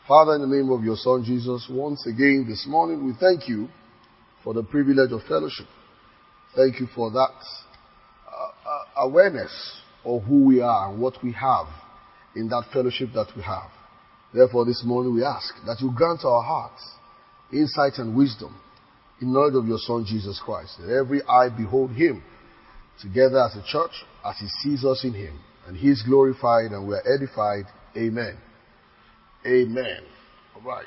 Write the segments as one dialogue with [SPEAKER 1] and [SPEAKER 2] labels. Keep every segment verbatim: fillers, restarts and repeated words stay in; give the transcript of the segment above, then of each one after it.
[SPEAKER 1] Father, in the name of your Son Jesus, once again this morning we thank you for the privilege of fellowship. Thank you for that uh, awareness of who we are and what we have in that fellowship that we have. Therefore, this morning we ask that you grant our hearts insight and wisdom in knowledge of your Son Jesus Christ, that every eye behold him together as a church as he sees us in him, and he is glorified and we are edified. Amen. Amen. All right.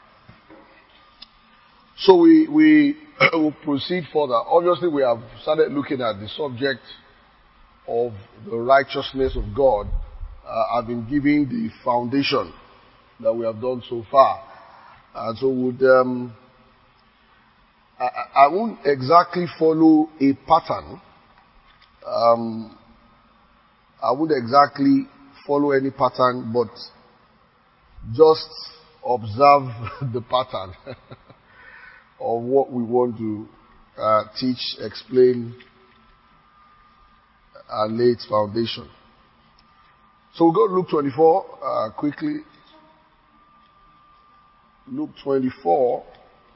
[SPEAKER 1] So we we will proceed further. Obviously, we have started looking at the subject of the righteousness of God. Uh, I've been giving the foundation that we have done so far, and so would um, I, I won't exactly follow a pattern. Um, I wouldn't exactly follow any pattern, but just observe the pattern of what we want to uh, teach, explain, and lay its foundation. So we'll go to Luke twenty-four uh, quickly. Luke twenty-four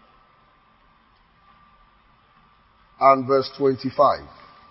[SPEAKER 1] and verse twenty-five.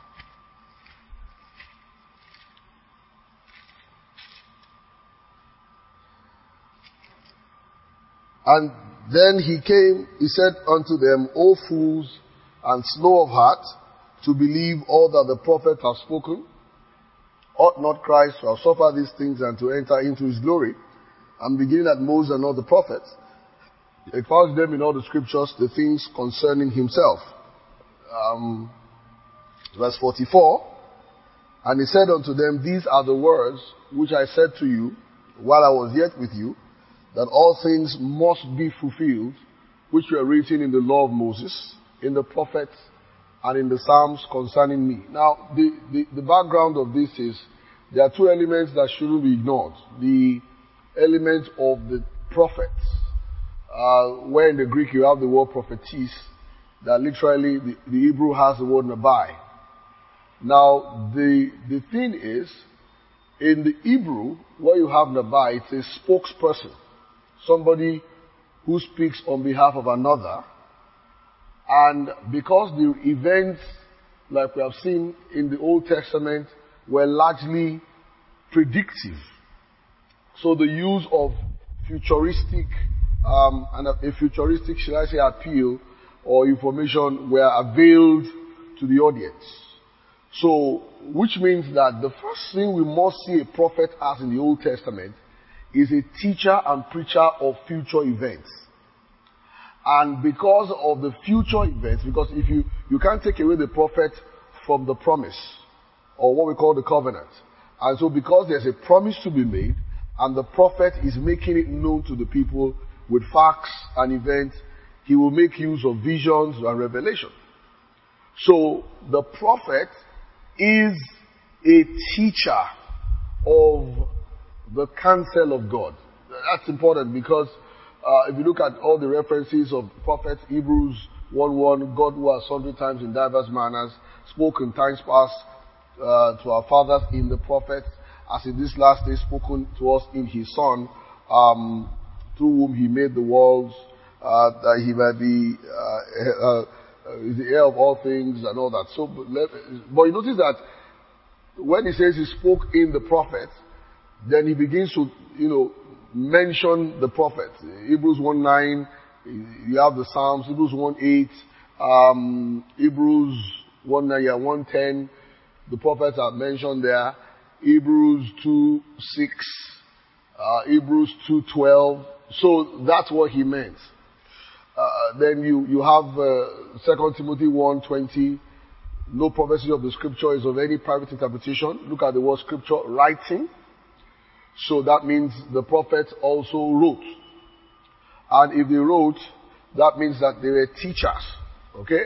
[SPEAKER 1] And then he came, he said unto them, O fools and slow of heart, to believe all that the prophet has spoken. Ought not Christ to have suffered these things and to enter into his glory? And beginning at Moses and all the prophets, he expounded them in all the scriptures the things concerning himself. Um, verse forty-four, and he said unto them, These are the words which I said to you while I was yet with you, that all things must be fulfilled, which were written in the law of Moses, in the prophets, and in the Psalms concerning me. Now, the, the, the background of this is, there are two elements that shouldn't be ignored. The element of the prophets, uh, where in the Greek you have the word prophetess, that literally the, the Hebrew has the word nabai. Now, the, the thing is, in the Hebrew, where you have nabai, it's a spokesperson. Somebody who speaks on behalf of another. And because the events, like we have seen in the Old Testament, were largely predictive. So the use of futuristic, um, and a, a futuristic, shall I say, appeal or information were availed to the audience. So, which means that the first thing we must see a prophet as in the Old Testament is a teacher and preacher of future events. And because of the future events, because if you, you can't take away the prophet from the promise, or what we call the covenant. And so because there's a promise to be made, and the prophet is making it known to the people with facts and events, he will make use of visions and revelation. So the prophet is a teacher of the counsel of God. That's important because uh, if you look at all the references of prophets, Hebrews one one, God who has sundry times in diverse manners spoke in times past uh, to our fathers in the prophets, as in this last day spoken to us in his Son, um, through whom he made the worlds, uh, that he might be uh, uh, uh, the heir of all things and all that. So, but you notice that when he says he spoke in the prophets, then he begins to, you know, mention the prophets. Hebrews one nine, you have the Psalms, Hebrews one eight, um, Hebrews one nine, yeah, one ten, the prophets are mentioned there. Hebrews two six, uh, Hebrews two twelve. So that's what he meant. Uh, then you, you have uh, Second Timothy one twenty, no prophecy of the scripture is of any private interpretation. Look at the word scripture, writing. So that means the prophets also wrote. And if they wrote, that means that they were teachers. Okay?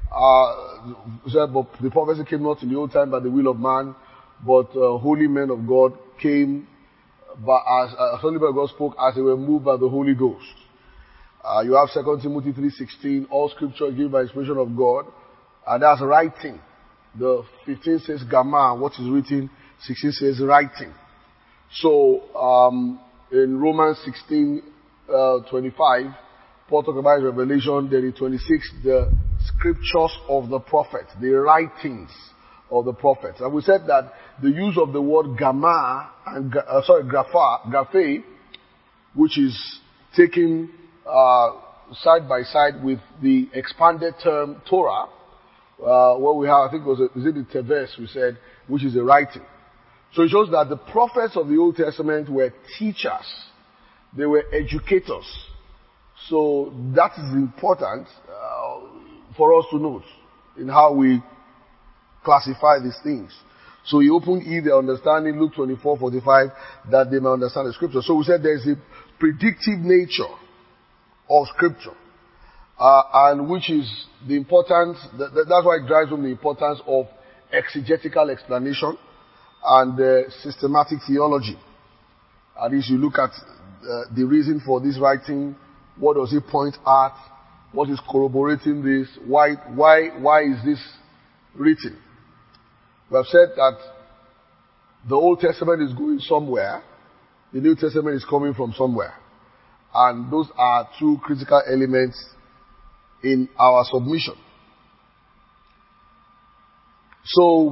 [SPEAKER 1] Uh, but the prophecy came not in the old time by the will of man, but uh, holy men of God came, but as uh, holy men of God spoke as they were moved by the Holy Ghost. Uh, you have Second Timothy three sixteen, all scripture given by inspiration of God, and that's writing. The fifteen says gamma, what is written, sixteen says writing. So, um, in Romans sixteen, uh, twenty-five, Paul talks about revelation. Then in twenty-six, the scriptures of the prophets, the writings of the prophets. And we said that the use of the word gamma and uh, sorry, grapha, graphe, which is taken uh, side by side with the expanded term Torah, uh, what we have, I think it was, a, is it the Teves we said, which is a writing. So it shows that the prophets of the Old Testament were teachers. They were educators. So that is important uh, for us to note in how we classify these things. So he opened ye their understanding, Luke twenty-four forty-five, that they may understand the scripture. So we said there is a predictive nature of scripture, uh, and which is the importance, that, that's why it drives home the importance of exegetical explanation and uh, systematic theology. And if you look at uh, the reason for this writing, what does it point at? What is corroborating this? Why, why, why is this written? We have said that the Old Testament is going somewhere, the New Testament is coming from somewhere. And those are two critical elements in our submission. So,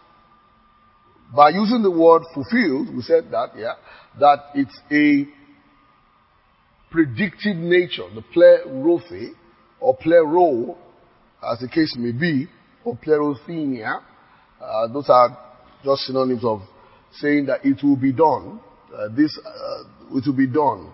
[SPEAKER 1] by using the word fulfilled, we said that, yeah, that it's a predictive nature, the plerothe, or plero, as the case may be, or plerothenia. Uh, those are just synonyms of saying that it will be done. Uh, this, uh, it will be done.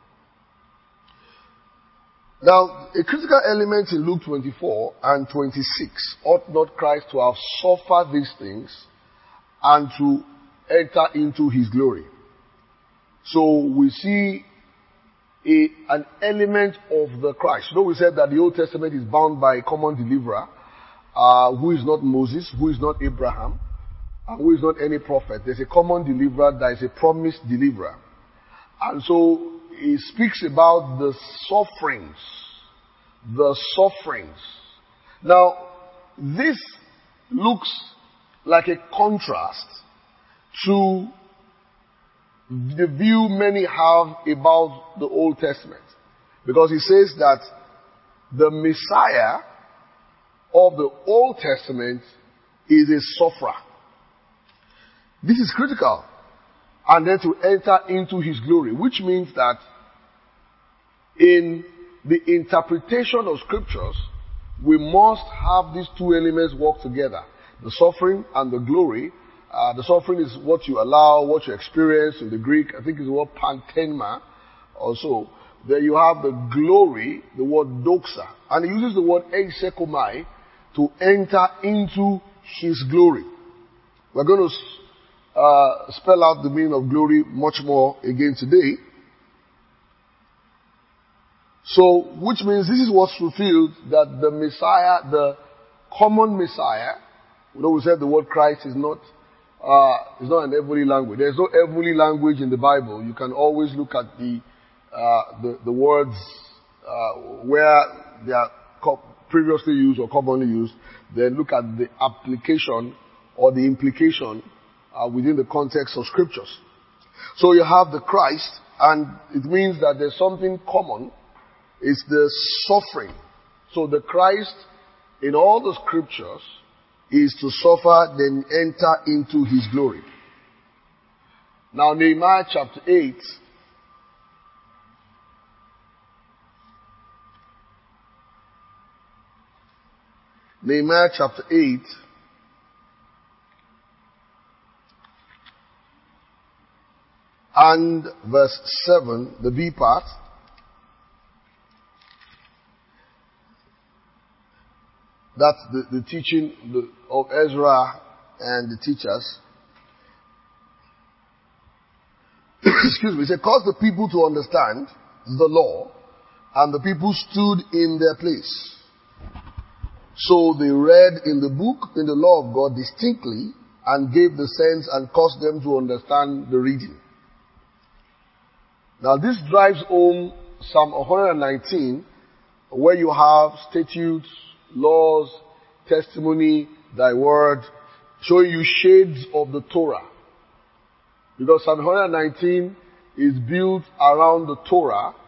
[SPEAKER 1] Now, a critical element in Luke twenty-four and twenty-six, ought not Christ to have suffered these things and to enter into his glory? So we see a, an element of the Christ. You know, we said that the Old Testament is bound by a common deliverer, uh, who is not Moses, who is not Abraham, and who is not any prophet. There's a common deliverer, there is a promised deliverer. And so he speaks about the sufferings. The sufferings. Now, this looks like a contrast to the view many have about the Old Testament. Because he says that the Messiah of the Old Testament is a sufferer. This is critical. And then to enter into his glory, which means that in the interpretation of scriptures, we must have these two elements work together. The suffering and the glory. Uh, the suffering is what you allow, what you experience in the Greek. I think it's the word pantenma also. Then you have the glory, the word doxa. And he uses the word exekomai to enter into his glory. We're going to uh, spell out the meaning of glory much more again today. So, which means this is what's fulfilled, that the Messiah, the common Messiah, you know, we said the word Christ is not, uh, is not an heavenly language. There's no heavenly language in the Bible. You can always look at the, uh, the, the words, uh, where they are co- previously used or commonly used, then look at the application or the implication, uh, within the context of scriptures. So you have the Christ, and it means that there's something common. It's the suffering. So the Christ in all the scriptures is to suffer, then enter into his glory. Now Nehemiah chapter eight. Nehemiah chapter eight. And verse seven, the B part. That's the, the teaching of Ezra and the teachers. Excuse me. It said, cause the people to understand the law, and the people stood in their place. So they read in the book, in the law of God distinctly, and gave the sense and caused them to understand the reading. Now this drives home Psalm one nineteen, where you have statutes, laws, testimony, thy word, showing you shades of the Torah. Because Psalm one nineteen is built around the Torah,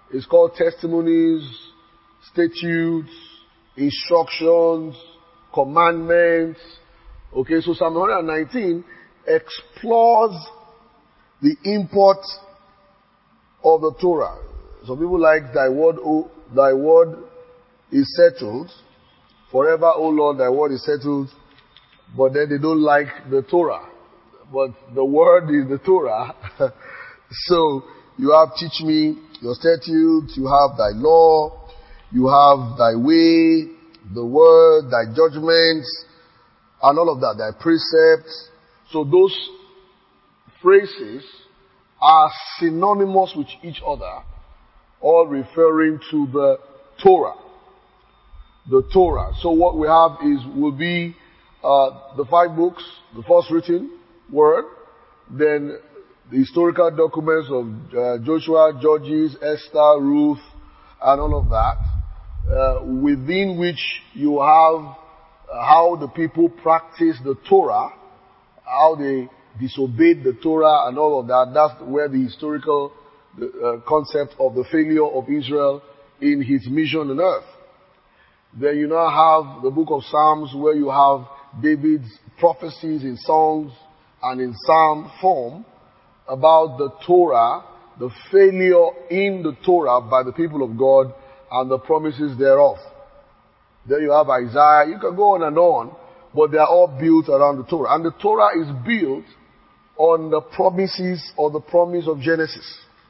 [SPEAKER 1] It's called testimonies, statutes, instructions, commandments. Okay, so Psalm one nineteen explores the import of the Torah. Some people like thy word, O, thy word is settled. Forever, O Lord, thy word is settled. But then they don't like the Torah. But the word is the Torah. So you have teach me your statutes, you have thy law, you have thy way, the word, thy judgments, and all of that, thy precepts. So those phrases are synonymous with each other, all referring to the Torah. The Torah. So what we have is, will be uh, the five books, the first written word, then the historical documents of uh, Joshua, Judges, Esther, Ruth, and all of that, uh, within which you have uh, how the people practice the Torah, how they disobeyed the Torah and all of that. That's where the historical the, uh, concept of the failure of Israel in his mission on earth. Then you now have the book of Psalms, where you have David's prophecies in songs and in psalm form about the Torah, the failure in the Torah by the people of God and the promises thereof. Then you have Isaiah. You can go on and on, but they are all built around the Torah. And the Torah is built on the promises or the promise of Genesis.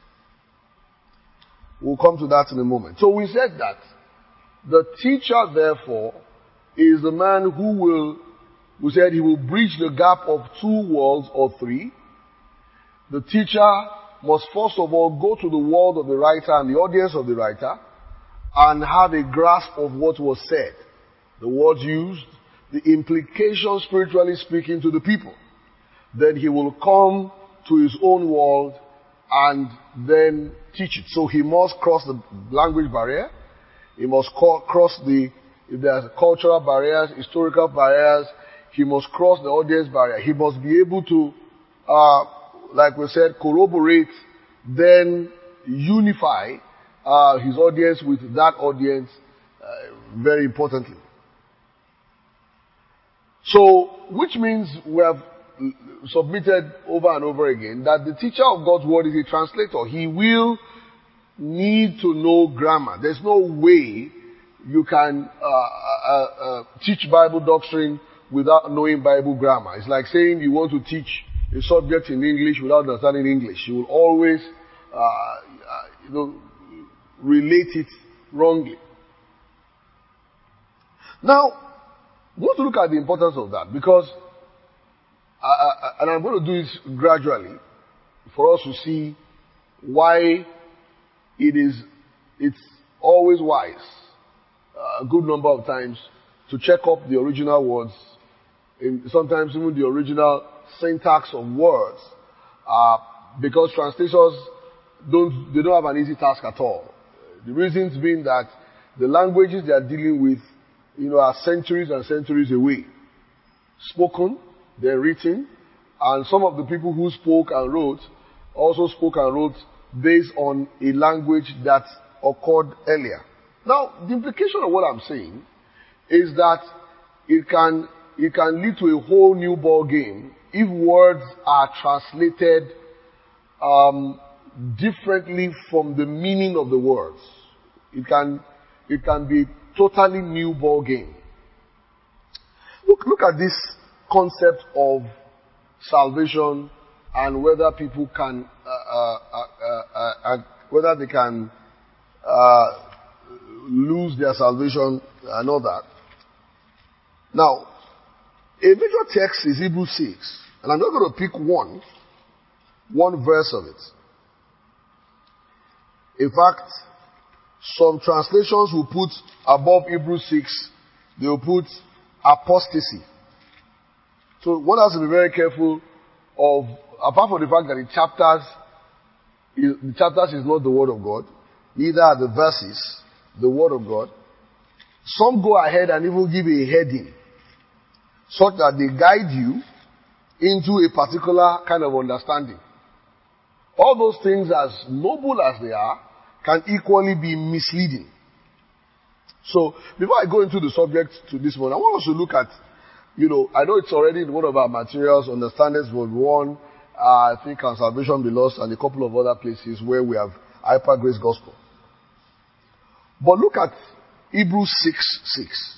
[SPEAKER 1] We'll come to that in a moment. So we said that the teacher, therefore, is the man who will, we said he will bridge the gap of two worlds or three. The teacher must first of all go to the world of the writer and the audience of the writer and have a grasp of what was said, the words used, the implications spiritually speaking to the people. Then he will come to his own world and then teach it. So he must cross the language barrier. He must cross the, if there are cultural barriers, historical barriers, he must cross the audience barrier. He must be able to, uh, like we said, corroborate, then unify uh, his audience with that audience, uh, very importantly. So, which means we have submitted over and over again that the teacher of God's word is a translator. He will need to know grammar. There's no way you can uh, uh, uh, teach Bible doctrine without knowing Bible grammar. It's like saying you want to teach a subject in English without understanding English. You will always uh, uh, you know, relate it wrongly. Now, we want to look at the importance of that, because, uh, uh, and I'm going to do this gradually for us to see why it is, it's always wise, uh, a good number of times, to check up the original words, in, sometimes even the original syntax of words, uh, because translators don't, they don't have an easy task at all. The reasons being that the languages they are dealing with, you know, are centuries and centuries away. Spoken, they're written, and some of the people who spoke and wrote also spoke and wrote based on a language that occurred earlier. Now, the implication of what I'm saying is that it can, it can lead to a whole new ball game if words are translated um, differently from the meaning of the words. It can, it can be totally new ball game. Look, look at this concept of salvation and whether people can, uh, uh, uh, uh, uh, whether they can uh, lose their salvation and all that. Now, a major text is Hebrews six, and I'm not going to pick one, one verse of it. In fact, some translations will put above Hebrews six, they will put apostasy. So one has to be very careful of, apart from the fact that the chapters, the chapters is not the word of God, neither are the verses the word of God. Some go ahead and even give a heading, such that they guide you into a particular kind of understanding. All those things, as noble as they are, can equally be misleading. So, before I go into the subject to this one, I want us to look at, you know, I know it's already in one of our materials, Understandings Volume one, uh, I think Can Salvation Be Lost, and a couple of other places where we have Hyper Grace Gospel. But look at Hebrews six six.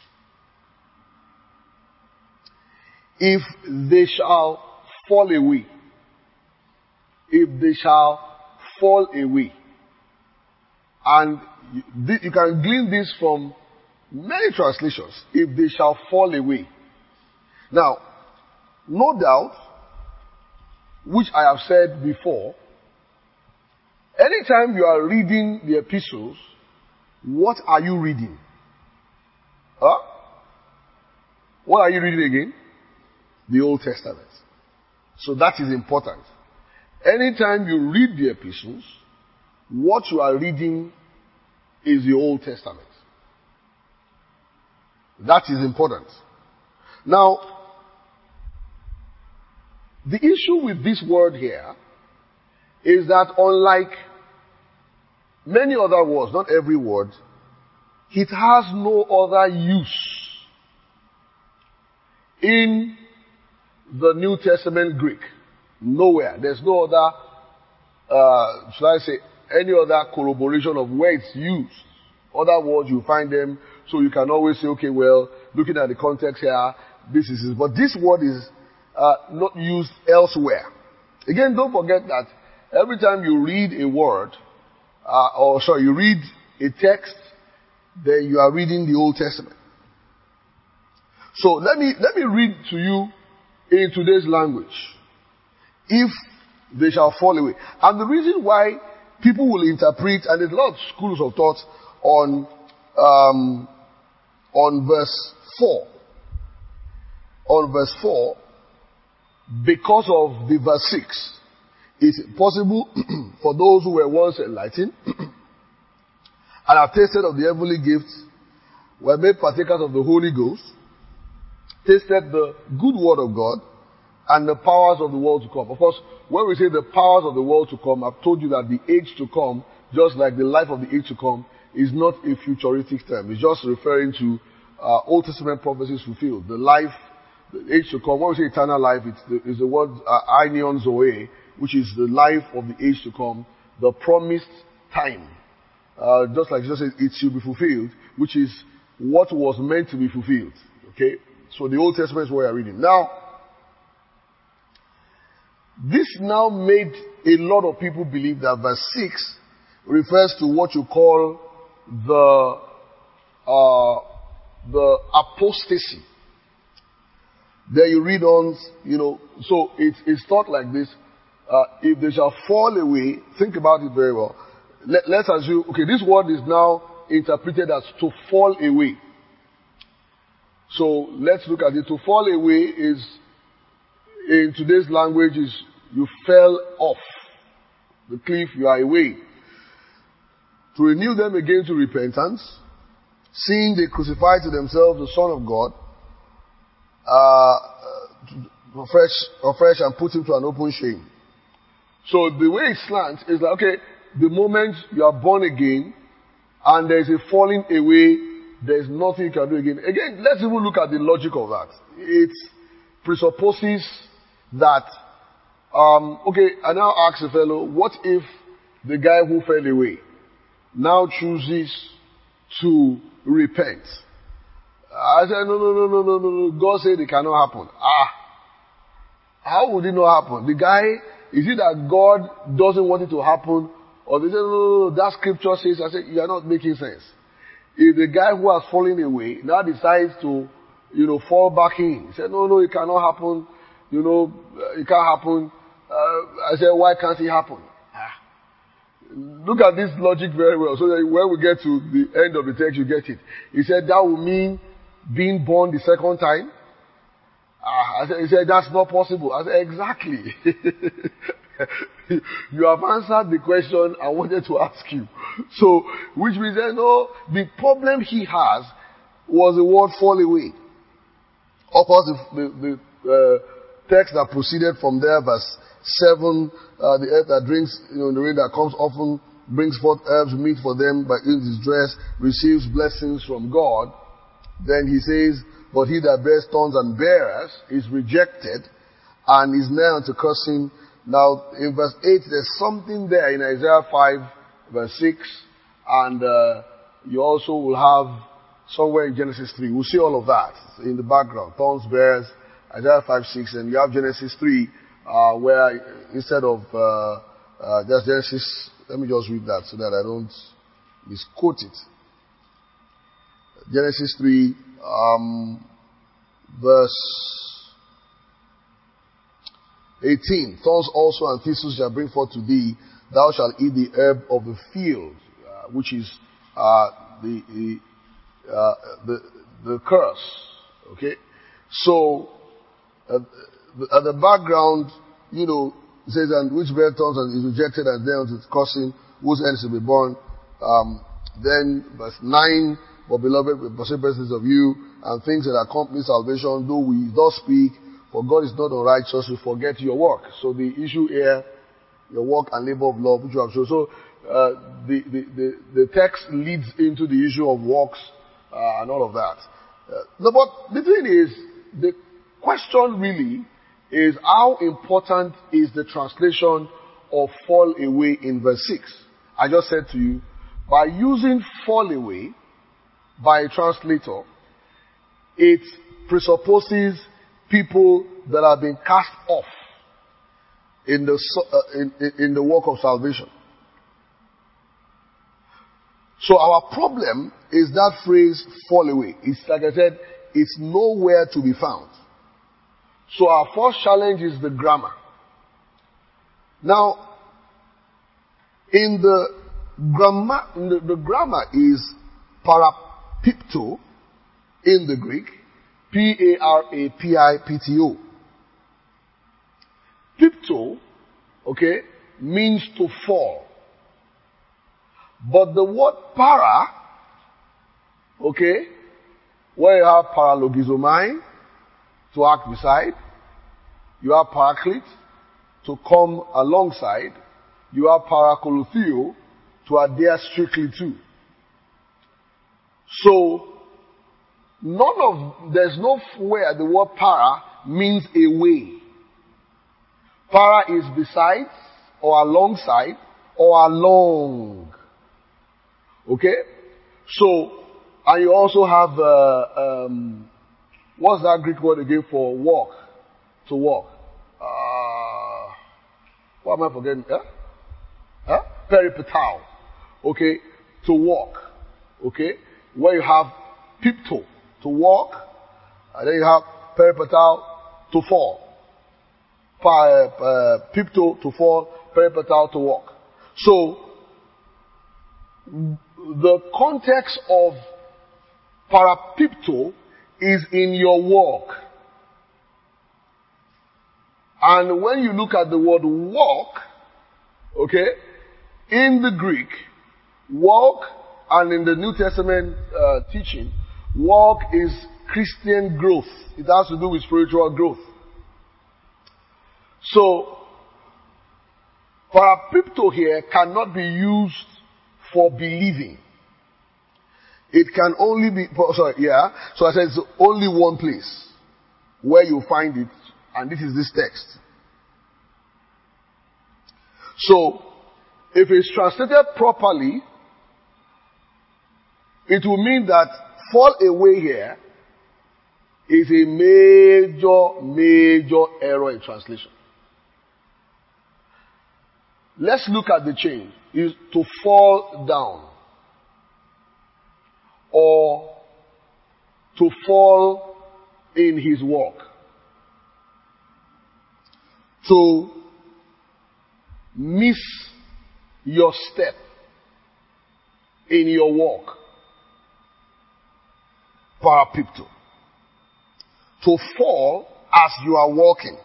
[SPEAKER 1] If they shall fall away, if they shall fall away, and you, you can glean this from many translations, if they shall fall away. Now, no doubt, which I have said before, anytime you are reading the epistles, what are you reading? Huh? What are you reading again? The Old Testament. So that is important. Anytime you read the epistles, what you are reading is the Old Testament. That is important. Now, the issue with this word here is that unlike many other words, not every word, it has no other use in the New Testament Greek. Nowhere. There's no other, uh, should I say, any other corroboration of where it's used. Other words, you find them, so you can always say, okay, well, looking at the context here, this is it. But this word is uh, not used elsewhere. Again, don't forget that every time you read a word, uh, or sorry, you read a text, then you are reading the Old Testament. So let me, let me read to you in today's language. If they shall fall away. And the reason why people will interpret, and there's a lot of schools of thought on, um, on verse four. On verse four, because of the verse six. It's possible for those who were once enlightened and have tasted of the heavenly gifts, were made partakers of the Holy Ghost, tasted the good word of God, and the powers of the world to come. Of course, when we say the powers of the world to come, I've told you that the age to come, just like the life of the age to come, is not a futuristic term. It's just referring to uh, Old Testament prophecies fulfilled. The life, the age to come. When we say eternal life, it's the, it's the word uh, Aionion Zoe, which is the life of the age to come, the promised time. Uh, just like Jesus said, it should be fulfilled, which is what was meant to be fulfilled. Okay? So the Old Testament is what we are reading. Now, this now made a lot of people believe that verse six refers to what you call the uh, the apostasy. There you read on, you know, so it's, it's thought like this. Uh, if they shall fall away, think about it very well. Let, let's assume, okay, this word is now interpreted as to fall away. So let's look at it. To fall away is, in today's language, is you fell off the cliff, you are away. To renew them again to repentance, seeing they crucify to themselves the Son of God, uh, afresh, afresh and put him to an open shame. So the way it slants is like, okay, the moment you are born again and there is a falling away, there is nothing you can do again. Again, let's even look at the logic of that. It presupposes that, um, okay, I now ask a fellow, what if the guy who fell away now chooses to repent? I said, no, no, no, no, no, no, no. God said it cannot happen. Ah, how would it not happen? The guy, is it that God doesn't want it to happen? Or they say, no, no, no, that scripture says, I said, you are not making sense. If the guy who has fallen away now decides to, you know, fall back in, he said, no, no, it cannot happen. You know, it can't happen. Uh, I said, why can't it happen? Ah. Look at this logic very well, so that when we get to the end of the text, you get it. He said, that will mean being born the second time. Ah, I said, he said, that's not possible. I said, exactly. You have answered the question I wanted to ask you. So, which means that no, the problem he has was the word fall away. Of course, the, the, the uh, text that proceeded from there, verse seven, uh, the earth that drinks, you know, the rain that comes often brings forth herbs meet for them by his dress, receives blessings from God. Then he says, but he that bears thorns and bearers is rejected and is nailed unto cursing. Now, in verse eight, there's something there in Isaiah five, verse six, and uh, you also will have somewhere in Genesis three. We'll see all of that in the background. Thorns, bears, Isaiah five, six, and you have Genesis three, uh, where instead of uh, uh, just Genesis, let me just read that so that I don't misquote it. Genesis three, um, verse eighteen. Thorns also and thistles shall bring forth to thee. Thou shalt eat the herb of the field, uh, which is uh, the the, uh, the the curse. Okay, so uh, the, at the background, you know, it says, and which bear thorns and is rejected, and then unto cursing, whose end shall be born. Um, then verse nine. But beloved, we pursue persons of you and things that accompany salvation, though we thus speak, for God is not unrighteous to forget your work. So the issue here, your work and labor of love, which you have shown. So uh, the, the, the, the text leads into the issue of works uh, and all of that. Uh, no, but the thing is, the question really is how important is the translation of fall away in verse six. I just said to you, by using fall away, by a translator, it presupposes people that have been cast off in the uh, in, in the work of salvation. So our problem is that phrase "fall away." It's like I said, it's nowhere to be found. So our first challenge is the grammar. Now, in the grammar, the, the grammar is parapipto in the Greek, P A R A P I P T O. Pipto, okay, means to fall. But the word para, okay, where you have paralogizomai, to act beside, you have paraclete, to come alongside, you have parakolotheo, to adhere strictly to. So, none of, there's no where the word para means away. Para is beside, or alongside, or along. Okay? So, and you also have, uh, um, what's that Greek word again for walk? To walk. Uh, what am I forgetting? Huh? Huh? Peripetal. Okay? To walk. Okay? Where you have pipto, to walk, and then you have peripetal, to fall. Pa, uh, pipto, to fall, peripetal, to walk. So, the context of parapipto is in your walk. And when you look at the word walk, okay, in the Greek, walk, and in the New Testament uh, teaching, walk is Christian growth. It has to do with spiritual growth. So, parapipto here cannot be used for believing. It can only be, sorry, yeah. So I said it's only one place where you find it, and this is this text. So, if it's translated properly, it will mean that fall away here is a major, major error in translation. Let's look at the change. Is to fall down. Or to fall in his walk. To miss your step in your walk. Parapipto. To fall as you are walking.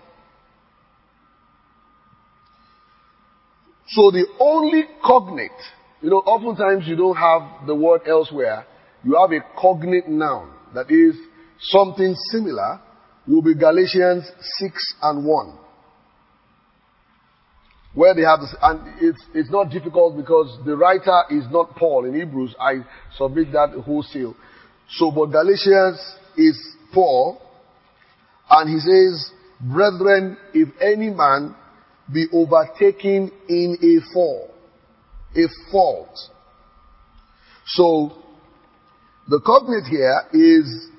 [SPEAKER 1] So the only cognate, you know, oftentimes you don't have the word elsewhere. You have a cognate noun. That is, something similar will be Galatians six and one. where they have this, and it's, it's not difficult because the writer is not Paul in Hebrews. I submit that wholesale. So, but Galatians is Paul, and he says, brethren, if any man be overtaken in a fall, a fault. So, the cognate here is,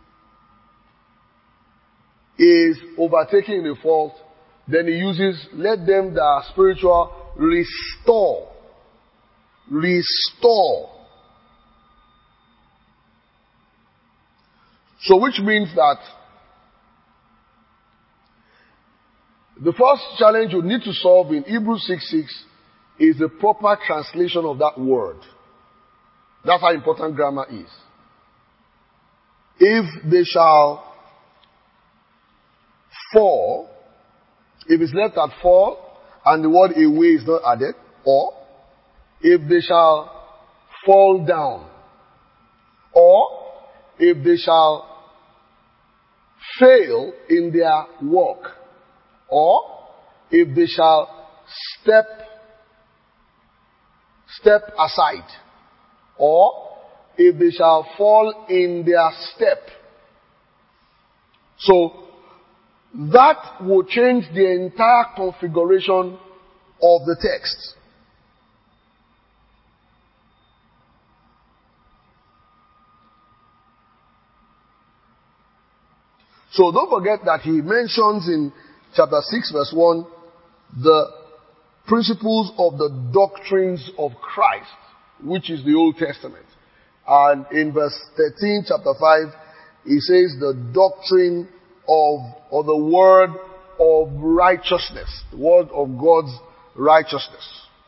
[SPEAKER 1] is overtaking in a fault. Then he uses, let them that are spiritual restore. Restore. So which means that the first challenge you need to solve in Hebrews six six is the proper translation of that word. That's how important grammar is. If they shall fall, if it's left at fall and the word away is not added, or if they shall fall down, or if they shall fail in their work, or if they shall step step aside, or if they shall fall in their step. So that will change the entire configuration of the text. So don't forget that he mentions in chapter six verse one the principles of the doctrines of Christ, which is the Old Testament. And in verse thirteen, chapter five, he says the doctrine of, or the word of righteousness, the word of God's righteousness.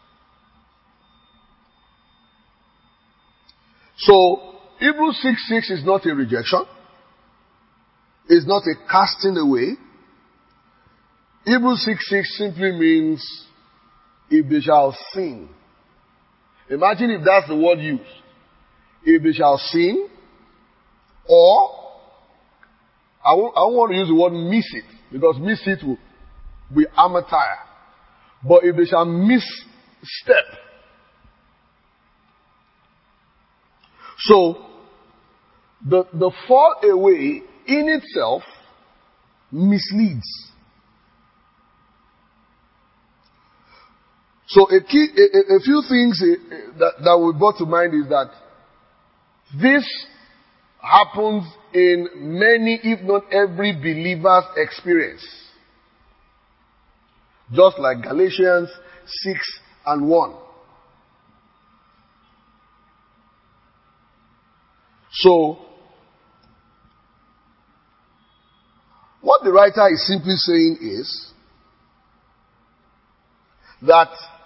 [SPEAKER 1] So, Hebrews six six is not a rejection. It's not a casting away. Hebrews six six simply means if they shall sin. Imagine if that's the word used. If they shall sin, or I won't, I won't want to use the word miss it, because miss it will be amateur. But if they shall misstep. So, the, the fall away in itself misleads. So a key, a, a few things that, that we brought to mind is that this happens in many, if not every believer's experience. Just like Galatians six and one. So, what the writer is simply saying is that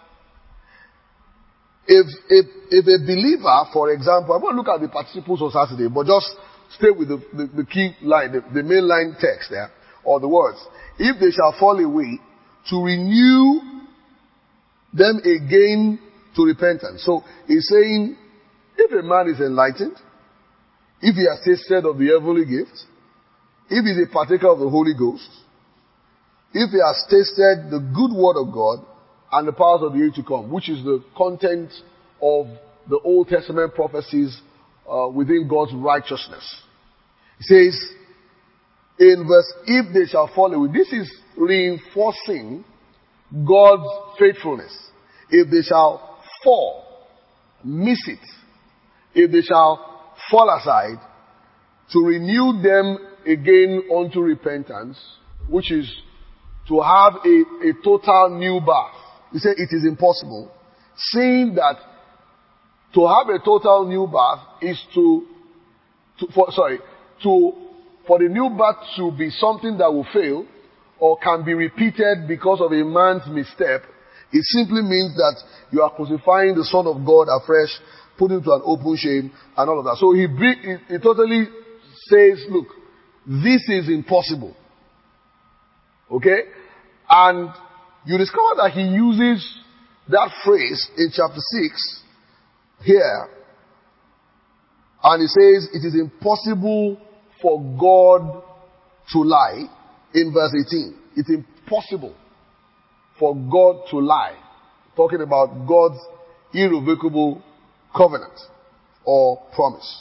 [SPEAKER 1] if, if, if a believer, for example, I'm going to look at the participles on Saturday, but just stay with the, the, the key line, the, the main line text there, or the words. If they shall fall away, to renew them again to repentance. So he's saying, if a man is enlightened, if he has tasted of the heavenly gift, if he is a partaker of the Holy Ghost, if he has tasted the good word of God and the powers of the age to come, which is the content of the Old Testament prophecies uh, within God's righteousness. He says, in verse, if they shall fall away, this is reinforcing God's faithfulness. If they shall fall, miss it, if they shall fall aside, to renew them again unto repentance, which is to have a, a total new birth. He said it is impossible, saying that to have a total new birth is to, to for, sorry, to, for the new birth to be something that will fail or can be repeated because of a man's misstep. It simply means that you are crucifying the Son of God afresh, put him to an open shame, and all of that. So he, he, he totally says, look, this is impossible. Okay? And you discover that he uses that phrase in chapter six here. And he says it is impossible for God to lie in verse eighteen. It's impossible for God to lie. Talking about God's irrevocable covenant or promise.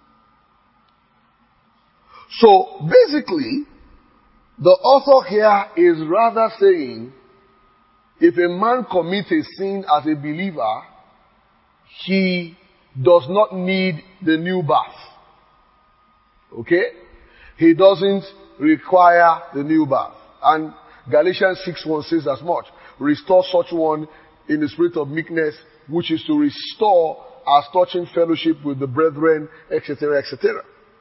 [SPEAKER 1] So basically, the author here is rather saying, if a man commits a sin as a believer, he does not need the new birth. Okay? He doesn't require the new birth. And Galatians six one says as much. Restore such one in the spirit of meekness, which is to restore as touching fellowship with the brethren, et cetera, et cetera.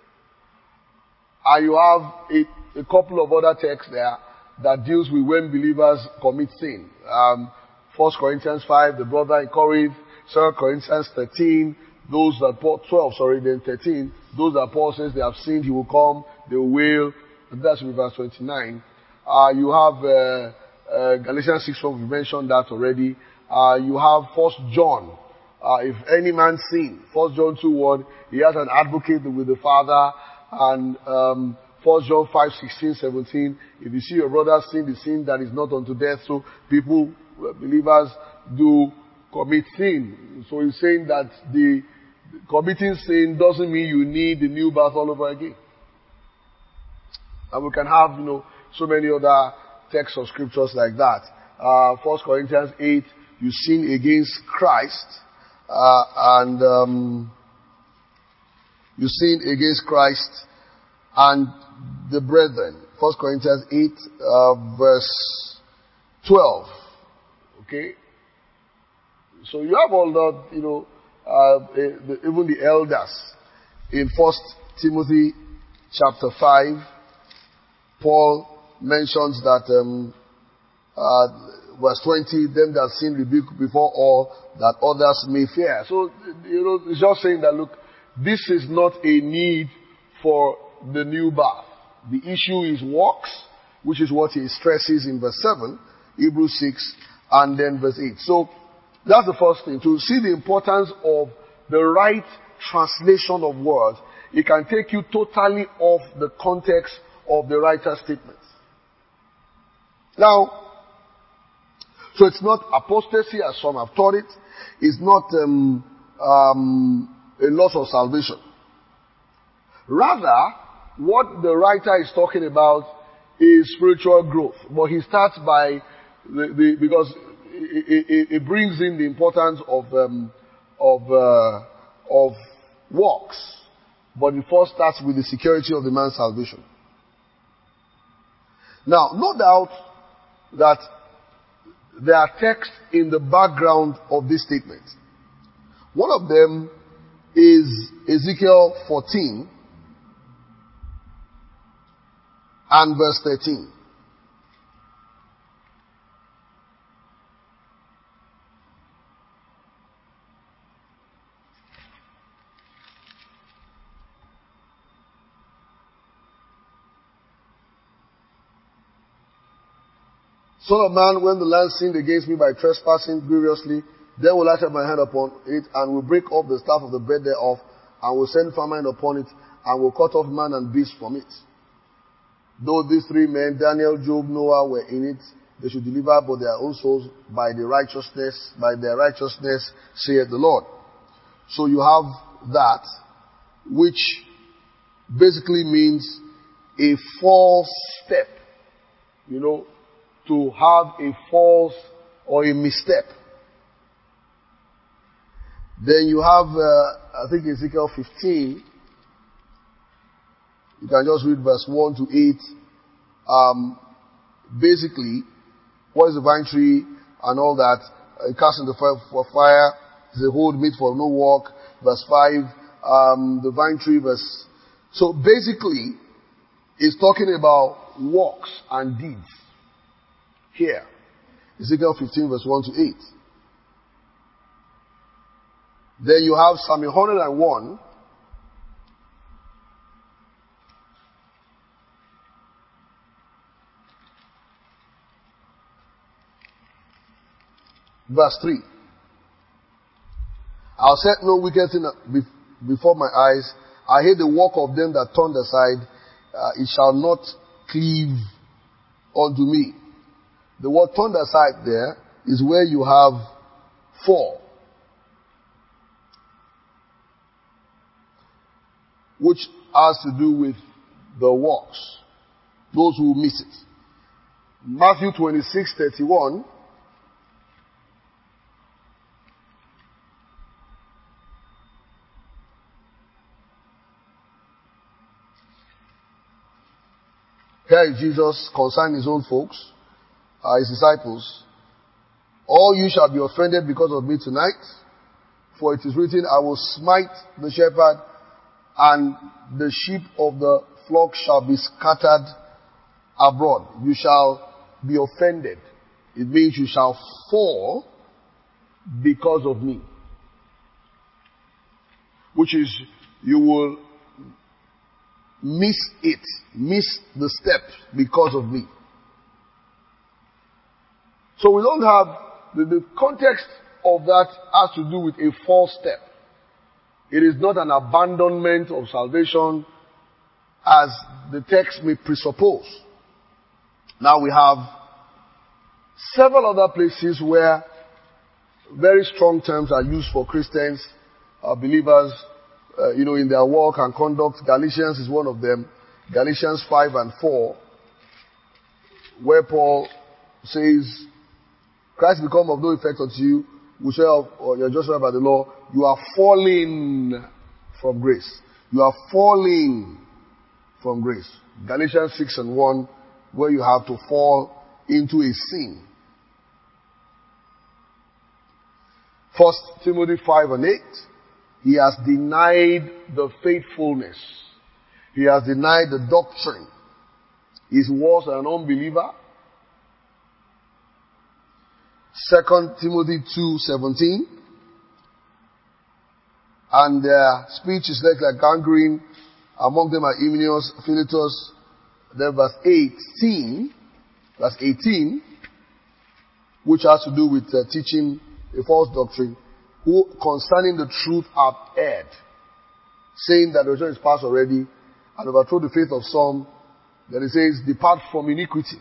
[SPEAKER 1] And you have a, a couple of other texts there that deals with when believers commit sin. Um, First Corinthians five, the brother in Corinth, Second Corinthians thirteen, those that Paul, twelve, sorry, then thirteen, those that Paul says they have sinned, he will come, they will wail. That's in verse twenty-nine. Uh, you have, uh, uh, Galatians six one, we mentioned that already. Uh, you have First John. Uh, if any man sin, First John two one, he has an advocate with the Father. And, um, First John five sixteen, seventeen, if you see your brother sin, the sin that is not unto death, so people, believers, do commit sin. So he's saying that the committing sin doesn't mean you need the new birth all over again. And we can have, you know, so many other texts of scriptures like that. Uh, First Corinthians eight, you sin against Christ, uh, and, um, you sin against Christ and the brethren. First Corinthians eight, uh, verse twelve. Okay? So you have all that, you know, uh, the, even the elders. In First Timothy chapter five, Paul mentions that, um, uh, verse twenty, them that sin rebuke before all, that others may fear. So, you know, it's just saying that, look, this is not a need for the new birth. The issue is works, which is what he stresses in verse seven, Hebrews six, and then verse eight. So, that's the first thing. To see the importance of the right translation of words, it can take you totally off the context of the writer's statements. Now, so it's not apostasy as some have taught it. It's not um, um, a loss of salvation. Rather, what the writer is talking about is spiritual growth. But he starts by, the, the, because it, it, it brings in the importance of um, of uh, of works. But it first starts with the security of the man's salvation. Now, no doubt that there are texts in the background of this statement. One of them is Ezekiel fourteen and verse thirteen. Son of man, when the land sinned against me by trespassing grievously, then will I set my hand upon it, and will break off the staff of the bread thereof, and will send famine upon it, and will cut off man and beast from it. Though these three men, Daniel, Job, Noah, were in it, they should deliver but their own souls by the righteousness, by their righteousness, saith the Lord. So you have that, which basically means a false step. You know, to have a false or a misstep. Then you have, uh, I think Ezekiel fifteen. You can just read verse one to eight. Um, basically, what is the vine tree and all that? Uh, cast in the fire for fire. Is a hold meet for no work. Verse five. Um, the vine tree. Verse. So basically, it's talking about works and deeds. Here, Ezekiel fifteen verse one to eight. Then you have Psalm one hundred and one. Verse three. I'll set no wicked thing before my eyes. I hate the work of them that turn aside. Uh, it shall not cleave unto me. The word turned aside there is where you have four, which has to do with the works, those who miss it. Matthew twenty-six thirty-one. Here is Jesus concerning his own folks, uh, his disciples. All you shall be offended because of me tonight, for it is written, I will smite the shepherd, and the sheep of the flock shall be scattered abroad. You shall be offended. It means you shall fall because of me. Which is, you will miss it, miss the step because of me. So we don't have, the, the context of that has to do with a false step. It is not an abandonment of salvation as the text may presuppose. Now we have several other places where very strong terms are used for Christians, uh, believers, uh, you know, in their walk and conduct. Galatians is one of them. Galatians five and four, where Paul says, Christ become of no effect unto you, which are, or you're justified by the law. You are falling from grace. You are falling from grace. Galatians six and one, where you have to fall into a sin. First Timothy five and eight, he has denied the faithfulness. He has denied the doctrine. He was an unbeliever. Second Timothy two seventeen, and their speech is like, like gangrene. Among them are Hymenaeus, Philetus. Then verse eighteen, verse eighteen, which has to do with uh, teaching a false doctrine, who concerning the truth have erred, saying that the return is past already, and overthrow the faith of some. Then it says, depart from iniquity.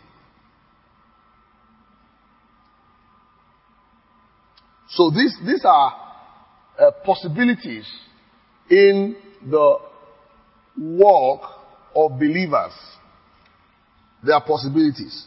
[SPEAKER 1] So these, these are uh, possibilities in the walk of believers. There are possibilities.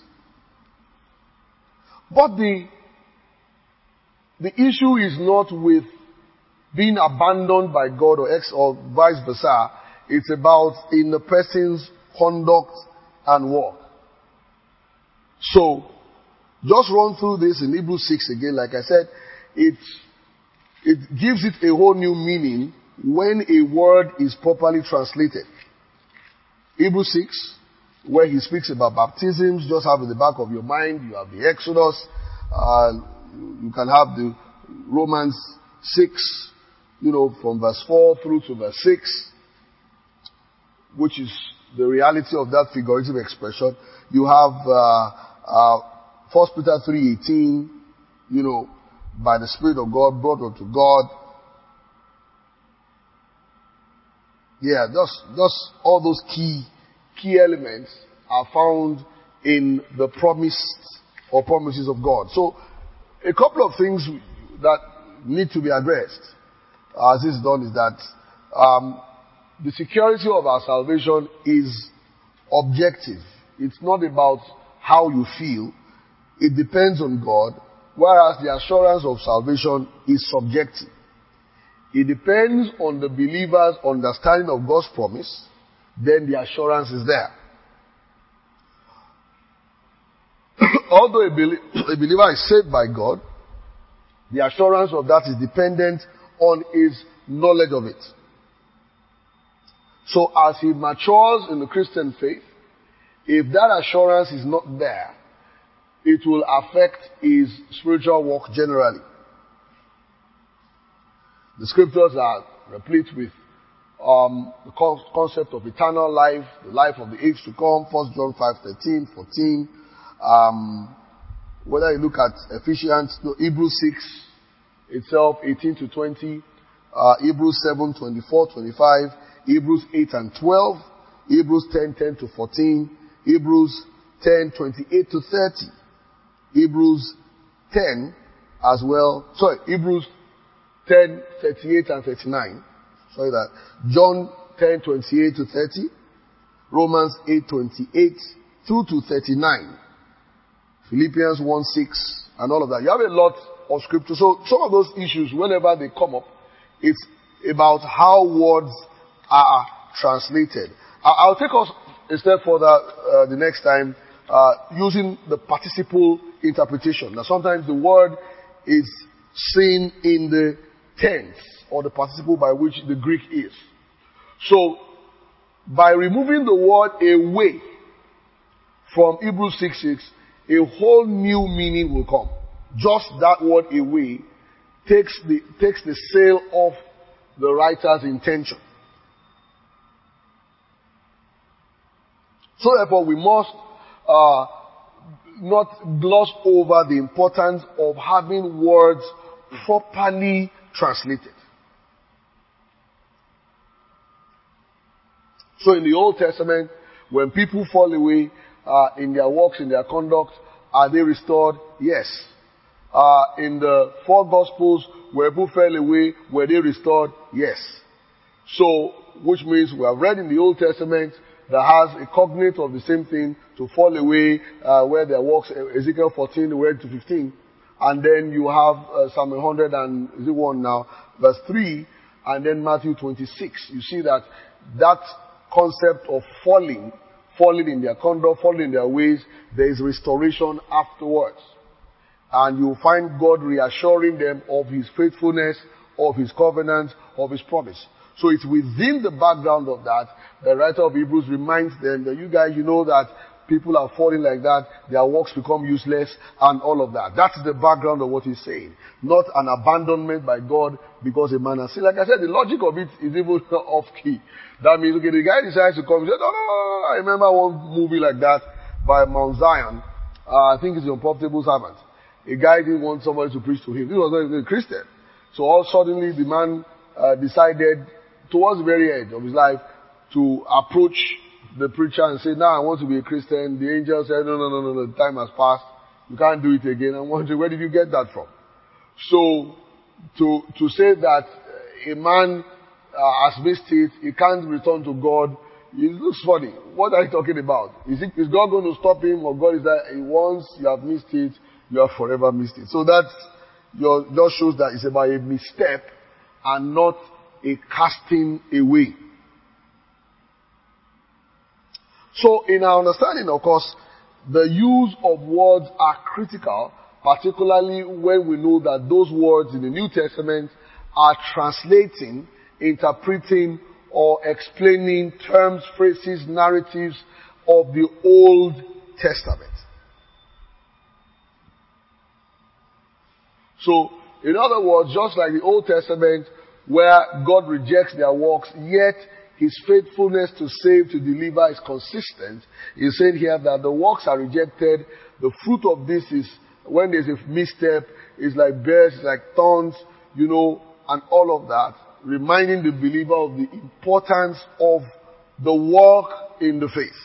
[SPEAKER 1] But the, the issue is not with being abandoned by God or ex or vice versa. It's about in the person's conduct and walk. So, just run through this in Hebrews six again. Like I said, it, it gives it a whole new meaning when a word is properly translated. Hebrews six, where he speaks about baptisms, just have in the back of your mind, you have the Exodus, uh, you can have the Romans six, you know, from verse four through to verse six, which is the reality of that figurative expression. You have uh, uh, First Peter three eighteen, you know, by the Spirit of God, brought unto God. Yeah, just, just all those key, key elements are found in the promised or promises of God. So, a couple of things that need to be addressed as this is done is that um, the security of our salvation is objective. It's not about how you feel. It depends on God, whereas the assurance of salvation is subjective. It depends on the believer's understanding of God's promise, then the assurance is there. Although a, belie- a believer is saved by God, the assurance of that is dependent on his knowledge of it. So as he matures in the Christian faith, if that assurance is not there, it will affect his spiritual walk generally. The scriptures are replete with um, the co- concept of eternal life, the life of the age to come, First John five thirteen, fourteen. Um, whether you look at Ephesians, no, Hebrews six itself, eighteen to twenty, uh, Hebrews seven, twenty-four, twenty-five, Hebrews eight and twelve, Hebrews ten, ten to fourteen, Hebrews ten, twenty-eight to thirty, Hebrews ten as well. Sorry, Hebrews ten, thirty-eight and thirty-nine. Sorry that. John ten, twenty-eight to thirty. Romans eight, twenty-eight through to thirty-nine. Philippians one, six and all of that. You have a lot of scripture. So some of those issues, whenever they come up, it's about how words are translated. I'll take us a step further uh, the next time uh, using the participle interpretation. Now sometimes the word is seen in the tense or the participle by which the Greek is. So by removing the word away from Hebrews six six, a whole new meaning will come. Just that word away takes the, takes the sail off the writer's intention. So therefore we must uh, not gloss over the importance of having words properly translated. So in the Old Testament, when people fall away uh, in their walks, in their conduct, are they restored? Yes. Uh, in the four Gospels, where people fell away, were they restored? Yes. So, which means we have read in the Old Testament that has a cognate of the same thing, to fall away, uh, where their walks, Ezekiel fourteen, we read to fifteen. And then you have uh, Psalm one hundred and, is it one now, verse three, and then Matthew twenty-six. You see that, that concept of falling, falling in their conduct, falling in their ways, there is restoration afterwards. And you find God reassuring them of His faithfulness, of His covenant, of His promise. So it's within the background of that, the writer of Hebrews reminds them that you guys, you know that people are falling like that, their works become useless, and all of that. That's the background of what he's saying. Not an abandonment by God because a man has sinned. Like I said, the logic of it is even off key. That means, okay, the guy decides to come and say, no, no, no, no. I remember one movie like that by Mount Zion. Uh, I think it's the Unprofitable Servant. A guy didn't want somebody to preach to him. He was not even a Christian. So all suddenly the man uh, decided towards the very end of his life to approach the preacher and say, now I want to be a Christian. The angel said, no, no, no, no, no, the time has passed. You can't do it again. I'm wondering, where did you get that from? So, to, to say that a man uh, has missed it, he can't return to God, it looks funny. What are you talking about? Is, it, is God going to stop him, or God is that once you have missed it, you have forever missed it? So that your, just shows that it's about a misstep and not a casting away. So in our understanding, of course, the use of words are critical, particularly when we know that those words in the New Testament are translating, interpreting, or explaining terms, phrases, narratives of the Old Testament. So, in other words, just like the Old Testament, where God rejects their works, yet His faithfulness to save, to deliver is consistent. He's saying here that the works are rejected. The fruit of this is, when there's a misstep, it's like bears, it's like thorns, you know, and all of that. Reminding the believer of the importance of the walk in the faith.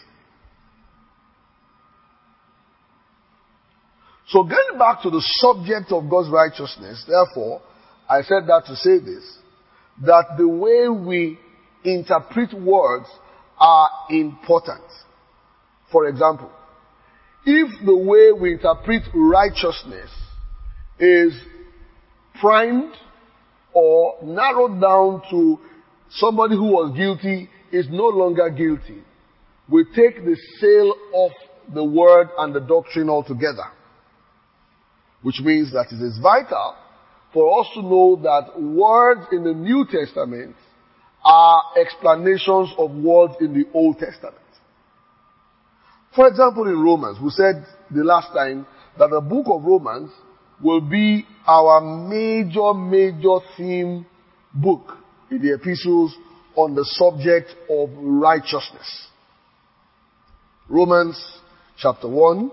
[SPEAKER 1] So getting back to the subject of God's righteousness, therefore, I said that to say this, that the way we interpret words are important. For example, if the way we interpret righteousness is primed or narrowed down to somebody who was guilty is no longer guilty, we take the sail off the word and the doctrine altogether. Which means that it is vital for us to know that words in the New Testament are explanations of words in the Old Testament. For example, in Romans, we said the last time that the book of Romans will be our major, major theme book in the epistles on the subject of righteousness. Romans chapter one.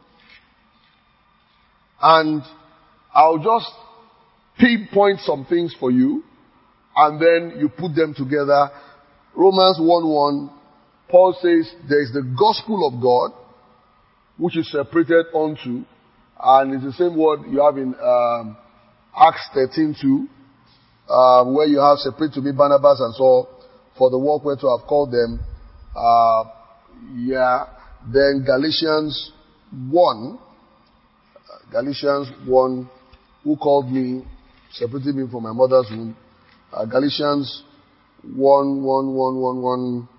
[SPEAKER 1] And I'll just pinpoint some things for you, and then you put them together. Romans one one, Paul says there is the gospel of God, which is separated unto, And it's the same word you have in um, Acts thirteen two, uh, where you have separate to me Barnabas and Saul for the work whereto I have called them. Uh, yeah. Then Galatians one, Galatians one, who called me, separated me from my mother's womb. Uh, Galatians one, one, one, one, one,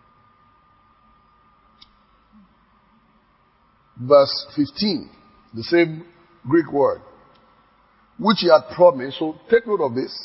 [SPEAKER 1] verse fifteen, the same Greek word, which he had promised. So take note of this.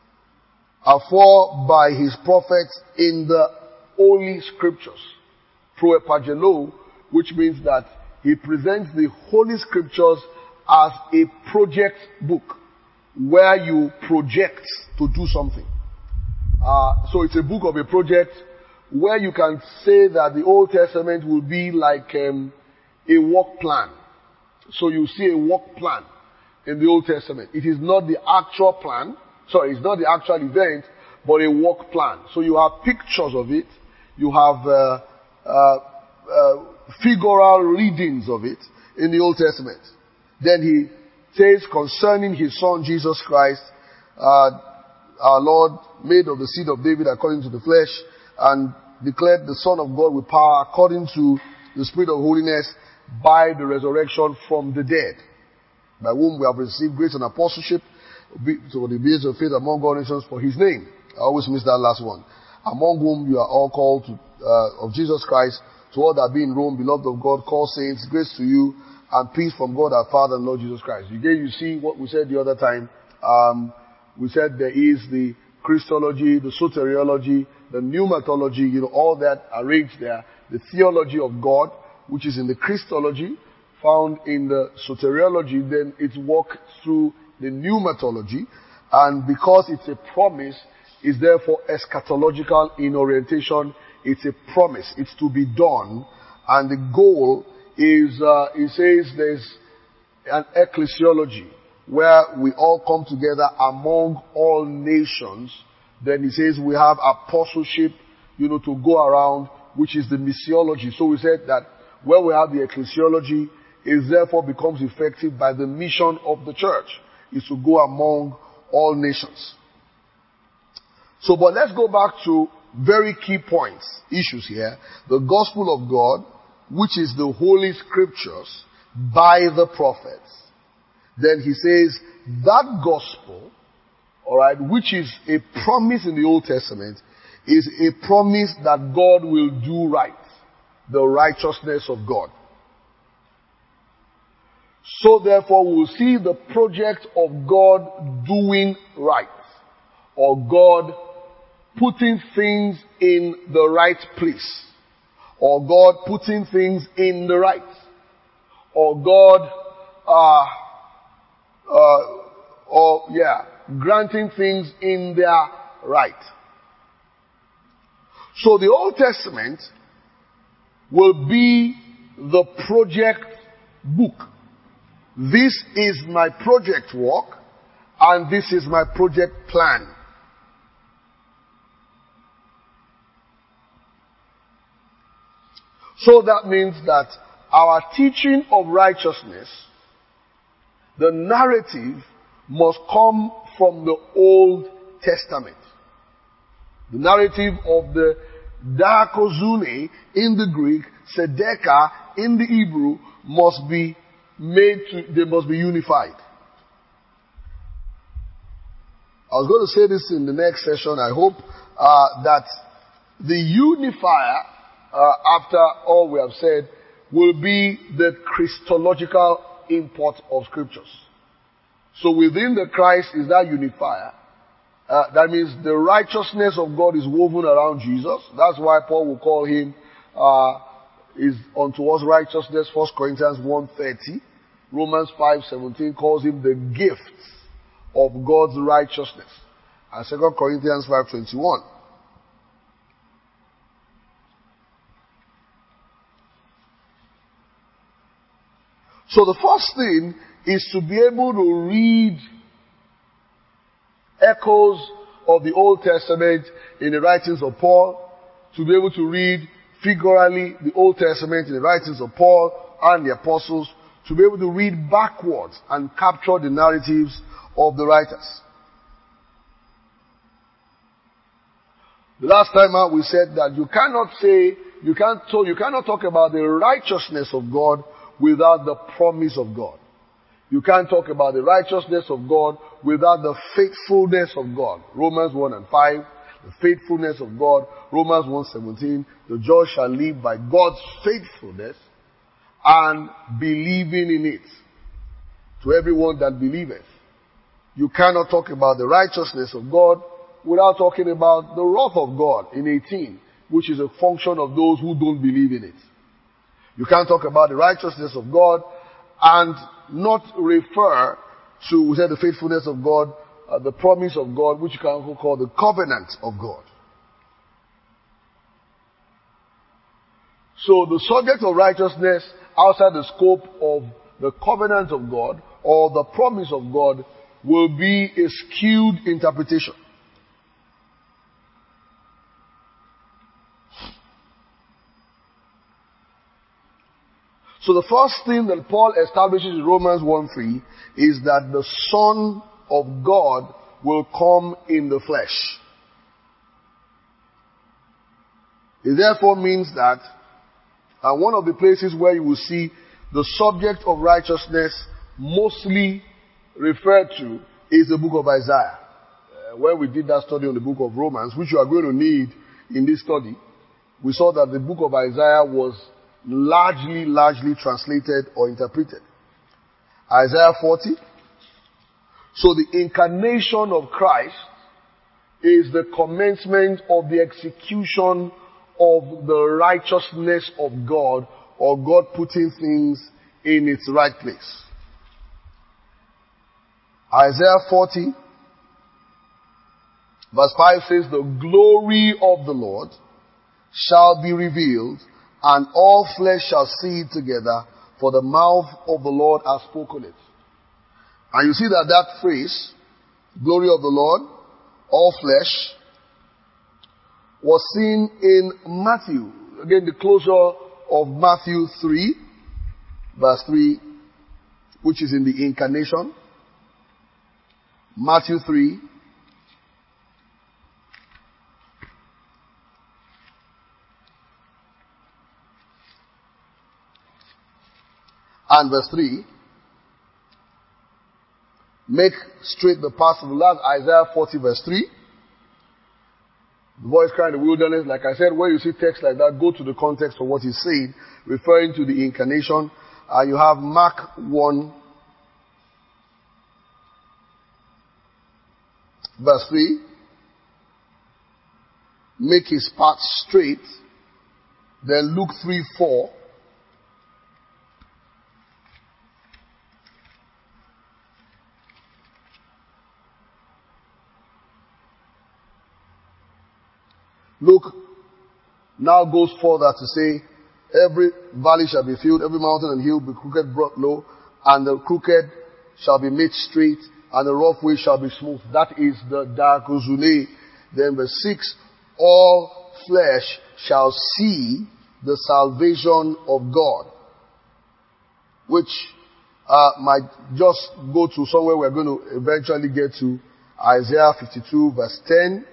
[SPEAKER 1] Afore by his prophets in the Holy Scriptures. Proepagelo, which means that he presents the Holy Scriptures as a project book where you project to do something. Uh, so it's a book of a project where you can say that the Old Testament will be like um, a work plan. So you see a work plan in the Old Testament. It is not the actual plan. Sorry, it's not the actual event, but a work plan. So you have pictures of it. You have uh, uh, uh, figural readings of it in the Old Testament. Then he says concerning his son Jesus Christ, uh, our Lord, made of the seed of David according to the flesh, and declared the Son of God with power according to the Spirit of holiness by the resurrection from the dead, by whom we have received grace and apostleship to the base of faith among all nations for his name. I always miss that last one. Among whom you are all called to, uh, of Jesus Christ, to all that be in Rome, beloved of God, called saints, grace to you, and peace from God our Father and Lord Jesus Christ. Again, you see what we said the other time. Um, we said there is the Christology, the soteriology, the pneumatology, you know, all that arranged there. The theology of God, which is in the Christology, found in the soteriology, then it's walked through the pneumatology, and because it's a promise, is therefore eschatological in orientation. It's a promise. It's to be done, and the goal is, uh, it says there's an ecclesiology where we all come together among all nations. Then he says we have apostleship, you know, to go around, which is the missiology. So we said that where we have the ecclesiology, it therefore becomes effective by the mission of the church, is to go among all nations. So, but let's go back to very key points, issues here. The gospel of God, which is the Holy Scriptures by the prophets. Then he says that gospel, alright, which is a promise in the Old Testament, is a promise that God will do right. The righteousness of God. So therefore we'll see the project of God doing right. Or God putting things in the right place. Or God putting things in the right. Or God, uh, uh, or yeah, granting things in their right. So the Old Testament will be the project book. This is my project work, and this is my project plan. So that means that our teaching of righteousness, the narrative, must come from the Old Testament. The narrative of the Diakozune in the Greek, Sedeka in the Hebrew, must be made to, they must be unified. I was going to say this in the next session. I hope uh, that the unifier, uh, after all we have said, will be the Christological import of scriptures. So within the Christ is that unifier. Uh, that means the righteousness of God is woven around Jesus. That's why Paul will call him, uh, is unto us righteousness. First Corinthians one thirty. Romans five seventeen calls him the gift of God's righteousness. And Second Corinthians five twenty-one. So the first thing is to be able to read echoes of the Old Testament in the writings of Paul, to be able to read figuratively the Old Testament in the writings of Paul and the apostles, to be able to read backwards and capture the narratives of the writers. The last time out we said that you cannot say, you can't talk, you cannot talk about the righteousness of God without the promise of God. You can't talk about the righteousness of God without the faithfulness of God. Romans one and five, the faithfulness of God. Romans one seventeen, the just shall live by God's faithfulness and believing in it. To everyone that believeth. You cannot talk about the righteousness of God without talking about the wrath of God in eighteen, which is a function of those who don't believe in it. You can't talk about the righteousness of God and not refer to, we said, the faithfulness of God, uh, the promise of God, which you can also call the covenant of God. So the subject of righteousness outside the scope of the covenant of God or the promise of God will be a skewed interpretation. So the first thing that Paul establishes in Romans one three is that the Son of God will come in the flesh. It therefore means that uh, one of the places where you will see the subject of righteousness mostly referred to is the book of Isaiah. Uh, when we did that study on the book of Romans, which you are going to need in this study, we saw that the book of Isaiah was largely, largely translated or interpreted. Isaiah forty. So the incarnation of Christ is the commencement of the execution of the righteousness of God, or God putting things in its right place. Isaiah forty verse five says, the glory of the Lord shall be revealed, and all flesh shall see it together, for the mouth of the Lord has spoken it. And you see that that phrase, glory of the Lord, all flesh, was seen in Matthew. Again, the closure of Matthew three, verse three, which is in the incarnation. Matthew three, and verse three, make straight the path of the Lord. Isaiah forty verse three. The voice crying in the wilderness. Like I said, when you see text like that, go to the context of what he's saying, referring to the incarnation. Uh, you have Mark one verse three. Make his path straight. Then Luke three four. Luke now goes further to say, every valley shall be filled, every mountain and hill be crooked brought low, and the crooked shall be made straight, and the rough way shall be smooth. That is the Diakozune. Then verse six, all flesh shall see the salvation of God. Which uh, might just go to somewhere we're going to eventually get to, Isaiah fifty-two verse ten.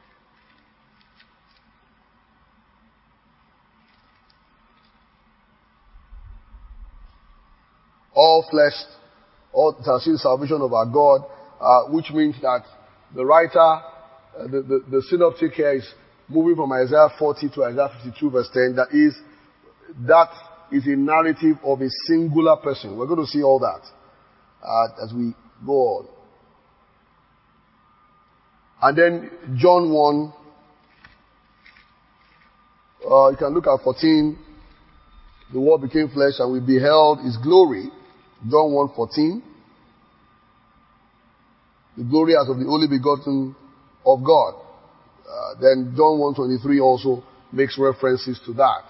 [SPEAKER 1] All flesh, all shall see the salvation of our God, uh, which means that the writer, uh, the, the, the synoptic here is moving from Isaiah forty to Isaiah fifty-two verse ten. That is, that is a narrative of a singular person. We're going to see all that uh, as we go on. And then John one, uh, you can look at fourteen. The word became flesh and we beheld his glory. John one fourteen. The glory as of the only begotten of God. Uh, then John one twenty-three also makes references to that.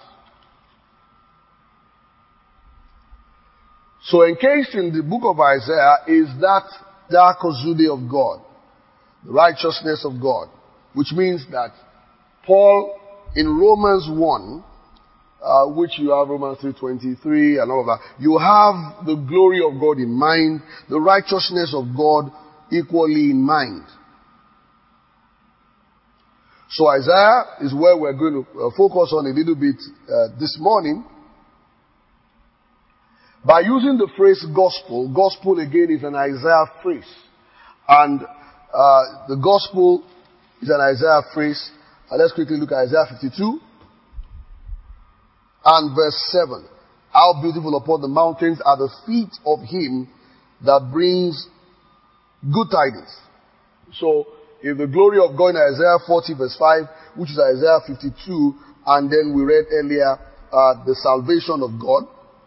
[SPEAKER 1] So encased in the book of Isaiah is that Diakozune of God, the righteousness of God, which means that Paul in Romans one uh, which you have Romans three twenty-three and all of that. You have the glory of God in mind, the righteousness of God equally in mind. So Isaiah is where we're going to uh, focus on a little bit uh, this morning. By using the phrase gospel, gospel again is an Isaiah phrase. And uh, the gospel is an Isaiah phrase. Uh, let's quickly look at Isaiah fifty-two and verse seven. How beautiful upon the mountains are the feet of him that brings good tidings. So, if the glory of God in Isaiah forty verse five, which is Isaiah fifty-two, and then we read earlier uh, the salvation of God,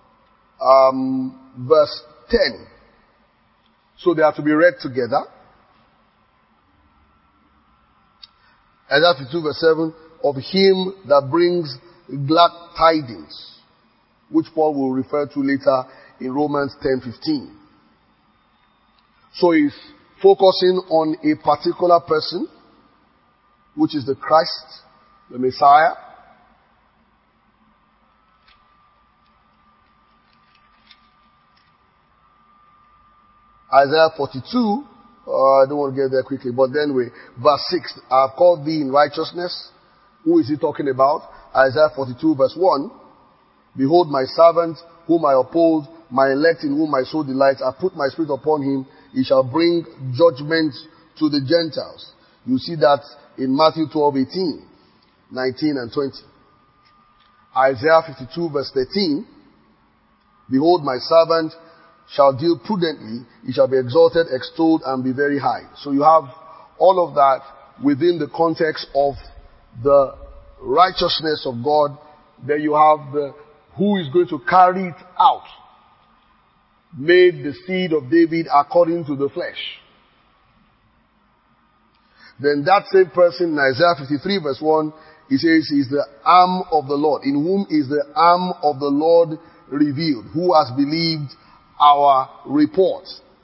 [SPEAKER 1] um, verse ten. So they have to be read together. Isaiah fifty-two verse seven, of him that brings glad tidings, which Paul will refer to later in Romans ten fifteen. So he's focusing on a particular person, which is the Christ, the Messiah. Isaiah forty-two, uh, I don't want to get there quickly, but then we, verse six, I have called thee in righteousness. Who is he talking about? Isaiah forty-two verse one, behold my servant whom I uphold, my elect in whom my soul delights. I put my spirit upon him. He shall bring judgment to the Gentiles. You see that in Matthew twelve eighteen, nineteen and twenty. Isaiah fifty-two verse thirteen, behold my servant shall deal prudently, he shall be exalted, extolled, and be very high. So you have all of that within the context of the righteousness of God. Then you have the who is going to carry it out. Made the seed of David according to the flesh. Then that same person in Isaiah fifty-three verse one, he says he is the arm of the Lord. In whom is the arm of the Lord revealed? Who has believed our report?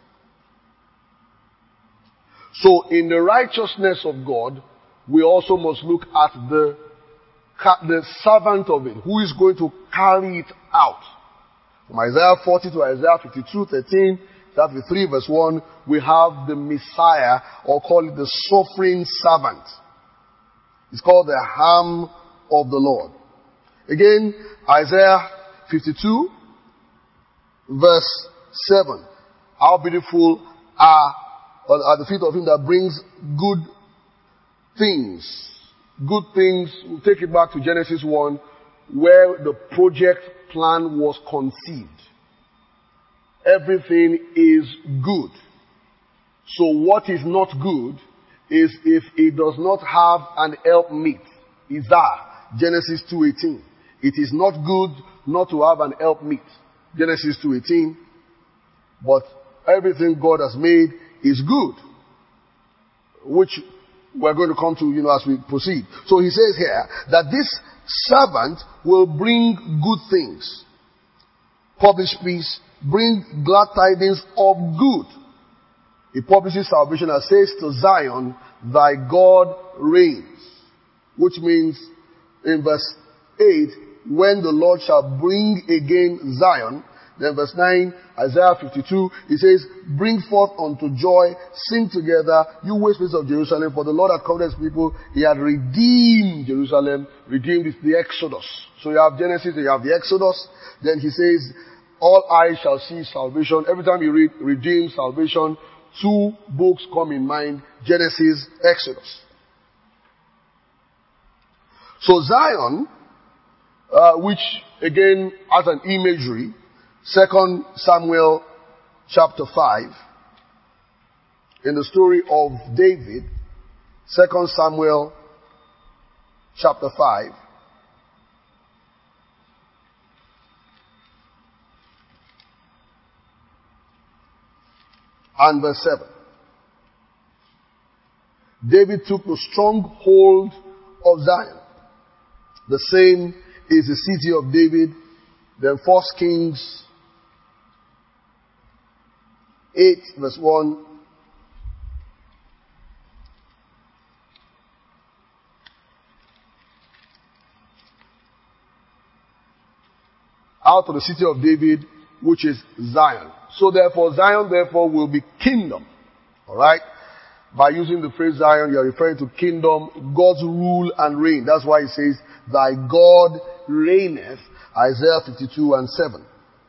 [SPEAKER 1] So in the righteousness of God, we also must look at the, the servant of it. Who is going to carry it out? From Isaiah forty to Isaiah fifty-two thirteen, fifty-three verse one, we have the Messiah, or call it the suffering servant. It's called the arm of the Lord. Again, Isaiah fifty-two verse seven. How beautiful are, are the feet of him that brings good things. Good things. We'll take it back to Genesis one, where the project plan was conceived. Everything is good. So what is not good is if it does not have an helpmeet. Is that Genesis two eighteen. It is not good not to have an helpmeet. Genesis two eighteen. But everything God has made is good, which we're going to come to, you know, as we proceed. So he says here that this servant will bring good things, publish peace, bring glad tidings of good. He publishes salvation and says to Zion, thy God reigns. Which means in verse eight, when the Lord shall bring again Zion. Then verse nine, Isaiah fifty-two, he says, bring forth unto joy, sing together, you wastelands of Jerusalem, for the Lord hath covered his people, he had redeemed Jerusalem, redeemed is the Exodus. So you have Genesis, you have the Exodus, then he says, all eyes shall see salvation. Every time you read redeem, salvation, two books come in mind, Genesis, Exodus. So Zion, uh, which again has an imagery, Second Samuel chapter five, in the story of David, Second Samuel chapter five, and verse seven. David took the stronghold of Zion. The same is the city of David. Then First Kings eight verse one. out of the city of David, which is Zion. So therefore, Zion therefore will be kingdom. Alright? By using the phrase Zion, you are referring to kingdom, God's rule and reign. That's why it says, thy God reigneth, Isaiah fifty-two and seven.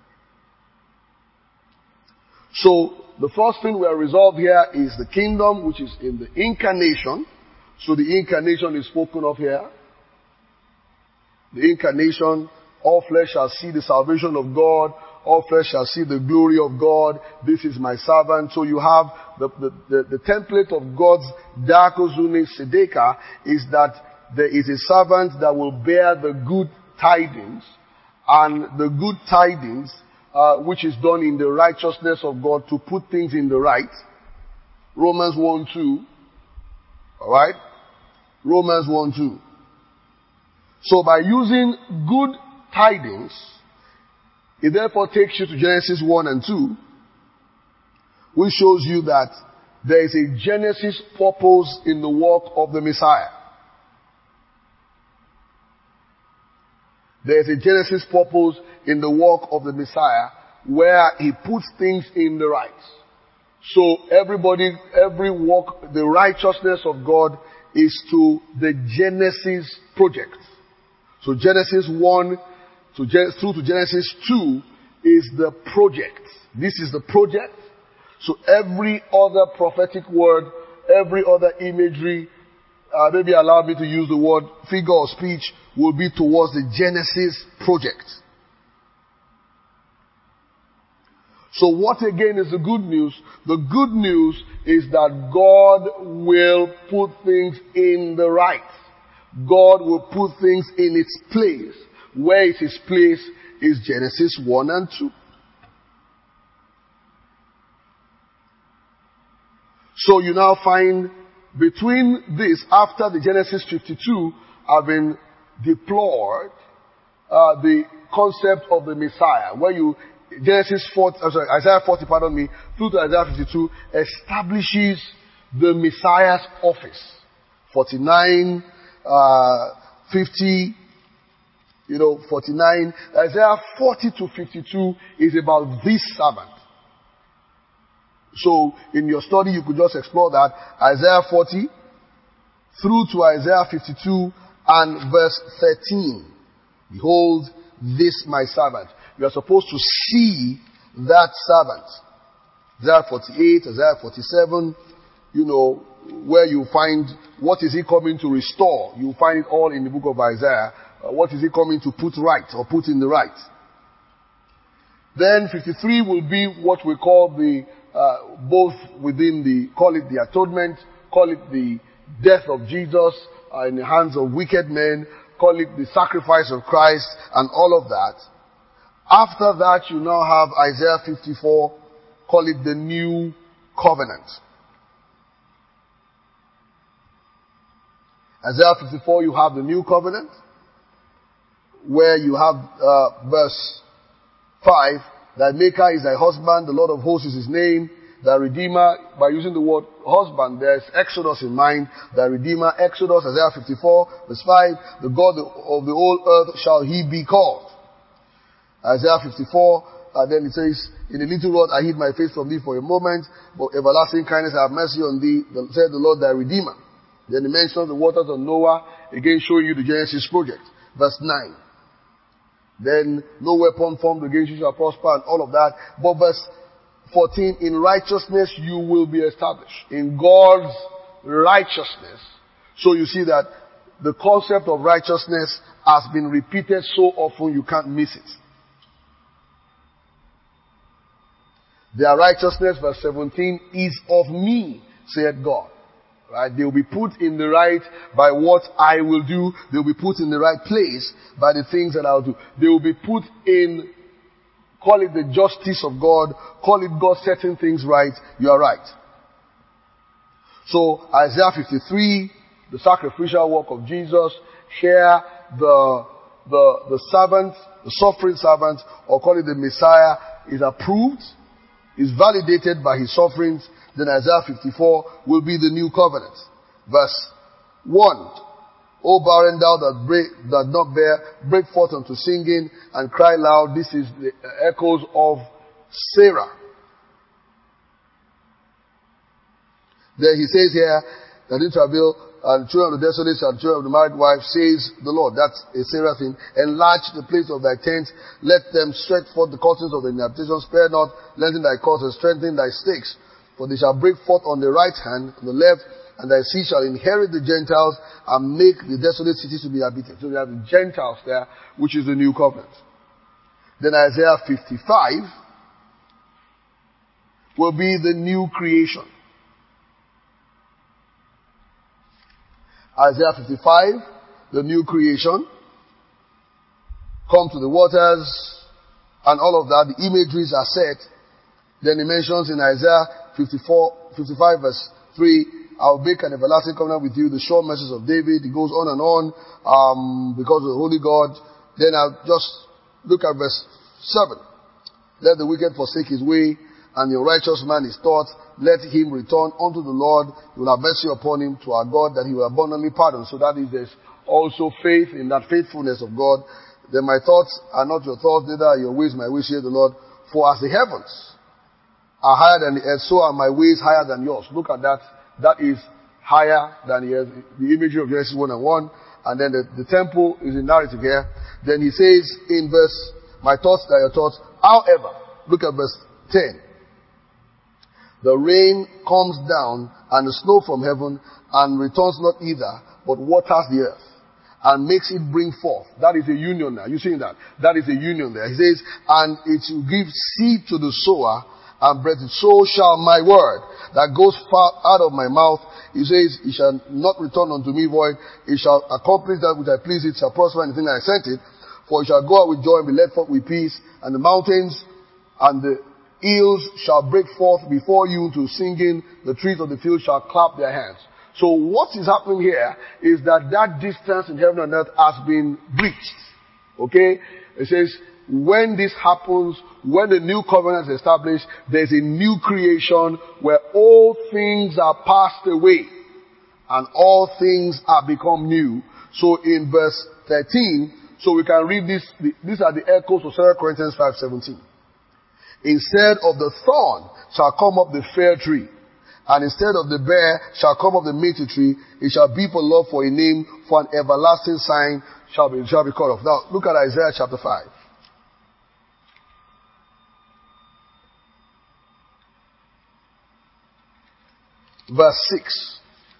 [SPEAKER 1] So, the first thing we are resolved here is the kingdom, which is in the incarnation. So the incarnation is spoken of here. The incarnation, all flesh shall see the salvation of God. All flesh shall see the glory of God. This is my servant. So you have the, the, the, the template of God's Diakozune Sedeka is that there is a servant that will bear the good tidings, and the good tidings, uh, which is done in the righteousness of God to put things in the right. Romans one two. Alright? Romans one two. So by using good tidings, it therefore takes you to Genesis one and two, which shows you that there is a Genesis purpose in the work of the Messiah. There is a Genesis purpose in the work of the Messiah where he puts things in the right. So everybody, every work, the righteousness of God is to the Genesis project. So Genesis one to Gen- through to Genesis two is the project. This is the project. So every other prophetic word, every other imagery, uh, maybe allow me to use the word figure of speech, will be towards the Genesis project. So what again is the good news? The good news is that God will put things in the right. God will put things in its place. Where is his place is Genesis one and two. So you now find between this, after the Genesis fifty-two have been deployed, uh, the concept of the Messiah, where you, Genesis forty, uh, sorry, Isaiah forty, pardon me, through to Isaiah fifty-two, establishes the Messiah's office. forty-nine, uh, fifty, you know, forty-nine. Isaiah forty to fifty-two is about this servant. So, in your study, you could just explore that. Isaiah forty through to Isaiah fifty-two and verse thirteen. Behold, this my servant. You are supposed to see that servant. Isaiah forty-eight, Isaiah forty-seven, you know, where you find what is he coming to restore. You find it all in the book of Isaiah. Uh, what is he coming to put right or put in the right? Then fifty-three will be what we call the Uh, both within the, call it the atonement, call it the death of Jesus uh, in the hands of wicked men, call it the sacrifice of Christ and all of that. After that, you now have Isaiah fifty-four, call it the new covenant. Isaiah fifty-four, you have the new covenant, where you have uh, verse five, thy maker is thy husband, the Lord of hosts is his name, thy redeemer. By using the word husband, there's Exodus in mind. Thy redeemer, Exodus, Isaiah fifty-four, verse five, the God of the whole earth shall he be called. Isaiah fifty-four, and then it says, in a little rod I hid my face from thee for a moment, but everlasting kindness I have mercy on thee, said the Lord thy redeemer. Then he mentions the waters of Noah, again showing you the Genesis project. Verse nine. Then no weapon formed against you shall prosper and all of that. But verse fourteen, in righteousness you will be established. In God's righteousness. So you see that the concept of righteousness has been repeated so often you can't miss it. Their righteousness, verse seventeen, is of me, saith God. Right? They will be put in the right by what I will do. They will be put in the right place by the things that I'll do. They will be put in, call it the justice of God, call it God setting things right. You are right. So Isaiah fifty-three, the sacrificial work of Jesus. Here, the, the, the servant, the suffering servant, or call it the Messiah, is approved, is validated by his sufferings. Then Isaiah fifty-four will be the new covenant. Verse one. O barren thou that break, that not bear, break forth unto singing and cry loud. This is the echoes of Sarah. Then he says here that in travail and children of the desolate and children of the married wife, says the Lord. That's a Sarah thing. Enlarge the place of thy tent. Let them stretch forth the curtains of the habitation. Spare not, lengthen thy cords and strengthen thy stakes. For they shall break forth on the right hand, on the left, and thy seed shall inherit the Gentiles and make the desolate cities to be habited. So we have the Gentiles there, which is the new covenant. Then Isaiah fifty-five will be the new creation. Isaiah fifty-five, the new creation. Come to the waters and all of that. The imageries are set. Then he mentions in Isaiah fifty-four, fifty-five verse three, I'll make an everlasting covenant with you, the sure mercies of David. It goes on and on, um, because of the Holy God. Then I'll just look at verse seven. Let the wicked forsake his way, and the righteous man his thoughts. Let him return unto the Lord. He will have mercy upon him, to our God, that he will abundantly pardon. So that is, there's also faith in that faithfulness of God. Then my thoughts are not your thoughts, neither are your ways my ways, saith the Lord. For as the heavens are higher than the earth, so are my ways higher than yours. Look at that. That is higher than the earth. The imagery of Genesis one and one. And then the, the temple is in narrative here. Then he says in verse, my thoughts are your thoughts. However, look at verse ten. The rain comes down and the snow from heaven and returns not either, but waters the earth and makes it bring forth. That is a union now. You seeing that? That is a union there. He says, and it will give seed to the sower and bread. So shall my word that goes far out of my mouth. He says, it shall not return unto me void. It shall accomplish that which I please. It shall prosper in the thing I sent it. For it shall go out with joy and be led forth with peace. And the mountains and the hills shall break forth before you to singing. The trees of the field shall clap their hands. So what is happening here is that that distance in heaven and earth has been breached. Okay? It says, when this happens, when the new covenant is established, there's a new creation where all things are passed away and all things are become new. So in verse thirteen, so we can read this, these are the echoes of Second Corinthians five seventeen. Instead of the thorn shall come up the fair tree, and instead of the bear shall come up the myrtle tree. It shall be for love, for a name, for an everlasting sign shall be, shall be cut off. Now look at Isaiah chapter five. Verse six.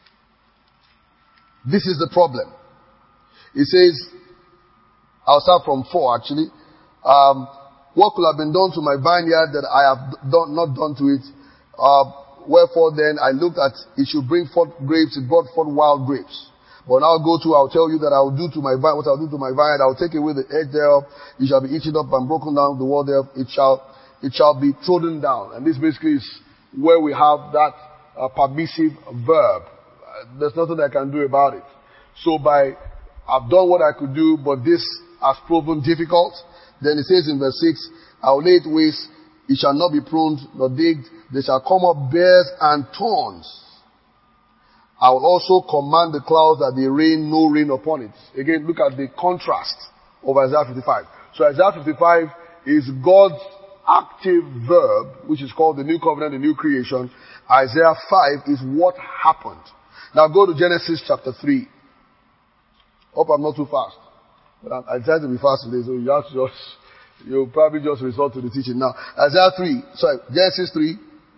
[SPEAKER 1] This is the problem. It says, I'll start from four actually. Um, what could have been done to my vineyard that I have done, not done to it? Uh, wherefore then I looked at it should bring forth grapes, it brought forth wild grapes. But now go to, I'll tell you that I will do to my vine, what I'll do to my vineyard, I will take away the edge thereof, it shall be eaten up and broken down the wall thereof, it shall, it shall be trodden down. And this basically is where we have that uh, permissive verb. Uh, there's nothing I can do about it. So by, I've done what I could do, but this has proven difficult. Then it says in verse six, I will lay it waste, it shall not be pruned nor digged, there shall come up bears and thorns. I will also command the clouds that they rain no rain upon it. Again, look at the contrast of Isaiah fifty-five. So Isaiah fifty-five is God's active verb, which is called the new covenant, the new creation. Isaiah five is what happened. Now go to Genesis chapter three. Hope I'm not too fast. But I try to be fast today, so you have to just, you'll probably just resort to the teaching now. Isaiah three, sorry, Genesis three.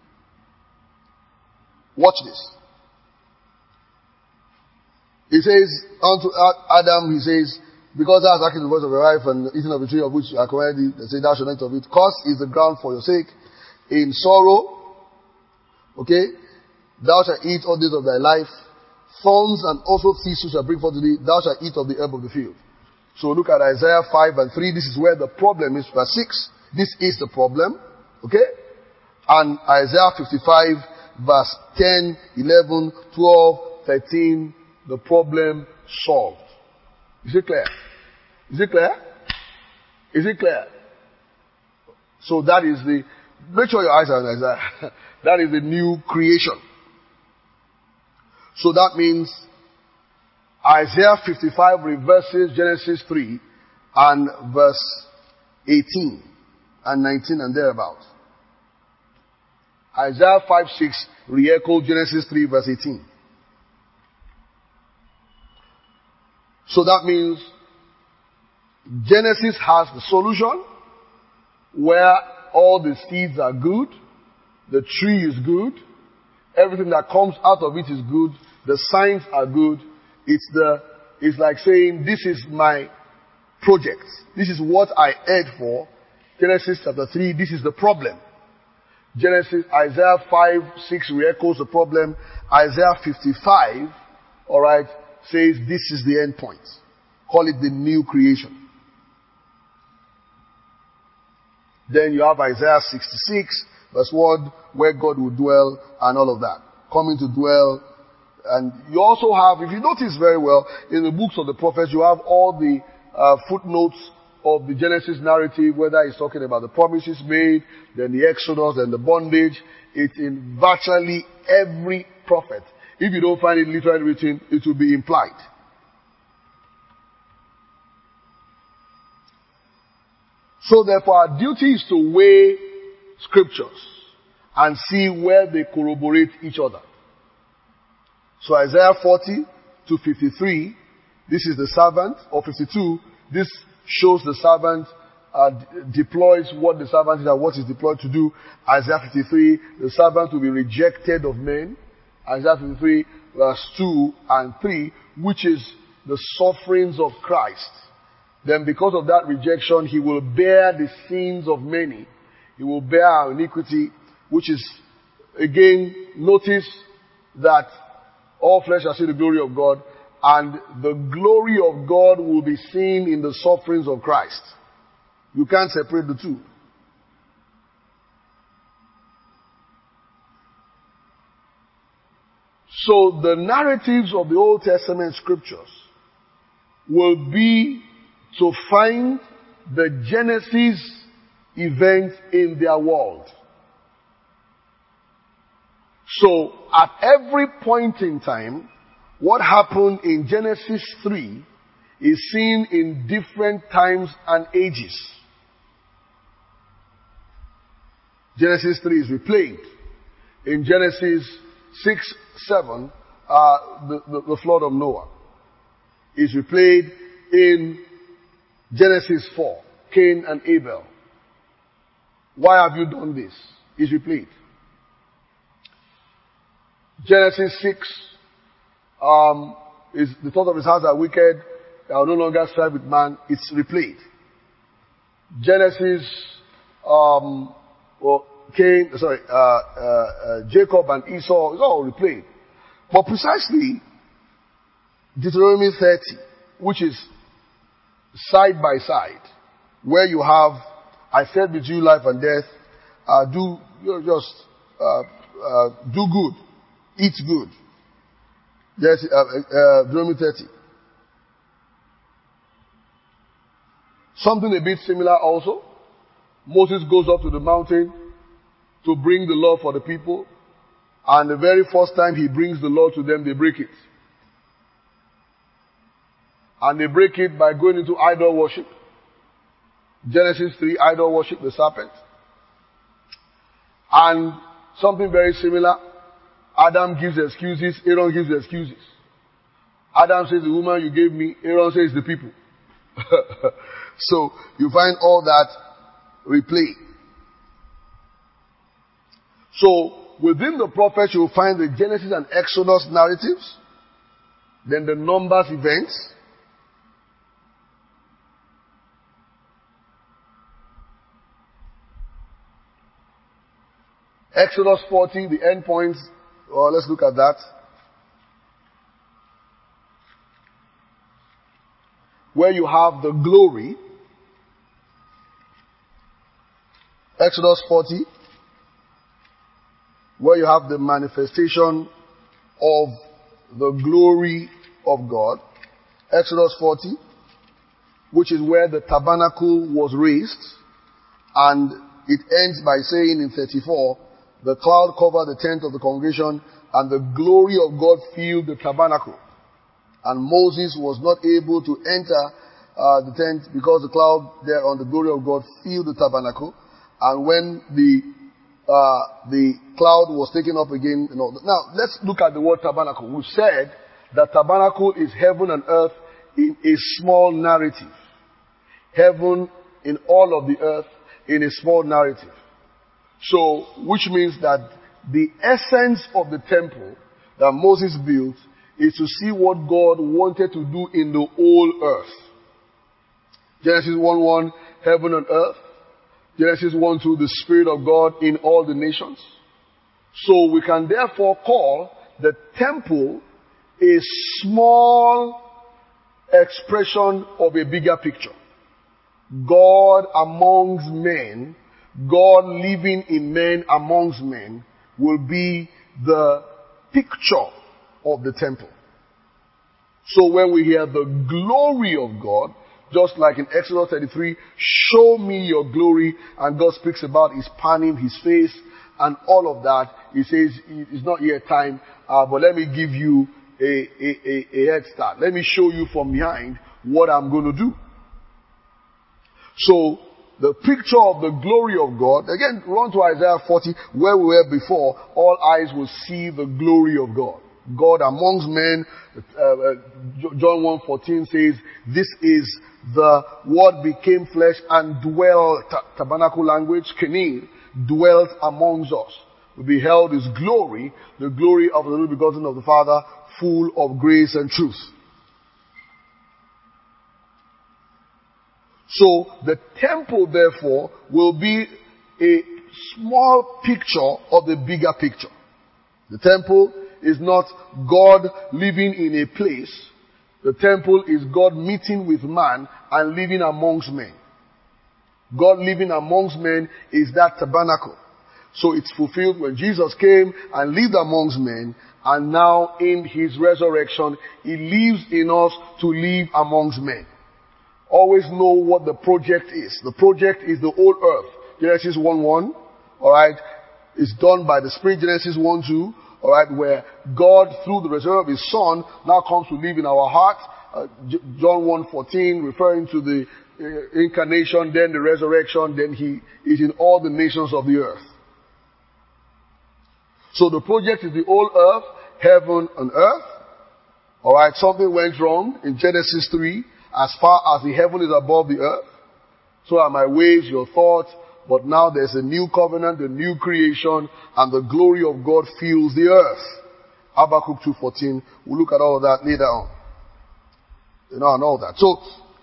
[SPEAKER 1] Watch this. He says, unto Adam, he says, because thou hast hearkened the voice of your wife and eaten of the tree of which I commanded thee, they say, thou shalt not eat of it. Curse is the ground for your sake. In sorrow, okay, thou shalt eat all days of thy life. Thorns and also thistles shall bring forth to thee. Thou shalt eat of the herb of the field. So look at Isaiah five and three. This is where the problem is. Verse six. This is the problem. Okay? And Isaiah fifty-five verse ten, eleven, twelve, thirteen. The problem solved. Is it clear? Is it clear? Is it clear? So that is the, make sure your eyes are on Isaiah. That is the new creation. So that means Isaiah fifty-five reverses Genesis three and verse eighteen and nineteen and thereabouts. Isaiah five six re-echoes Genesis three verse eighteen. So that means Genesis has the solution where all the seeds are good, the tree is good, everything that comes out of it is good, the signs are good. It's the, it's like saying, this is my project. This is what I aimed for. Genesis chapter three, this is the problem. Genesis, Isaiah five six re-echoes the problem. Isaiah fifty-five, alright, says this is the end point. Call it the new creation. Then you have Isaiah sixty-six, verse one, where God will dwell and all of that. Coming to dwell. And you also have, if you notice very well, in the books of the prophets, you have all the uh, footnotes of the Genesis narrative, whether it's talking about the promises made, then the Exodus, and the bondage. It's in virtually every prophet. If you don't find it literally written, it will be implied. So therefore, our duty is to weigh scriptures and see where they corroborate each other. So Isaiah forty to fifty-three, this is the servant, or fifty-two, this shows the servant, uh, d- deploys what the servant is and what is deployed to do. Isaiah fifty-three, the servant will be rejected of men. Isaiah fifty-three, verse two and three, which is the sufferings of Christ. Then because of that rejection, he will bear the sins of many. He will bear our iniquity, which is, again, notice that all flesh shall see the glory of God, and the glory of God will be seen in the sufferings of Christ. You can't separate the two. So the narratives of the Old Testament scriptures will be to find the Genesis event in their world. So, at every point in time, what happened in Genesis three is seen in different times and ages. Genesis three is replayed. In Genesis six, seven, uh, the, the, the flood of Noah is replayed. In Genesis four, Cain and Abel. Why have you done this? Is replayed. Genesis six, um, is the thought of his heart are wicked, I will no longer strive with man. It's replayed. Genesis, um, well, Cain, sorry, uh, uh, uh, Jacob and Esau is all replayed. But precisely, Deuteronomy thirty, which is side by side, where you have, I said between life and death, uh, do, you know, just, uh, uh, do good. Eat good. Yes, uh, uh, Deuteronomy thirty. Something a bit similar also. Moses goes up to the mountain to bring the law for the people. And the very first time he brings the law to them, they break it. And they break it by going into idol worship. Genesis three, idol worship, the serpent. And something very similar. Adam gives excuses, Aaron gives excuses. Adam says, the woman you gave me, Aaron says, the people. So, you find all that replay. So, within the prophets, you'll find the Genesis and Exodus narratives, then the Numbers events, Exodus forty, the end points. Oh, let's look at that. Where you have the glory. Exodus forty. Where you have the manifestation of the glory of God. Exodus forty. Which is where the tabernacle was raised. And it ends by saying in thirty-four, the cloud covered the tent of the congregation, and the glory of God filled the tabernacle. And Moses was not able to enter uh, the tent because the cloud there on the glory of God filled the tabernacle. And when the uh, the cloud was taken up again, you know. Now let's look at the word tabernacle. We've said that tabernacle is heaven and earth in a small narrative. Heaven in all of the earth in a small narrative. So, which means that the essence of the temple that Moses built is to see what God wanted to do in the whole earth. Genesis one one, heaven and earth. Genesis one two, the Spirit of God in all the nations. So we can therefore call the temple a small expression of a bigger picture. God amongst men, God living in men amongst men, will be the picture of the temple. So when we hear the glory of God, just like in Exodus thirty-three, show me your glory, and God speaks about his panning, his face, and all of that, he says, it's not yet time, uh, but let me give you a, a, a, a head start. Let me show you from behind what I'm going to do. So, the picture of the glory of God, again, run to Isaiah forty, where we were before, all eyes will see the glory of God. God amongst men, uh, John one fourteen says, this is the word became flesh and dwelt, tabernacle language, kenim, dwelt amongst us. We beheld his glory, the glory of the only begotten of the Father, full of grace and truth. So, the temple, therefore, will be a small picture of the bigger picture. The temple is not God living in a place. The temple is God meeting with man and living amongst men. God living amongst men is that tabernacle. So it's fulfilled when Jesus came and lived amongst men, and now in his resurrection, he lives in us to live amongst men. Always know what the project is. The project is the whole earth. Genesis one one, alright, is done by the Spirit. Genesis one two, alright, where God, through the resurrection of his Son, now comes to live in our heart. Uh, John one fourteen, referring to the uh, incarnation, then the resurrection, then he is in all the nations of the earth. So the project is the whole earth, heaven and earth. Alright, something went wrong in Genesis three. As far as the heaven is above the earth, so are my ways, your thoughts. But now there's a new covenant, a new creation, and the glory of God fills the earth. Habakkuk two fourteen. We'll look at all of that later on. You know, and all that. So,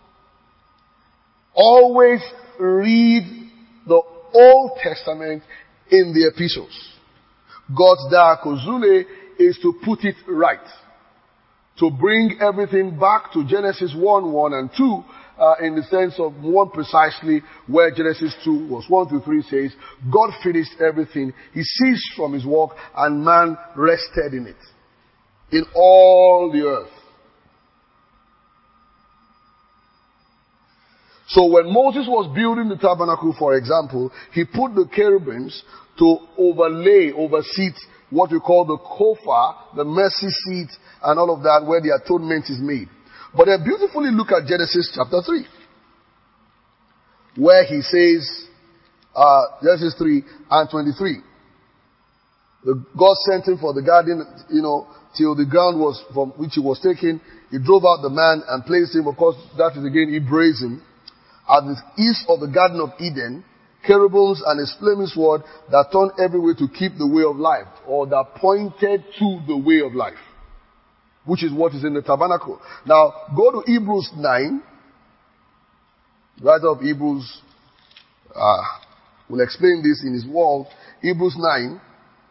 [SPEAKER 1] always read the Old Testament in the epistles. God's diakozune is to put it right. To bring everything back to Genesis one, one and two, uh, in the sense of one precisely where Genesis two was one through three says, God finished everything. He ceased from his work and man rested in it. In all the earth. So when Moses was building the tabernacle, for example, he put the cherubims to overlay, overseat what we call the kofar, the mercy seat, and all of that, where the atonement is made. But then beautifully look at Genesis chapter three, where he says, uh, Genesis three and twenty-three. The, God sent him for the garden, you know, till the ground was from which he was taken. He drove out the man and placed him, of course, that is again Hebraism, at the east of the Garden of Eden, cherubims and a flaming sword that turned every way to keep the way of life, or that pointed to the way of life, which is what is in the tabernacle. Now, go to Hebrews nine. Writer of Hebrews uh, will explain this in his wall. Hebrews nine.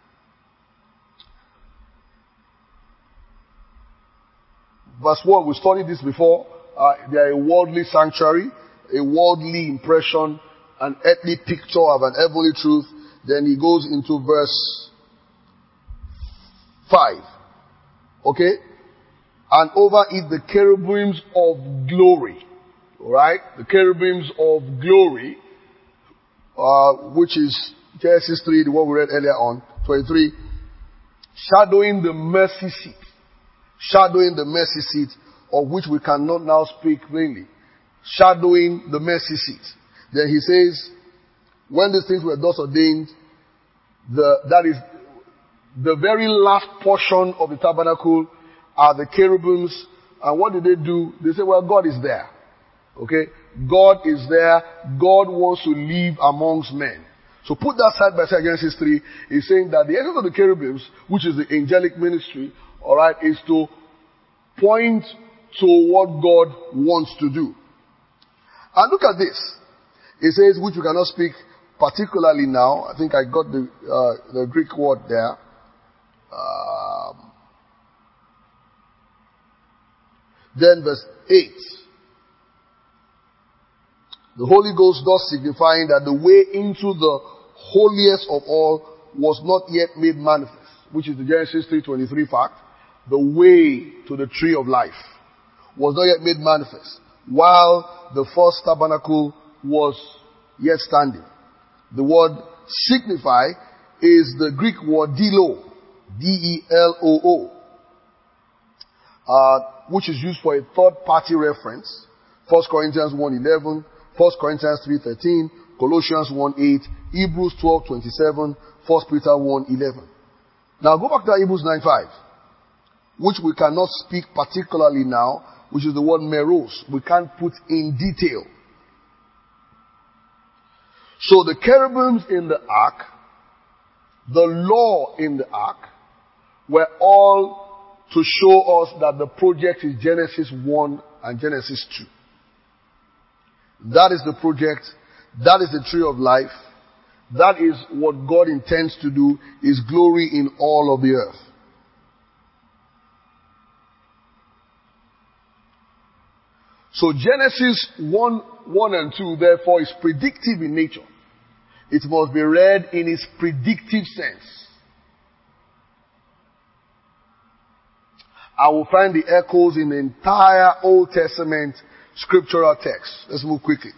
[SPEAKER 1] Verse one, we studied this before. Uh, they are a worldly sanctuary, a worldly impression, an earthly picture of an heavenly truth. Then he goes into verse five. Okay? And over it the cherubims of glory. Alright? The cherubims of glory, uh, which is Genesis three, the one we read earlier on, twenty-three, shadowing the mercy seat. Shadowing the mercy seat of which we cannot now speak plainly, shadowing the mercy seat. Then he says, when these things were thus ordained, the, that is, the very last portion of the tabernacle are the cherubims. And what did they do? They say, well, God is there. Okay? God is there. God wants to live amongst men. So put that side by side. Genesis three is saying that the essence of the cherubims, which is the angelic ministry, alright, is to point to what God wants to do. And look at this. It says, which we cannot speak particularly now. I think I got the, uh, the Greek word there. Um, then verse eight. The Holy Ghost does signifying that the way into the holiest of all was not yet made manifest, which is the Genesis three twenty-three fact. The way to the tree of life was not yet made manifest, while the first tabernacle was yet standing. The word signify is the Greek word delo, D E L O O, uh, which is used for a third party reference. First Corinthians one eleven, First Corinthians three thirteen, Colossians one eight, Hebrews twelve twenty-seven, First Peter one eleven. Now go back to Hebrews nine five, which we cannot speak particularly now, which is the word meros. We can't put in detail. So the cherubims in the ark, the law in the ark, were all to show us that the project is Genesis one and Genesis two. That is the project. That is the tree of life. That is what God intends to do, is glory in all of the earth. So Genesis one, one and two, therefore, is predictive in nature. It must be read in its predictive sense. I will find the echoes in the entire Old Testament scriptural text. Let's move quickly.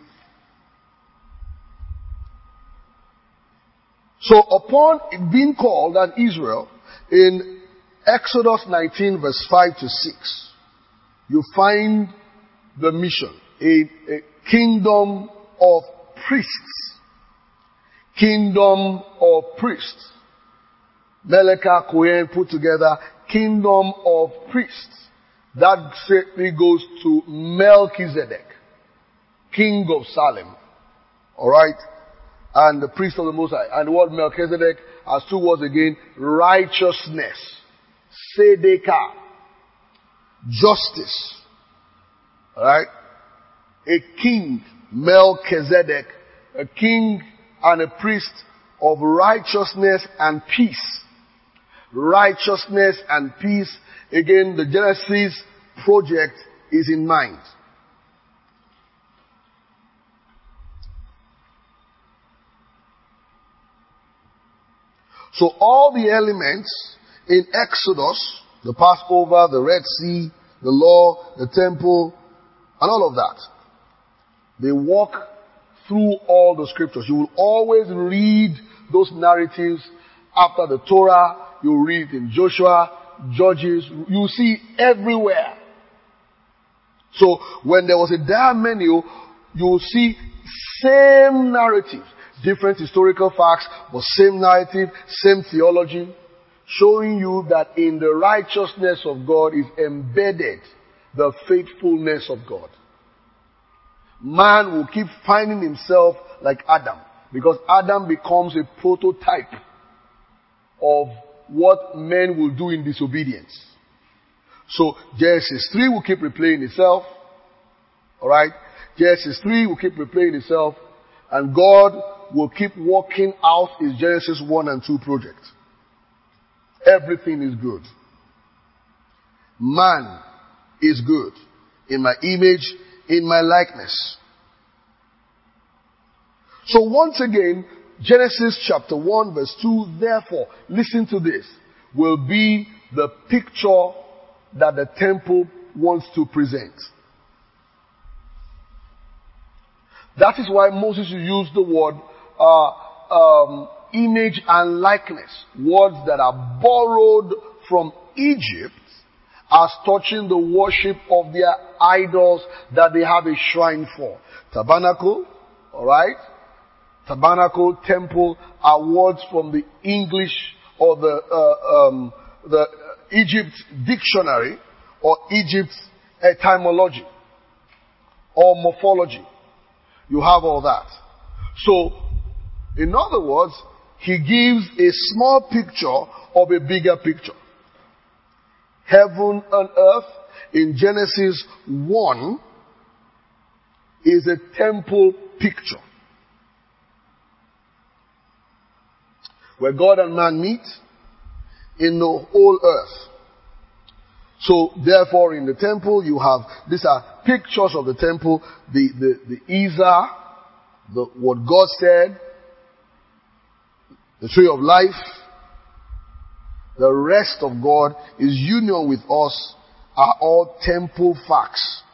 [SPEAKER 1] So upon being called an Israel, in Exodus nineteen verse five to six, you find the mission, a, a kingdom of priests. Kingdom of priests. Meleka Cohen put together kingdom of priests. That certainly goes to Melchizedek, king of Salem. Alright? And the priest of the Most High. And the word Melchizedek has two words again: righteousness, Sedekah, justice. Alright? A king, Melchizedek, a king and a priest of righteousness and peace. Righteousness and peace. Again, the Genesis project is in mind. So all the elements in Exodus, the Passover, the Red Sea, the law, the temple, and all of that, they walk through all the scriptures. You will always read those narratives after the Torah. You read in Joshua, Judges. You see everywhere. So when there was a diamenu, you will see same narratives, different historical facts, but same narrative, same theology, showing you that in the righteousness of God is embedded the faithfulness of God. Man will keep finding himself like Adam, because Adam becomes a prototype of what men will do in disobedience. So Genesis three will keep replaying itself. Alright? Genesis three will keep replaying itself, and God will keep working out his Genesis one and two project. Everything is good. Man is good. In my image, in my likeness. So once again, Genesis chapter one verse two, therefore, listen to this, will be the picture that the temple wants to present. That is why Moses used the word uh, um, image and likeness, words that are borrowed from Egypt as touching the worship of their idols that they have a shrine for. Tabernacle, alright? Tabernacle, temple are words from the English or the, uh, um, the Egypt dictionary or Egypt's etymology or morphology. You have all that. So, in other words, he gives a small picture of a bigger picture. Heaven and earth in Genesis one is a temple picture where God and man meet in the whole earth. So therefore in the temple you have, these are pictures of the temple, the, the, the Ezer, the, what God said, the tree of life. The rest of God, His union with us, are all temple facts.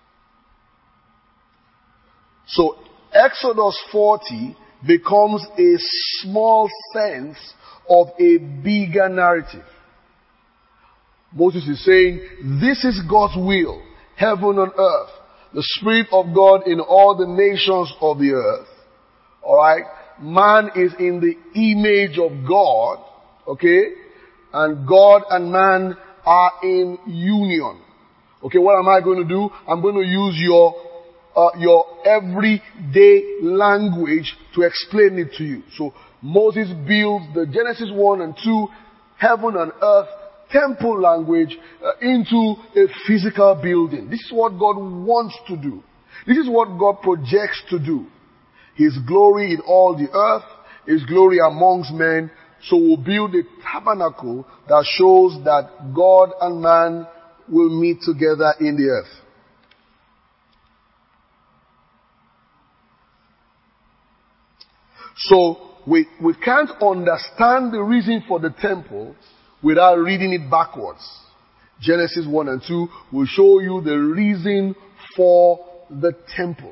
[SPEAKER 1] So Exodus forty becomes a small sense of a bigger narrative. Moses is saying, this is God's will, heaven and earth, the Spirit of God in all the nations of the earth. Alright? Man is in the image of God, okay? And God and man are in union. Okay, what am I going to do? I'm going to use your uh, your everyday language to explain it to you. So Moses builds the Genesis one and two, heaven and earth, temple language uh, into a physical building. This is what God wants to do. This is what God projects to do. His glory in all the earth, His glory amongst men. So we'll build a tabernacle that shows that God and man will meet together in the earth. So we, we can't understand the reason for the temple without reading it backwards. Genesis one and two will show you the reason for the temple.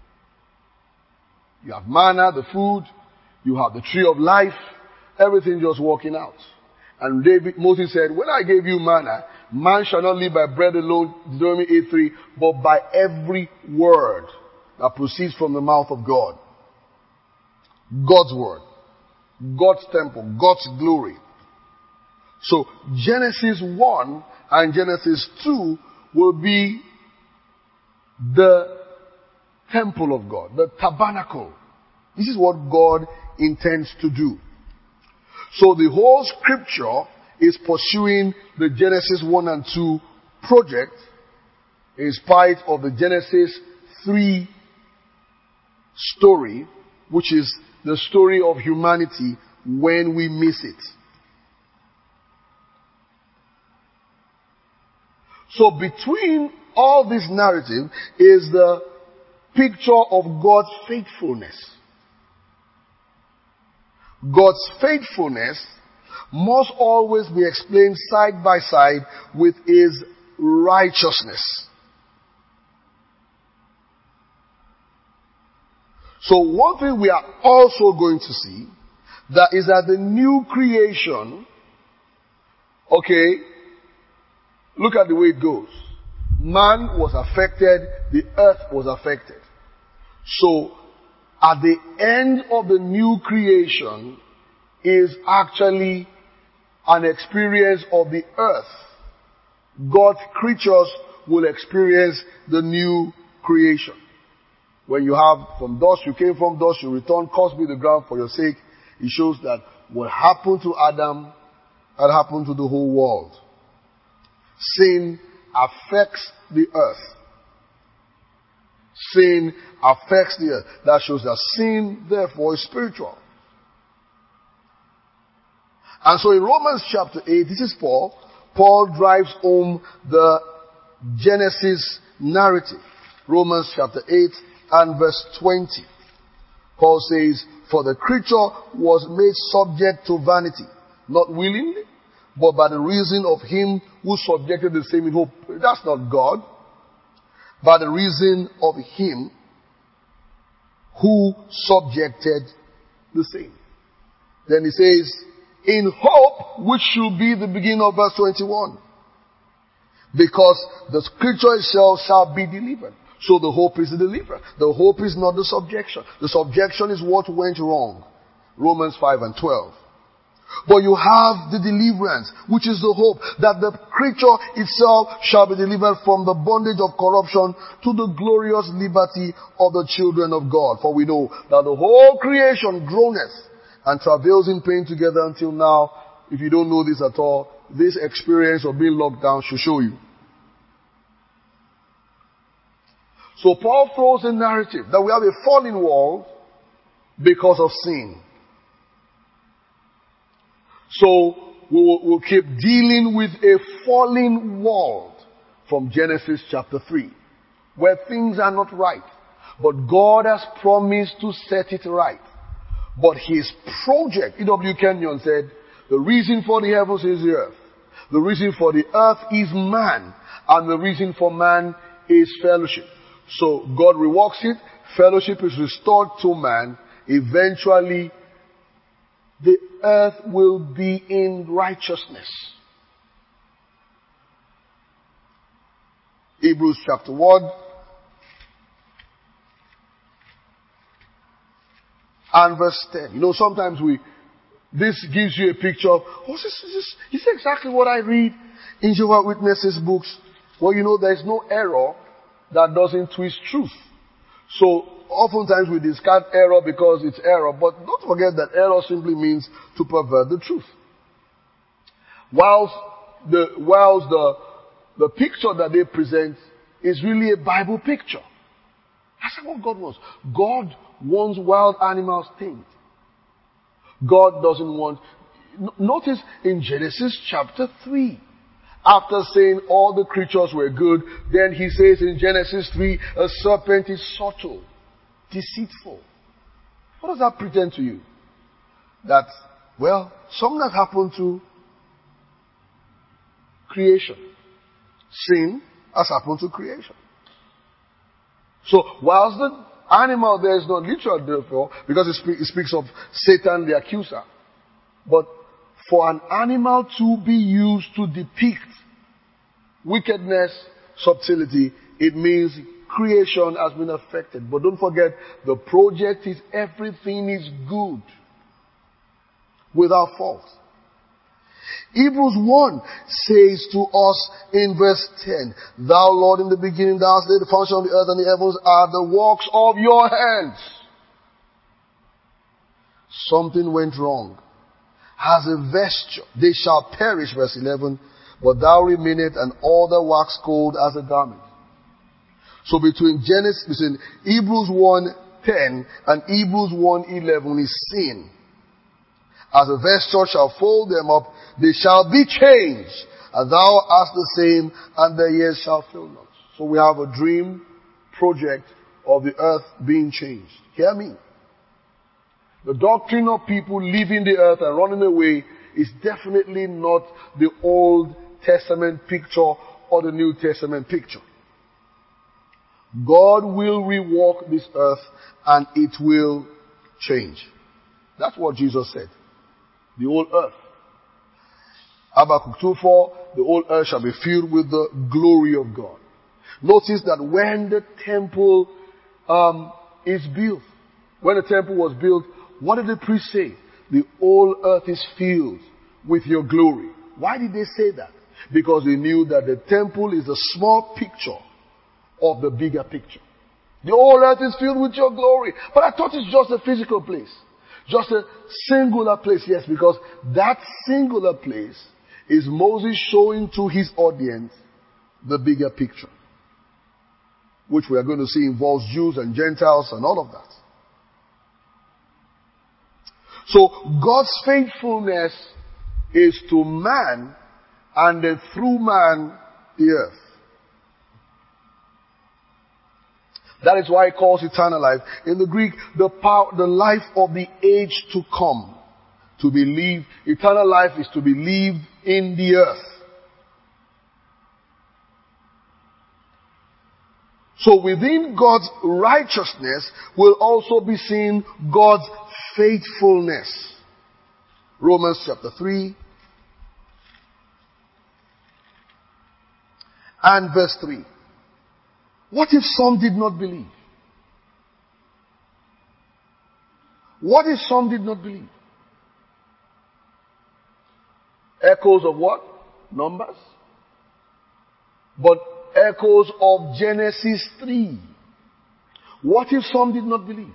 [SPEAKER 1] You have manna, the food. You have the tree of life. Everything just working out. And David, Moses said, when I gave you manna, man shall not live by bread alone, Deuteronomy eight three, but by every word that proceeds from the mouth of God. God's word. God's temple. God's glory. So Genesis one and Genesis two will be the temple of God, the tabernacle. This is what God intends to do. So the whole scripture is pursuing the Genesis one and two project in spite of the Genesis three story, which is the story of humanity when we miss it. So between all this narrative is the picture of God's faithfulness. God's faithfulness must always be explained side by side with His righteousness. So one thing we are also going to see that is that the new creation, okay, look at the way it goes. Man was affected, the earth was affected. So at the end of the new creation is actually an experience of the earth. God's creatures will experience the new creation. When you have from dust, you came from dust, you return, curse be the ground for your sake. It shows that what happened to Adam had happened to the whole world. Sin affects the earth. Sin affects the earth. That shows that sin, therefore, is spiritual. And so in Romans chapter eight, this is Paul. Paul drives home the Genesis narrative. Romans chapter eight and verse twenty. Paul says, for the creature was made subject to vanity, not willingly, but by the reason of him who subjected the same in hope. That's not God. By the reason of him who subjected the same. Then he says, in hope, which should be the beginning of verse twenty-one. Because the scripture itself shall be delivered. So the hope is the deliverer. The hope is not the subjection. The subjection is what went wrong. Romans five and twelve. But you have the deliverance, which is the hope that the creature itself shall be delivered from the bondage of corruption to the glorious liberty of the children of God. For we know that the whole creation groaneth and travails in pain together until now. If you don't know this at all, this experience of being locked down should show you. So Paul throws a narrative that we have a fallen world because of sin. So we will we'll keep dealing with a fallen world from Genesis chapter three, where things are not right. But God has promised to set it right. But his project, E W Kenyon said, the reason for the heavens is the earth. The reason for the earth is man. And the reason for man is fellowship. So God reworks it. Fellowship is restored to man. Eventually, the earth will be in righteousness. Hebrews chapter one and verse ten. You know, sometimes we, this gives you a picture of, oh, is this, is this, is this exactly what I read in Jehovah's Witnesses books? Well, you know, there's no error that doesn't twist truth. So, oftentimes we discard error because it's error, but don't forget that error simply means to pervert the truth. Whilst the, whilst the, the picture that they present is really a Bible picture. That's what God wants. God wants wild animals tamed. God doesn't want, notice in Genesis chapter three, after saying all the creatures were good, then he says in Genesis three, a serpent is subtle, deceitful. What does that pretend to you? That, well, something that happened to creation. Sin has happened to creation. So, whilst the animal there is not literal, therefore, because it, spe- it speaks of Satan the accuser. But for an animal to be used to depict wickedness, subtlety, it means creation has been affected. But don't forget, the project is everything is good, without fault. Hebrews one says to us in verse ten, Thou, Lord, in the beginning thou hast laid the foundation of the earth, and the heavens are the works of your hands. Something went wrong. As a vesture, they shall perish, verse eleven, but thou remainest, and all the wax cold as a garment. So between Genesis, between Hebrews one ten and Hebrews one eleven is sin. As a vesture shall fold them up, they shall be changed, and thou art the same, and the years shall fail not. So we have a dream project of the earth being changed. Hear me. The doctrine of people leaving the earth and running away is definitely not the Old Testament picture or the New Testament picture. God will rework this earth and it will change. That's what Jesus said. The whole earth. Habakkuk two four, the whole earth shall be filled with the glory of God. Notice that when the temple um, is built, when the temple was built, what did the priest say? The whole earth is filled with your glory. Why did they say that? Because they knew that the temple is a small picture of the bigger picture. The whole earth is filled with your glory. But I thought it's just a physical place. Just a singular place, yes, because that singular place is Moses showing to his audience the bigger picture, which we are going to see involves Jews and Gentiles and all of that. So God's faithfulness is to man, and then through man, the earth. That is why it calls eternal life. In the Greek, the power, the life of the age to come. To believe, eternal life is to be lived in the earth. So within God's righteousness will also be seen God's faithfulness. Romans chapter three And verse three. What if some did not believe? What if some did not believe? Echoes of what? Numbers. But echoes of Genesis three. What if some did not believe?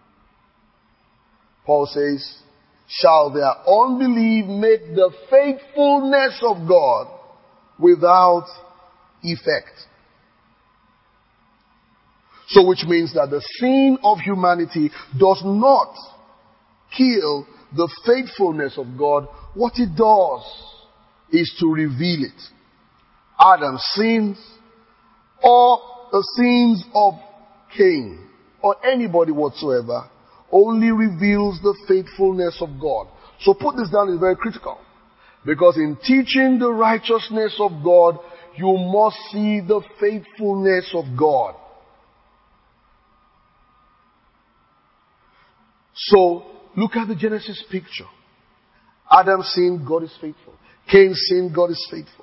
[SPEAKER 1] Paul says, shall their unbelief make the faithfulness of God without effect? So which means that the sin of humanity does not kill the faithfulness of God. What it does is to reveal it. Adam's sins or the sins of Cain or anybody whatsoever only reveals the faithfulness of God. So put this down, is very critical. Because in teaching the righteousness of God, you must see the faithfulness of God. So, look at the Genesis picture. Adam sinned, God is faithful. Cain sinned, God is faithful.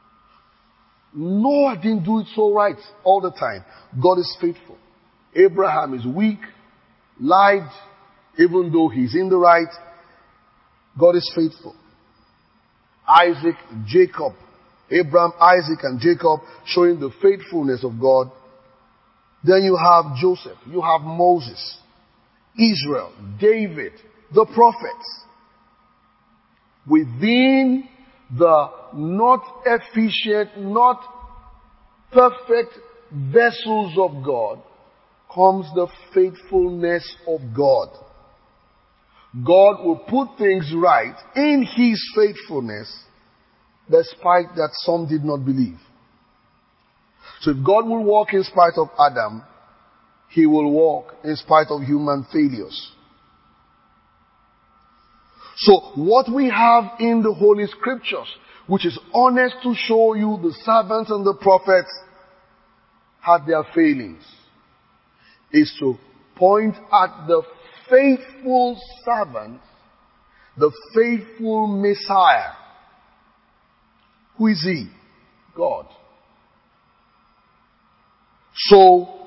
[SPEAKER 1] Noah didn't do it so right all the time. God is faithful. Abraham is weak, lied, even though he's in the right. God is faithful. Isaac, Jacob, Abraham, Isaac, and Jacob showing the faithfulness of God. Then you have Joseph, you have Moses, Israel, David, the prophets. Within the not efficient, not perfect vessels of God comes the faithfulness of God. God will put things right in His faithfulness despite that some did not believe. So if God will walk in spite of Adam, He will walk in spite of human failures. So what we have in the Holy Scriptures, which is honest to show you the servants and the prophets had their failings, is to point at the faithful servant, the faithful Messiah. Who is He? God. So,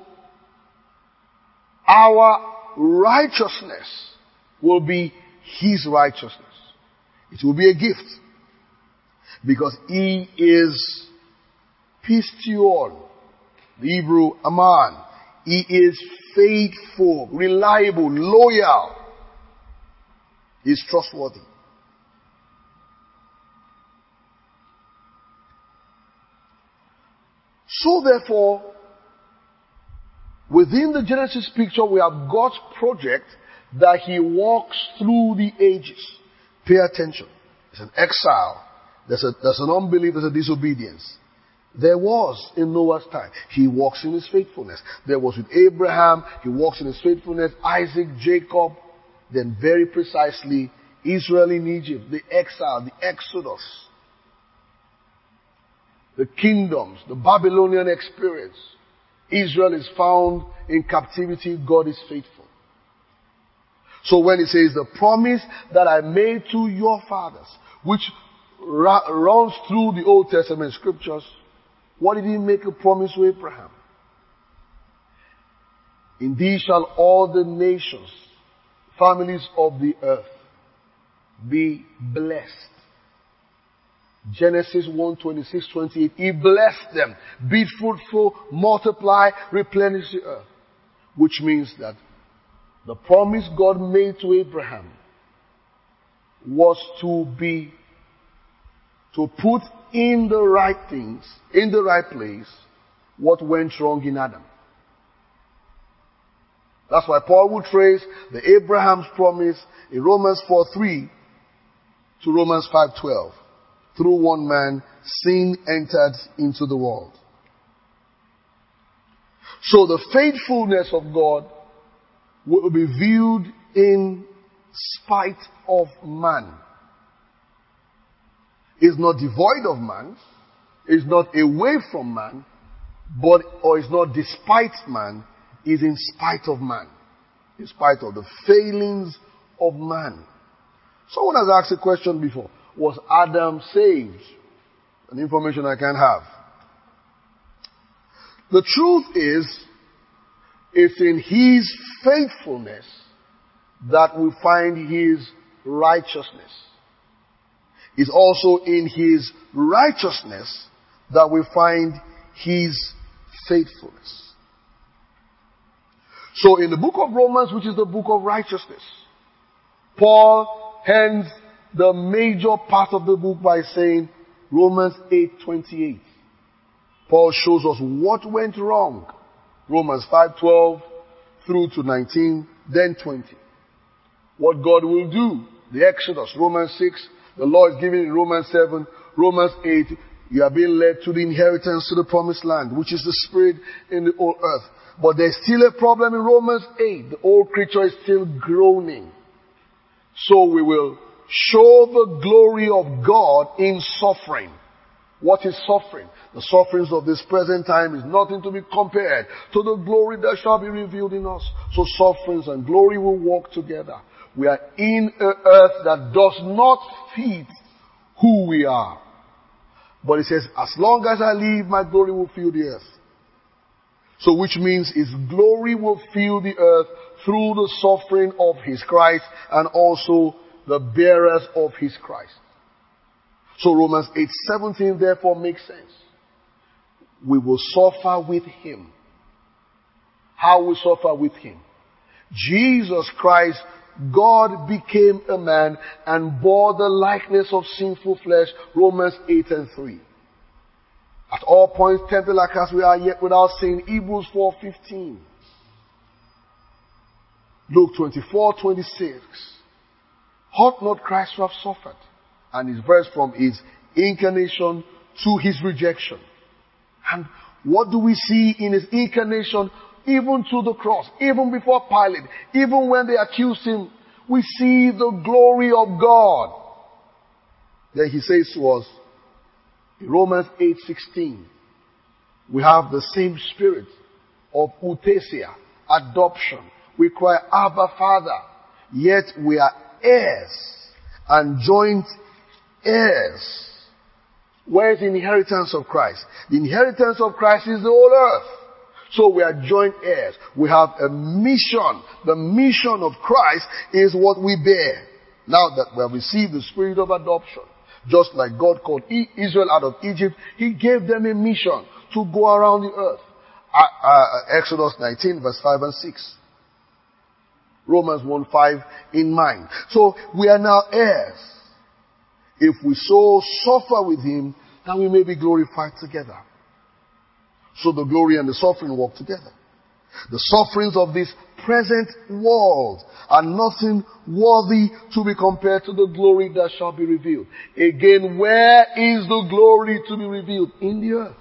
[SPEAKER 1] our righteousness will be His righteousness. It will be a gift. Because He is pistion, the Hebrew aman. He is faithful, reliable, loyal. He is trustworthy. So therefore, within the Genesis picture, we have God's project that He walks through the ages. Pay attention. There's an exile. There's, a, there's an unbelief. There's a disobedience. There was in Noah's time. He walks in His faithfulness. There was with Abraham. He walks in His faithfulness. Isaac, Jacob. Then very precisely, Israel in Egypt. The exile, the Exodus. The kingdoms, the Babylonian experience. Israel is found in captivity. God is faithful. So when He says, the promise that I made to your fathers, which ra- runs through the Old Testament scriptures, what did He make a promise to Abraham? In thee shall all the nations, families of the earth, be blessed. Genesis one, twenty-six, twenty-eight. He blessed them. Be fruitful, multiply, replenish the earth. Which means that the promise God made to Abraham was to be, to put in the right things, in the right place, what went wrong in Adam. That's why Paul would trace the Abraham's promise in Romans four three to Romans five twelve. Through one man, sin entered into the world. So the faithfulness of God will be viewed in spite of man. Is not devoid of man, is not away from man, but or is not despite man, is in spite of man. In spite of the failings of man. Someone has asked a question before. Was Adam saved? An information I can have. The truth is, it's in His faithfulness that we find His righteousness. It's also in His righteousness that we find His faithfulness. So in the book of Romans, which is the book of righteousness, Paul ends the major part of the book by saying, Romans eight twenty-eight. Paul shows us what went wrong. Romans five twelve through to nineteen, then twenty. What God will do. The Exodus, Romans six, the law is given in Romans seven, Romans eight, you are being led to the inheritance to the promised land, which is the Spirit in the old earth. But there's still a problem in Romans eight. The old creature is still groaning. So we will show the glory of God in suffering. What is suffering? The sufferings of this present time is nothing to be compared to the glory that shall be revealed in us. So sufferings and glory will walk together. We are in an earth that does not fit who we are. But it says, as long as I live, my glory will fill the earth. So which means His glory will fill the earth through the suffering of His Christ and also the bearers of His Christ. So Romans eight seventeen therefore makes sense. We will suffer with Him. How we suffer with Him? Jesus Christ, God became a man and bore the likeness of sinful flesh. Romans eight and three. At all points tempted like us we are, yet without sin. Hebrews four fifteen. Luke twenty-four twenty-six. Ought not Christ to have suffered? And his verse from His incarnation to His rejection. And what do we see in His incarnation? Even to the cross, even before Pilate, even when they accused Him, we see the glory of God. Then He says to us, in Romans eight sixteen, we have the same spirit of outhesia, adoption. We cry, Abba, Father. Yet we are heirs and joint heirs. Where is the inheritance of Christ? The inheritance of Christ is the whole earth. So we are joint heirs. We have a mission. The mission of Christ is what we bear. Now that we have received the spirit of adoption, just like God called Israel out of Egypt, He gave them a mission to go around the earth. Uh, uh, Exodus nineteen verse five and six. Romans one five in mind. So we are now heirs. If we so suffer with Him, then we may be glorified together. So the glory and the suffering walk together. The sufferings of this present world are nothing worthy to be compared to the glory that shall be revealed. Again, where is the glory to be revealed? In the earth.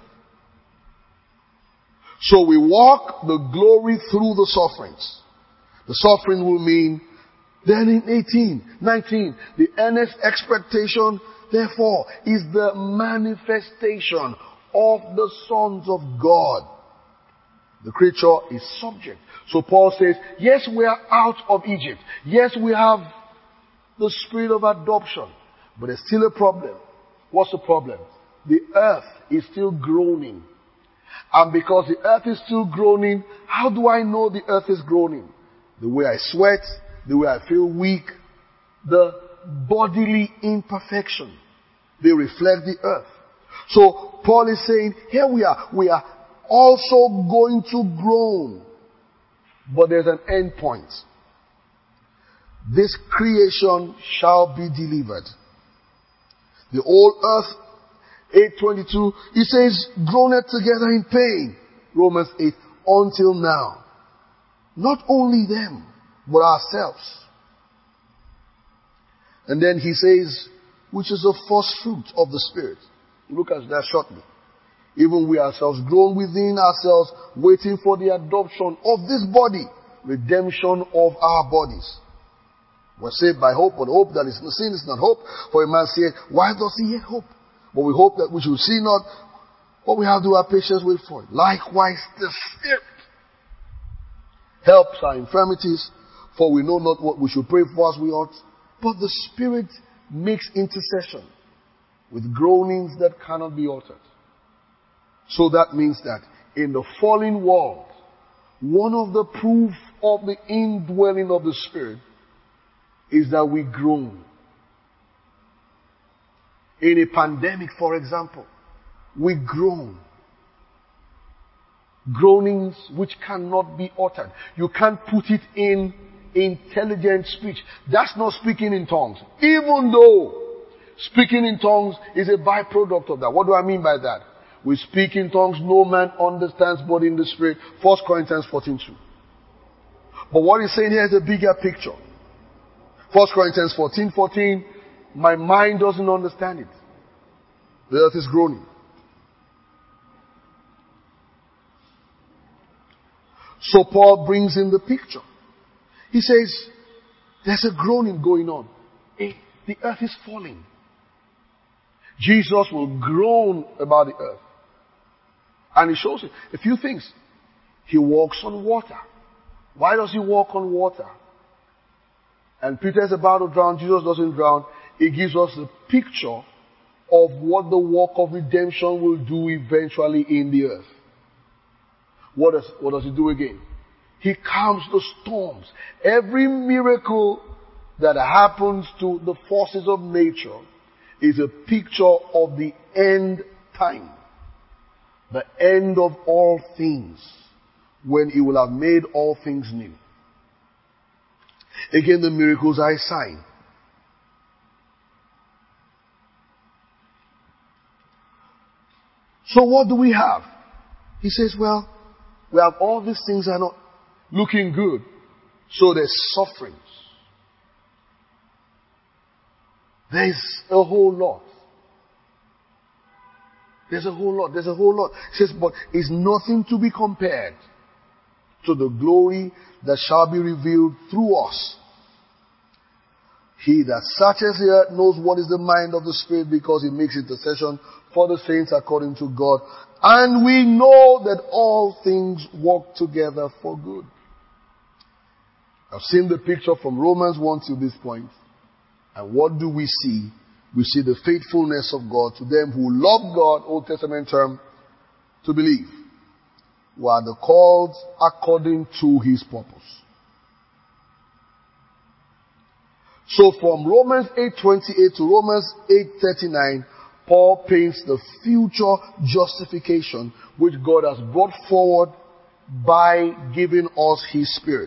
[SPEAKER 1] So we walk the glory through the sufferings. The suffering will mean, then in eighteen, nineteen, the earnest expectation, therefore, is the manifestation of the sons of God. The creature is subject. So Paul says, yes, we are out of Egypt. Yes, we have the spirit of adoption. But there's still a problem. What's the problem? The earth is still groaning. And because the earth is still groaning, how do I know the earth is groaning? The way I sweat, the way I feel weak, the bodily imperfection. They reflect the earth. So Paul is saying, here we are. We are also going to groan. But there's an end point. This creation shall be delivered. The old earth, eight twenty-two, he says, groaneth together in pain. Romans eight, until now. Not only them, but ourselves. And then he says, which is the first fruit of the Spirit. Look at that shortly. Even we ourselves groan within ourselves, waiting for the adoption of this body, redemption of our bodies. We're saved by hope, but hope that is not seen is not hope. For a man said, why does he yet hope? But we hope that we should see not what we have to have patience wait for. Likewise, the Spirit helps our infirmities, for we know not what we should pray for as we ought. But the Spirit makes intercession with groanings that cannot be uttered. So that means that in the fallen world, one of the proof of the indwelling of the Spirit is that we groan. In a pandemic, for example, we groan. Groanings which cannot be uttered. You can't put it in intelligent speech. That's not speaking in tongues. Even though speaking in tongues is a byproduct of that. What do I mean by that? We speak in tongues, no man understands but in the Spirit. First Corinthians fourteen two. But what he's saying here is a bigger picture. First Corinthians fourteen fourteen. My mind doesn't understand it. The earth is groaning. So Paul brings in the picture. He says, there's a groaning going on. The earth is falling. Jesus will groan about the earth. And he shows it a few things. He walks on water. Why does he walk on water? And Peter's about to drown. Jesus doesn't drown. He gives us a picture of what the work of redemption will do eventually in the earth. What does, what does he do again? He calms the storms. Every miracle that happens to the forces of nature is a picture of the end time. The end of all things, when he will have made all things new. Again, the miracles are a sign. So what do we have? He says, well, we have all these things are not looking good. So there's sufferings. There's a whole lot. There's a whole lot. There's a whole lot. He says, but it's nothing to be compared to the glory that shall be revealed through us. He that searches the earth knows what is the mind of the Spirit, because he makes intercession for the saints according to God. And we know that all things work together for good. I've seen the picture from Romans one to this point. And what do we see? We see the faithfulness of God to them who love God, Old Testament term, to believe, who are the called according to his purpose. So from Romans eight twenty-eight to Romans eight thirty-nine, Paul paints the future justification which God has brought forward by giving us his Spirit.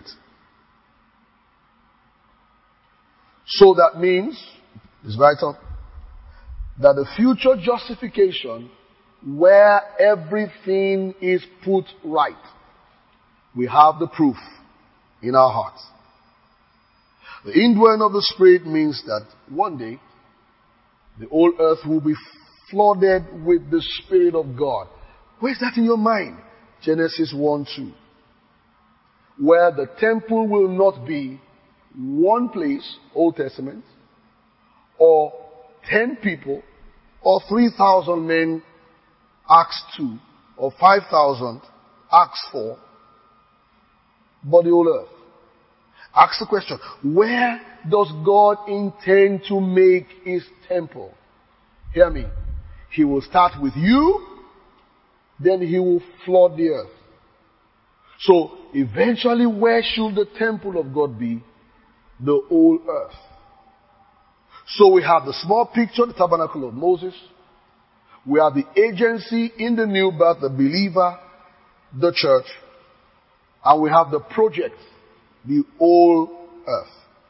[SPEAKER 1] So that means, it's right up, that the future justification where everything is put right, we have the proof in our hearts. The indwelling of the Spirit means that one day the whole earth will be flooded with the Spirit of God. Where's that in your mind? Genesis one two. Where the temple will not be one place, Old Testament, or ten people, or three thousand men, Acts two, or five thousand, Acts four, but the whole earth. Ask the question, where does God intend to make his temple? Hear me. He will start with you, then he will flood the earth. So, eventually, where should the temple of God be? The whole earth. So we have the small picture, the tabernacle of Moses. We have the agency in the new birth, the believer, the church. And we have the project, the whole earth.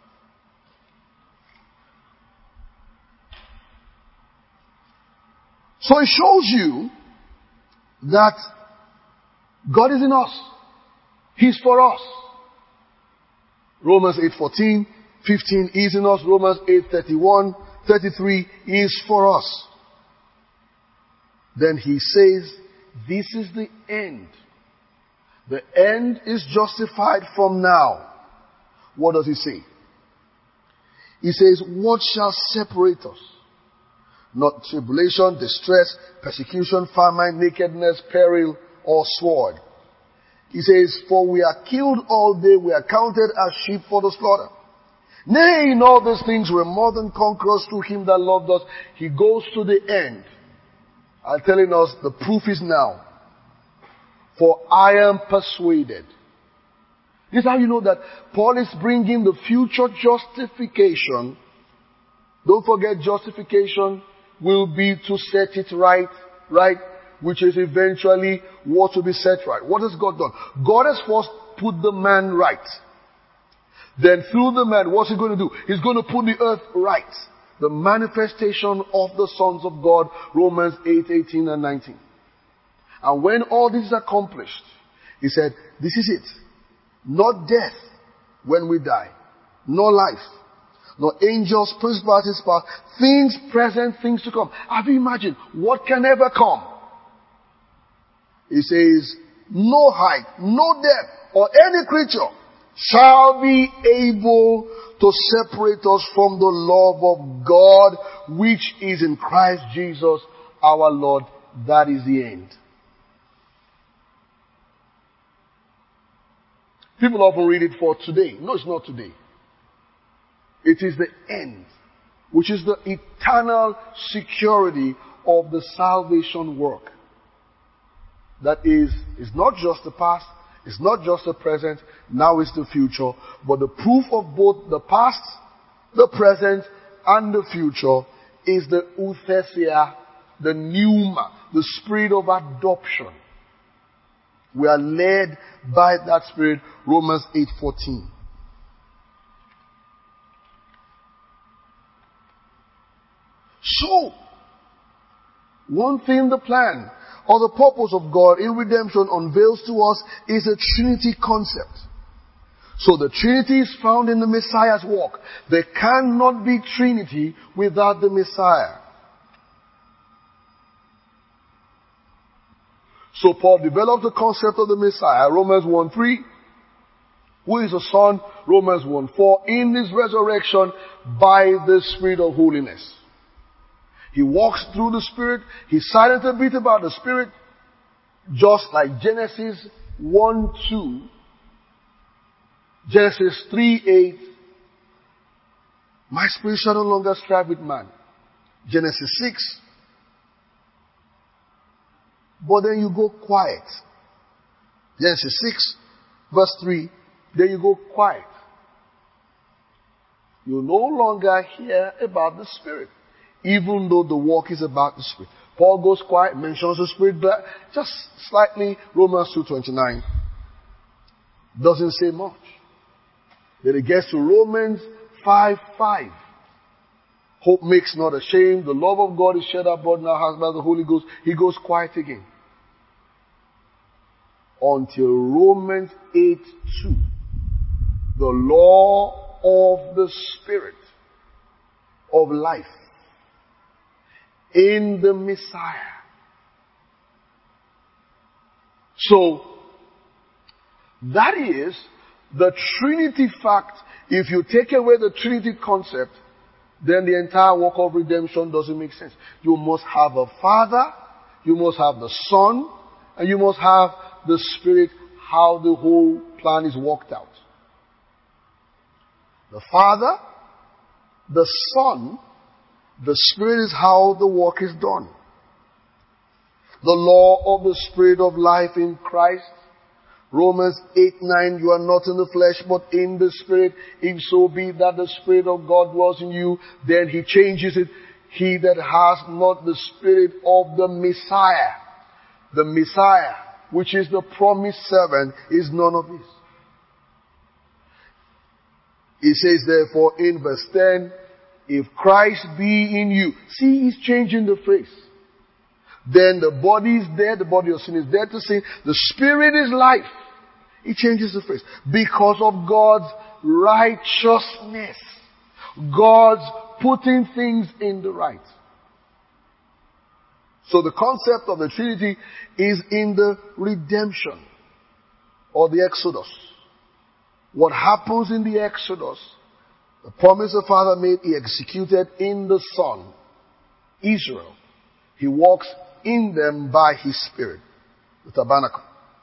[SPEAKER 1] So it shows you that God is in us. He's for us. Romans eight fourteen, fifteen is in us. Romans eight thirty-one, thirty-three is for us. Then he says, this is the end. The end is justified from now. What does he say? He says, what shall separate us? Not tribulation, distress, persecution, famine, nakedness, peril, or sword. He says, for we are killed all day, we are counted as sheep for the slaughter. Nay, in all these things we are more than conquerors through him that loved us. He goes to the end, and telling us the proof is now. I am persuaded. This is how you know that Paul is bringing the future justification. Don't forget, justification will be to set it right, right? Which is eventually what will be set right. What has God done? God has first put the man right. Then through the man, what's he going to do? He's going to put the earth right. The manifestation of the sons of God, Romans eight, eighteen and nineteen. And when all this is accomplished, he said, this is it. Not death when we die, nor life, nor angels, principalities, powers, things present, things to come. Have you imagined what can ever come? He says, no height, no depth, or any creature shall be able to separate us from the love of God, which is in Christ Jesus our Lord. That is the end. People often read it for today. No, it's not today. It is the end, which is the eternal security of the salvation work. That is, it's not just the past, it's not just the present, now it's the future, but the proof of both the past, the present, and the future is the outhesia, the pneuma, the spirit of adoption. We are led by that spirit, Romans eight fourteen. So, one thing the plan or the purpose of God in redemption unveils to us is a Trinity concept. So the Trinity is found in the Messiah's work. There cannot be Trinity without the Messiah. So Paul developed the concept of the Messiah, Romans one three, who is the Son, Romans one four, in his resurrection by the Spirit of holiness. He walks through the Spirit. He silent a bit about the Spirit, just like Genesis one two, Genesis three eight. My spirit shall no longer strive with man. Genesis six. But then you go quiet. Genesis six, verse three. Then you go quiet. You no longer hear about the Spirit, even though the walk is about the Spirit. Paul goes quiet, mentions the Spirit, but just slightly. Romans two twenty-nine doesn't say much. Then it gets to Romans five five. Hope makes not ashamed. The love of God is shed abroad in our hearts by the Holy Ghost. He goes quiet again. Until Romans eight two. The law of the Spirit of life in the Messiah. So, that is the Trinity fact. If you take away the Trinity concept, then the entire work of redemption doesn't make sense. You must have a Father, you must have the Son, and you must have the Spirit, how the whole plan is worked out. The Father, the Son, the Spirit is how the work is done. The law of the Spirit of life in Christ. Romans eight nine, you are not in the flesh but in the Spirit. If so be that the Spirit of God dwells in you, then he changes it. He that has not the Spirit of the Messiah, the Messiah, which is the promised servant, is none of this. He says therefore in verse ten, if Christ be in you. See, he's changing the phrase. Then the body is dead, the body of sin is dead to sin. The Spirit is life. He changes the phrase. Because of God's righteousness. God's putting things in the right. So the concept of the Trinity is in the redemption or the Exodus. What happens in the Exodus, the promise the Father made, he executed in the Son, Israel. He walks in them by his Spirit, the tabernacle.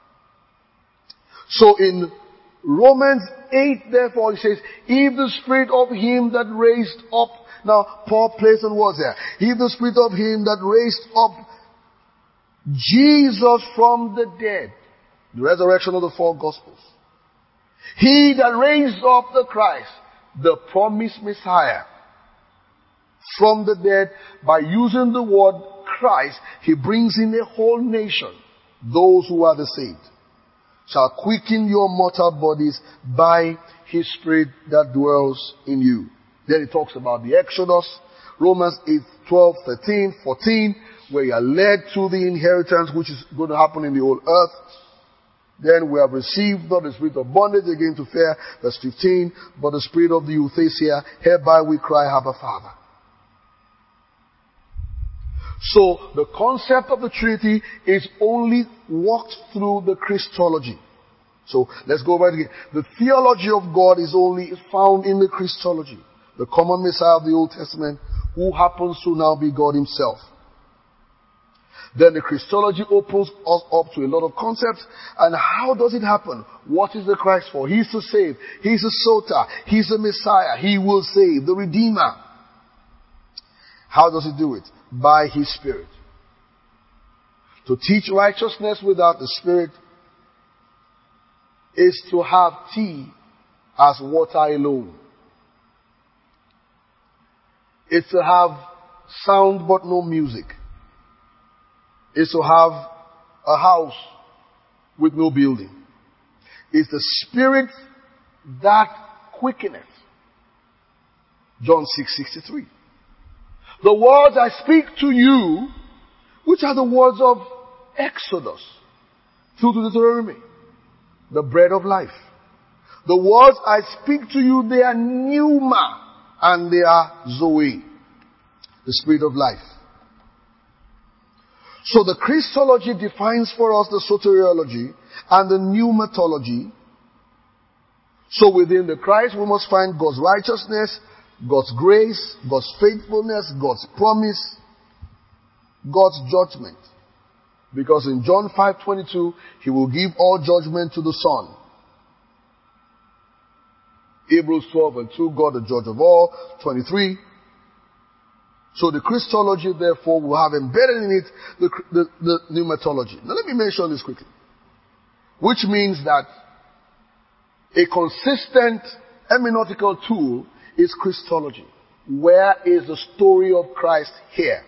[SPEAKER 1] So in Romans eight, therefore, he says, if the Spirit of him that raised up, now Paul placed on words there, if the Spirit of him that raised up Jesus from the dead. The resurrection of the four Gospels. He that raised up the Christ, the promised Messiah, from the dead, by using the word Christ, he brings in a whole nation, those who are the saved, shall quicken your mortal bodies by his Spirit that dwells in you. Then he talks about the Exodus, Romans eight, twelve, thirteen, fourteen, where you are led to the inheritance which is going to happen in the old earth. Then we have received not the spirit of bondage again to fear, verse fifteen, but the spirit of the Euthesia, hereby we cry, Abba, Father. So the concept of the Trinity is only walked through the Christology. So let's go back again. The theology of God is only found in the Christology, the common Messiah of the Old Testament, who happens to now be God himself. Then the Christology opens us up to a lot of concepts. And how does it happen? What is the Christ for? He's to save. He's a Soter. He's a Messiah. He will save. The Redeemer. How does he do it? By his Spirit. To teach righteousness without the Spirit is to have tea as water alone. It's to have sound but no music. It's to have a house with no building. It's the Spirit that quickeneth. John six sixty-three. The words I speak to you, which are the words of Exodus through to Deuteronomy, the bread of life. The words I speak to you, they are pneuma and they are zoe, the Spirit of life. So the Christology defines for us the soteriology and the pneumatology. So within the Christ we must find God's righteousness, God's grace, God's faithfulness, God's promise, God's judgment. Because in John five twenty-two, he will give all judgment to the Son. Hebrews twelve and two, God the judge of all, twenty-three. So the Christology, therefore, will have embedded in it the, the, the pneumatology. Now let me mention this quickly. Which means that a consistent hermeneutical tool is Christology. Where is the story of Christ here?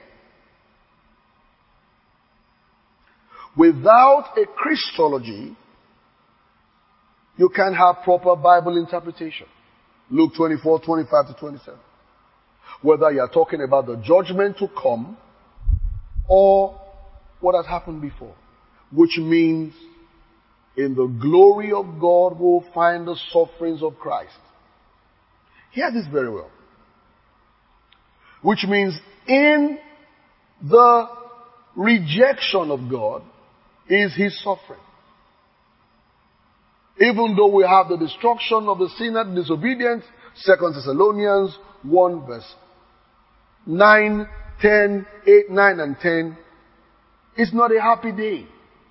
[SPEAKER 1] Without a Christology, you can't have proper Bible interpretation. Luke twenty-four, twenty-five to twenty-seven. Whether you are talking about the judgment to come or what has happened before. Which means in the glory of God we'll find the sufferings of Christ. Hear this very well. Which means in the rejection of God is his suffering. Even though we have the destruction of the sinner, disobedient, Second Thessalonians one verse nine, ten, eight, nine and ten, it's not a happy day.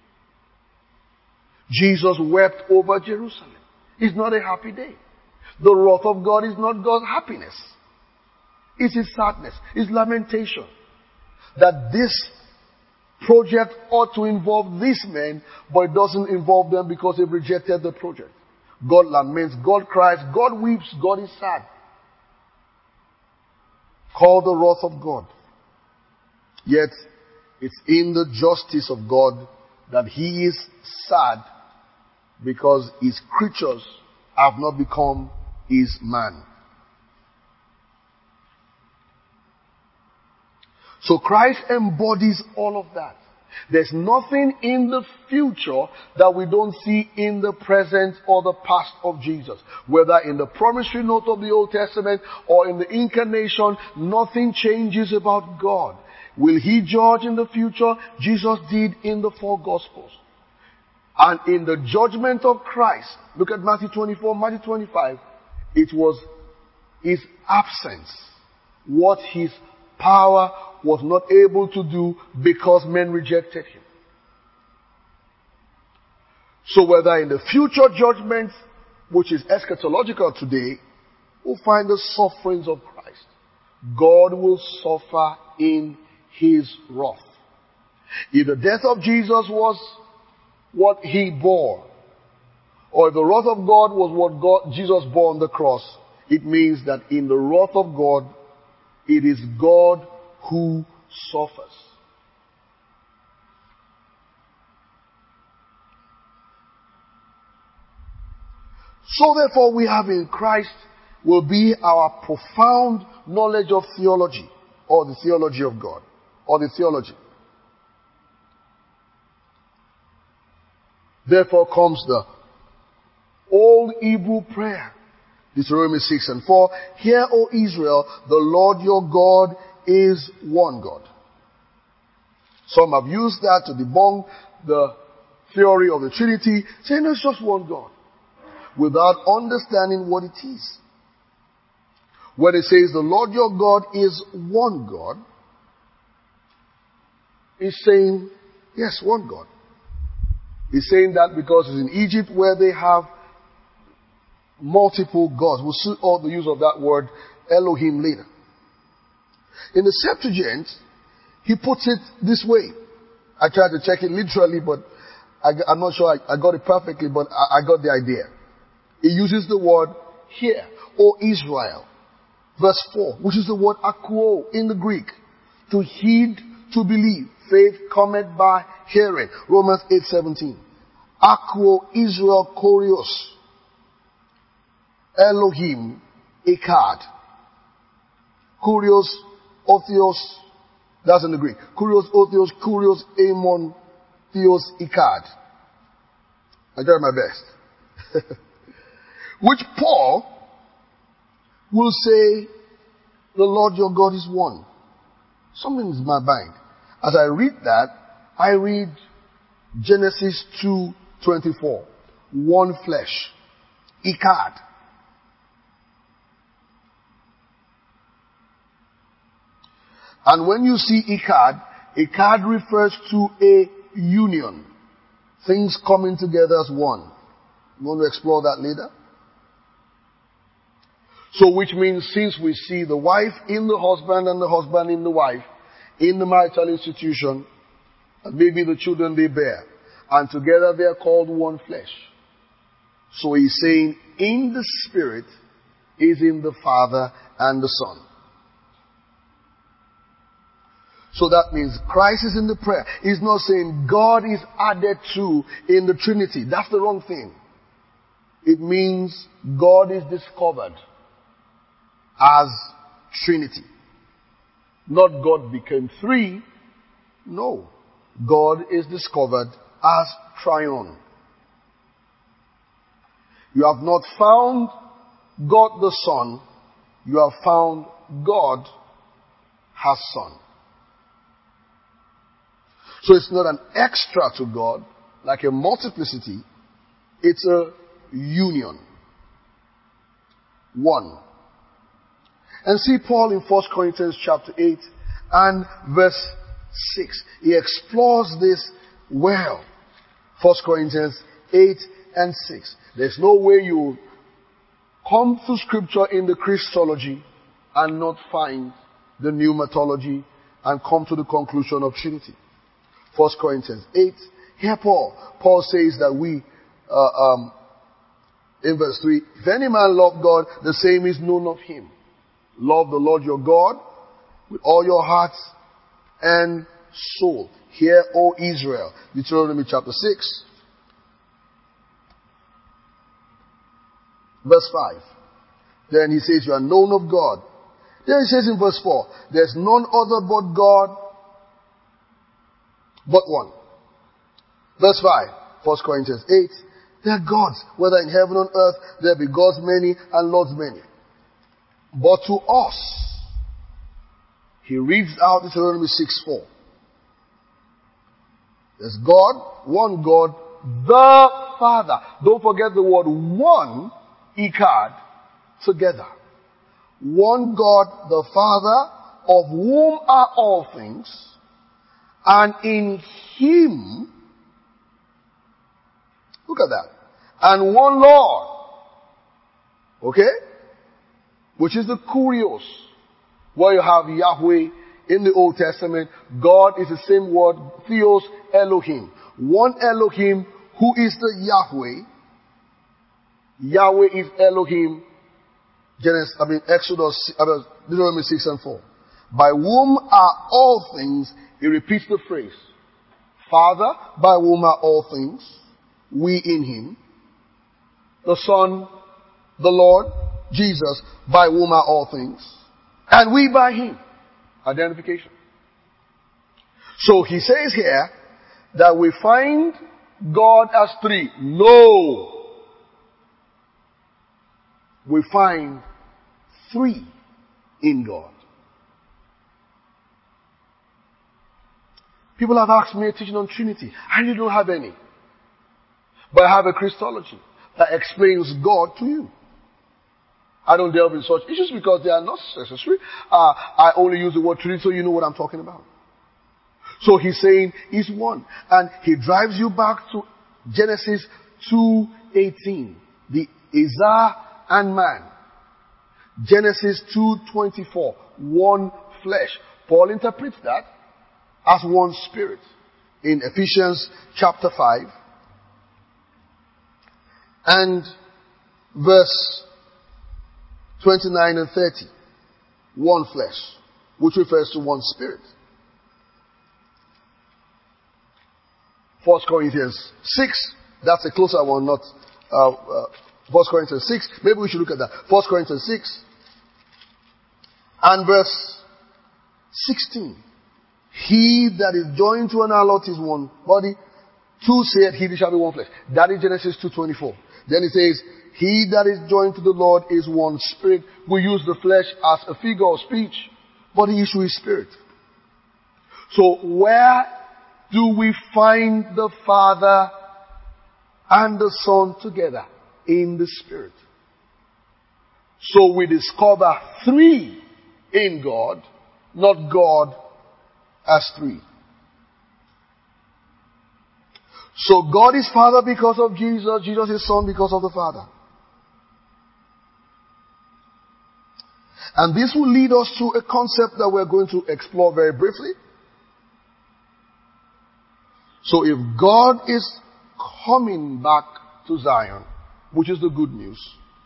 [SPEAKER 1] Jesus wept over Jerusalem. It's not a happy day. The wrath of God is not God's happiness. It's his sadness, his lamentation. That this project ought to involve these men, but it doesn't involve them because they've rejected the project. God laments, God cries, God weeps, God is sad. Called the wrath of God. Yet, it's in the justice of God that he is sad because his creatures have not become his man. So Christ embodies all of that. There's nothing in the future that we don't see in the present or the past of Jesus. Whether in the promissory note of the Old Testament or in the incarnation, nothing changes about God. Will he judge in the future? Jesus did in the four Gospels. And in the judgment of Christ, look at Matthew twenty-four, Matthew twenty-five, it was his absence, what his power was not able to do because men rejected him. So whether in the future judgment, which is eschatological today, we'll find the sufferings of Christ. God will suffer in his wrath. If the death of Jesus was what he bore, or if the wrath of God was what God, Jesus bore on the cross, it means that in the wrath of God, it is God who suffers. So therefore we have in Christ will be our profound knowledge of theology, or the theology of God, or the theology. Therefore comes the old Hebrew prayer, Deuteronomy six and four. Hear, O Israel, the Lord your God is one God. Some have used that to debunk the theory of the Trinity, saying it's just one God, without understanding what it is. When it says the Lord your God is one God, it's saying, yes, one God. It's saying that because it's in Egypt where they have multiple gods. We'll see all the use of that word Elohim later. In the Septuagint, he puts it this way. I tried to check it literally, but I, I'm not sure I, I got it perfectly, but I, I got the idea. He uses the word here, O Israel. Verse four, which is the word akouo in the Greek. To heed, to believe. Faith cometh by hearing. Romans eight seventeen. Akouo Israel Kurios. Elohim Echad. Kurios Otheos. That's in the Greek. Kurios Otheos. Kurios Amon Theos Echad. I tried my best. Which Paul will say, the Lord your God is one. Something is in my mind. As I read that, I read Genesis two twenty-four. One flesh. Echad. And when you see Echad, Echad refers to a union. Things coming together as one. You want to explore that later? So which means since we see the wife in the husband and the husband in the wife, in the marital institution, and maybe the children they bear, and together they are called one flesh. So he's saying in the Spirit is in the Father and the Son. So that means Christ is in the prayer. He's not saying God is added to in the Trinity. That's the wrong thing. It means God is discovered as Trinity. Not God became three. No. God is discovered as triune. You have not found God the Son. You have found God has Son. So it's not an extra to God, like a multiplicity. It's a union. One. And see Paul in First Corinthians chapter eight and verse six. He explores this well. First Corinthians eight and six. There's no way you come to scripture in the Christology and not find the pneumatology and come to the conclusion of Trinity. First Corinthians eight. Here Paul. Paul says that we, uh, um, in verse three, if any man love God, the same is known of him. Love the Lord your God with all your heart and soul. Hear, O Israel. Deuteronomy chapter six. Verse five. Then he says you are known of God. Then he says in verse four, there's none other but God, but one. Verse five. First Corinthians eight. There are gods, whether in heaven or earth, there be gods many and lords many. But to us, he reads out Deuteronomy six four. There's God, one God, the Father. Don't forget the word one, Echad, together. One God, the Father, of whom are all things, and in him, look at that, and one Lord. Okay? Which is the Kurios, where you have Yahweh in the Old Testament. God is the same word, Theos, Elohim. One Elohim who is the Yahweh. Yahweh is Elohim. Genesis, I mean Exodus, I mean, Deuteronomy six and four. By whom are all things, he repeats the phrase. Father, by whom are all things, we in him. The Son, the Lord, Jesus, by whom are all things, and we by him. Identification. So he says here that we find God as three. No. We find three in God. People have asked me a teaching on Trinity. I really don't have any. But I have a Christology that explains God to you. I don't delve in such issues because they are not necessary. Uh, I only use the word Trinity so you know what I'm talking about. So he's saying he's one. And he drives you back to Genesis two eighteen. The Isah and man. Genesis two twenty-four. One flesh. Paul interprets that as one spirit. In Ephesians chapter five. And verse twenty-nine and thirty. One flesh. Which refers to one spirit. First Corinthians six. That's a closer one, not uh, uh, First Corinthians six. Maybe we should look at that. First Corinthians six. And verse sixteen. He that is joined to an harlot is one body. Two said, he shall be one flesh. That is Genesis two twenty-four. Then it says, he that is joined to the Lord is one spirit. We use the flesh as a figure of speech, but the issue is spirit. So where do we find the Father and the Son together? In the Spirit. So we discover three in God, not God as three. So God is Father because of Jesus, Jesus is Son because of the Father. And this will lead us to a concept that we're going to explore very briefly. So if God is coming back to Zion, which is the good news,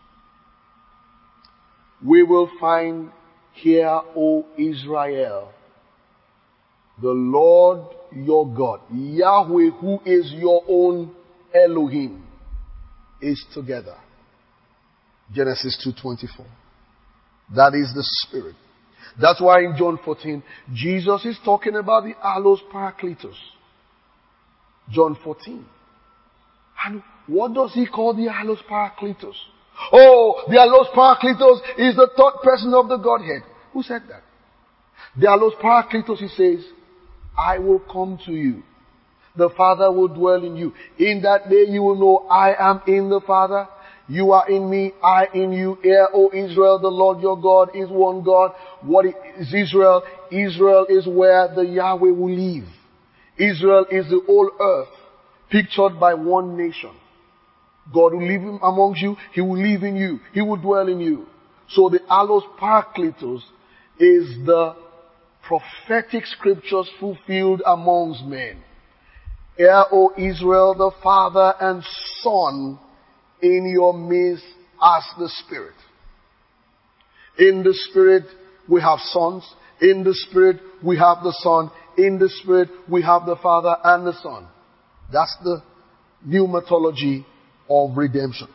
[SPEAKER 1] we will find, hear, O Israel, the Lord your God, Yahweh, who is your own Elohim, is together. Genesis two twenty-four. That is the Spirit. That's why in John fourteen, Jesus is talking about the Allos Parakletos. John fourteen. And what does he call the Allos Parakletos? Oh, the Allos Parakletos is the third person of the Godhead. Who said that? The Allos Parakletos, he says, I will come to you. The Father will dwell in you. In that day you will know I am in the Father. You are in me, I in you. Hear, O Israel, the Lord your God is one God. What is Israel? Israel is where the Yahweh will live. Israel is the whole earth, pictured by one nation. God will live amongst you. He will live in you. He will dwell in you. So the Allos Parakletos is the prophetic scriptures fulfilled amongst men. Hear, O Israel, the Father and Son in your midst as the Spirit. In the Spirit we have sons. In the Spirit we have the Son. In the Spirit we have the Father and the Son. That's the pneumatology of redemption.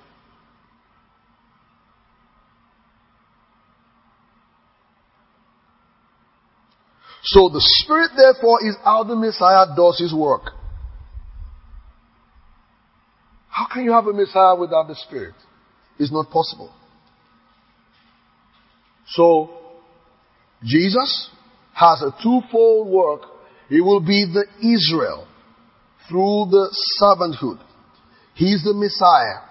[SPEAKER 1] So the Spirit therefore is how the Messiah does his work. How can you have a Messiah without the Spirit? It's not possible. So, Jesus has a twofold work. He will be the Israel through the servanthood. He's the Messiah.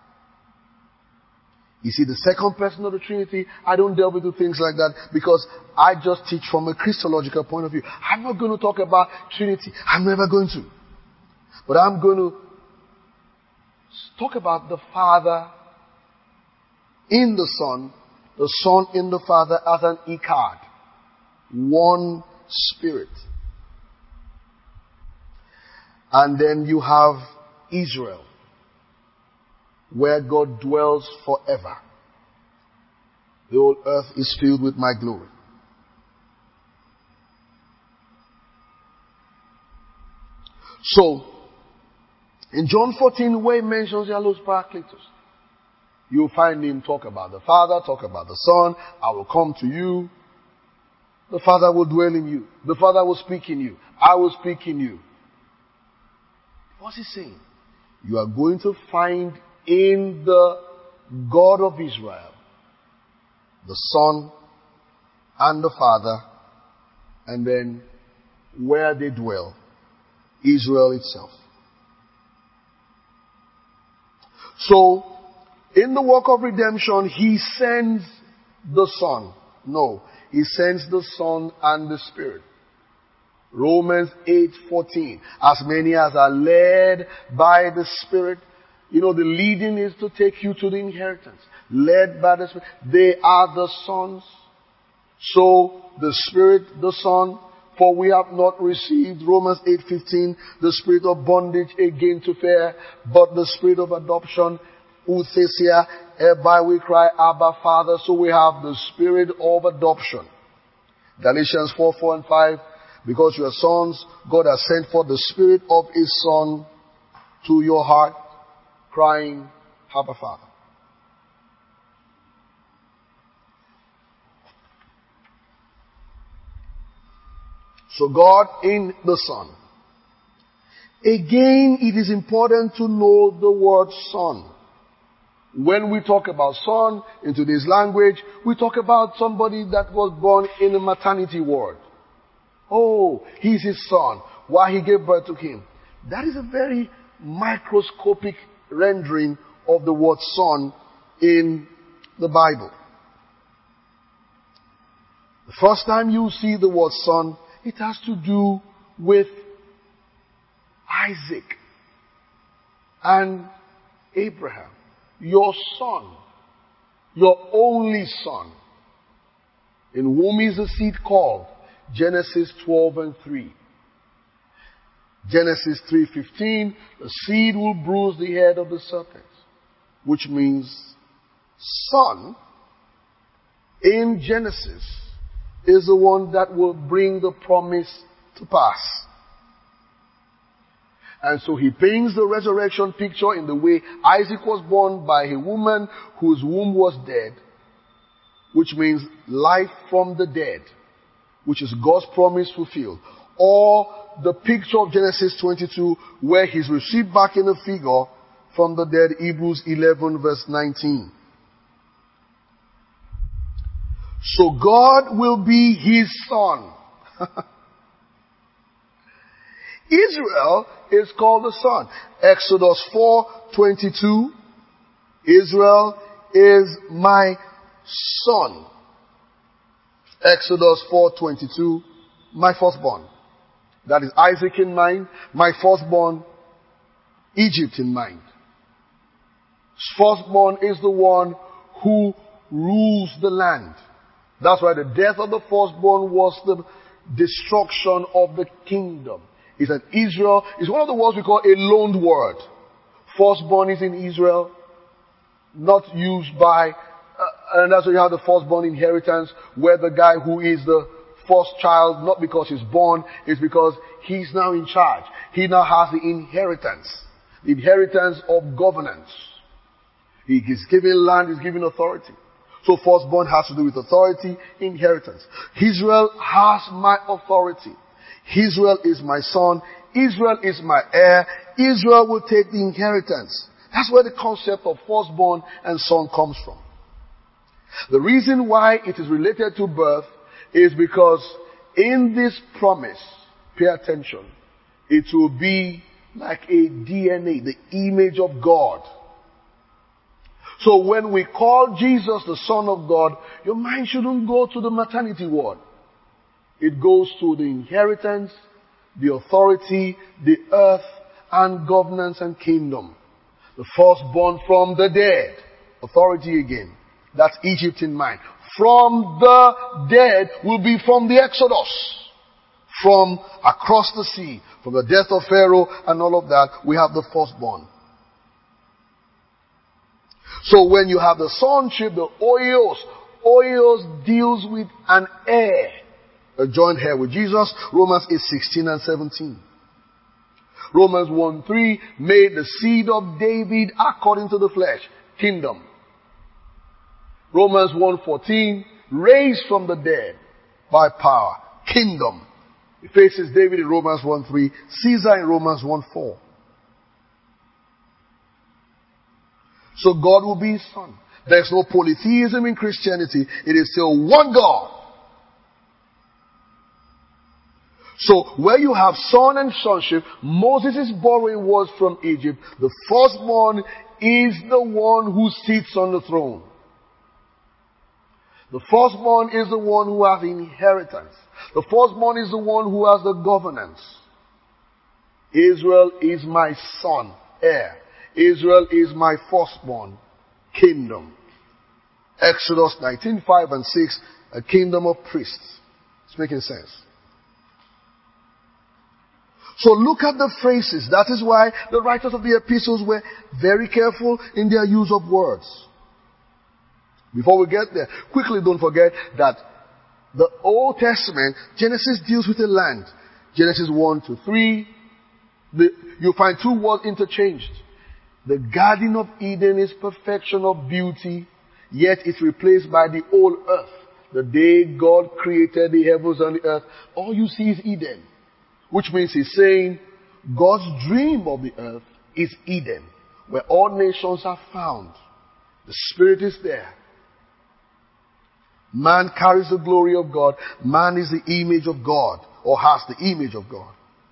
[SPEAKER 1] You see, the second person of the Trinity, I don't delve into things like that because I just teach from a Christological point of view. I'm not going to talk about Trinity. I'm never going to. But I'm going to talk about the Father in the Son, the Son in the Father as an Echad. One Spirit. And then you have Israel, where God dwells forever. The whole earth is filled with my glory. So, in John fourteen, where he mentions Yalos Paracletos, you'll find him talk about the Father, talk about the Son. I will come to you. The Father will dwell in you. The Father will speak in you. I will speak in you. What's he saying? You are going to find in the God of Israel the Son and the Father, and then where they dwell, Israel itself. So, in the work of redemption, he sends the Son. No, he sends the Son and the Spirit. Romans eight fourteen. As many as are led by the Spirit. You know, the leading is to take you to the inheritance. Led by the Spirit. They are the sons. So, the Spirit, the Son. For we have not received, Romans eight fifteen, the spirit of bondage again to fear, but the spirit of adoption, outhesia, whereby we cry, Abba, Father. So we have the spirit of adoption. Galatians four, four and five, because you are sons, God has sent forth the spirit of his Son to your heart, crying, Abba, Father. So God in the Son. Again, it is important to know the word Son. When we talk about son in today's language, we talk about somebody that was born in a maternity ward. Oh, he's his son. Why he gave birth to him. That is a very microscopic rendering of the word son in the Bible. The first time you see the word son, it has to do with Isaac and Abraham. Your son, your only son, in whom is the seed called. Genesis twelve and three. Genesis three fifteen, the seed will bruise the head of the serpent, which means son in Genesis is the one that will bring the promise to pass. And so he paints the resurrection picture in the way Isaac was born by a woman whose womb was dead, which means life from the dead, which is God's promise fulfilled. Or the picture of Genesis twenty-two where he's received back in a figure from the dead, Hebrews eleven verse nineteen. So God will be his son. Israel is called the son. Exodus four twenty-two. Israel is my son. Exodus four twenty-two. My firstborn. That is Isaac in mind. My firstborn, Egypt in mind. Firstborn is the one who rules the land. That's why the death of the firstborn was the destruction of the kingdom. It's an Israel. It's one of the words we call a loaned word. Firstborn is in Israel, not used by, uh, and that's why you have the firstborn inheritance, where the guy who is the first child, not because he's born, is because he's now in charge. He now has the inheritance. The inheritance of governance. He is given land, he's given authority. So firstborn has to do with authority, inheritance. Israel has my authority. Israel is my son. Israel is my heir. Israel will take the inheritance. That's where the concept of firstborn and son comes from. The reason why it is related to birth is because in this promise, pay attention, it will be like a D N A, the image of God. So when we call Jesus the Son of God, your mind shouldn't go to the maternity ward. It goes to the inheritance, the authority, the earth, and governance and kingdom. The firstborn from the dead. Authority again. That's Egypt in mind. From the dead will be from the Exodus. From across the sea. From the death of Pharaoh and all of that, we have the firstborn. So when you have the sonship, the oios, oios deals with an heir, a joint heir with Jesus. Romans eight sixteen and seventeen. Romans one three, made the seed of David according to the flesh, kingdom. Romans one fourteen, raised from the dead by power, kingdom. He faces David in Romans one three, Caesar in Romans one four. So God will be his son. There's no polytheism in Christianity. It is still one God. So where you have son and sonship, Moses is borrowing words from Egypt. The firstborn is the one who sits on the throne. The firstborn is the one who has inheritance. The firstborn is the one who has the governance. Israel is my son, heir. Israel is my firstborn, kingdom. Exodus nineteen five and six, a kingdom of priests. It's making sense. So look at the phrases. That is why the writers of the epistles were very careful in their use of words. Before we get there, quickly don't forget that the Old Testament, Genesis deals with the land. Genesis one to three, the, you find two words interchanged. The Garden of Eden is perfection of beauty, yet it's replaced by the old earth. The day God created the heavens and the earth, all you see is Eden. Which means he's saying God's dream of the earth is Eden, where all nations are found. The Spirit is there. Man carries the glory of God. Man is the image of God, or has the image of God.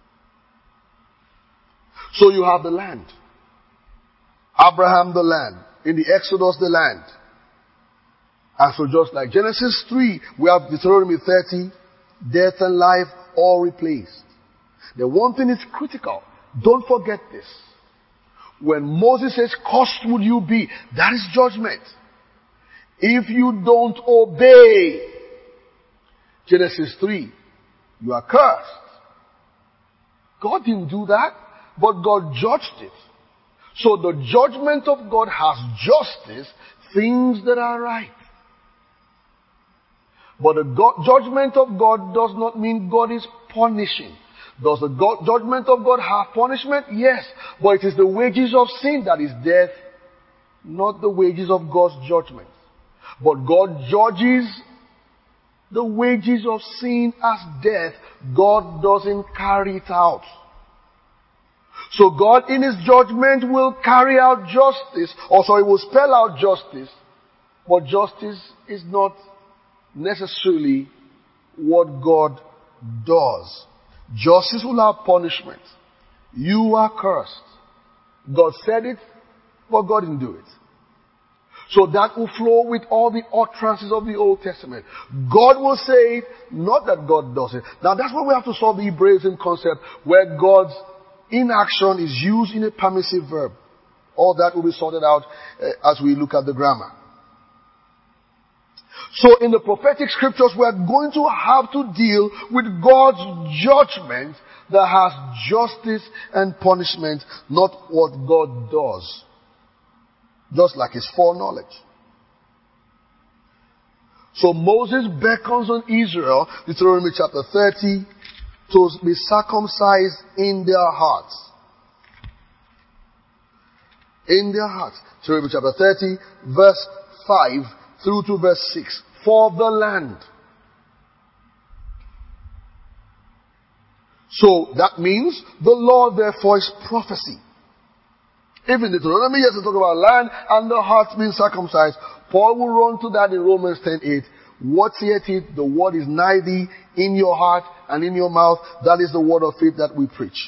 [SPEAKER 1] So you have the land. Abraham the land. In the Exodus the land. And so just like Genesis three, we have Deuteronomy thirty, death and life all replaced. The one thing is critical. Don't forget this. When Moses says, cursed would you be, that is judgment. If you don't obey Genesis three, you are cursed. God didn't do that, but God judged it. So the judgment of God has justice, things that are right. But the God, judgment of God does not mean God is punishing. Does the God, judgment of God have punishment? Yes. But it is the wages of sin that is death, not the wages of God's judgment. But God judges the wages of sin as death. God doesn't carry it out. So God in his judgment will carry out justice, or sorry, will spell out justice. But justice is not necessarily what God does. Justice will have punishment. You are cursed. God said it, but God didn't do it. So that will flow with all the utterances of the Old Testament. God will say it, not that God does it. Now that's why we have to solve the Hebraism concept, where God's inaction is used in a permissive verb. All that will be sorted out uh, as we look at the grammar. So in the prophetic scriptures, we are going to have to deal with God's judgment that has justice and punishment, not what God does. Just like his foreknowledge. So Moses beckons on Israel, Deuteronomy chapter thirty, to be circumcised in their hearts. In their hearts. Deuteronomy chapter thirty, verse five through to verse six. For the land. So that means the law therefore is prophecy. Even Deuteronomy, yes, to talk about land and the heart being circumcised. Paul will run to that in Romans ten eight. What saith it? The word is nigh thee, in your heart and in your mouth. That is the word of faith that we preach.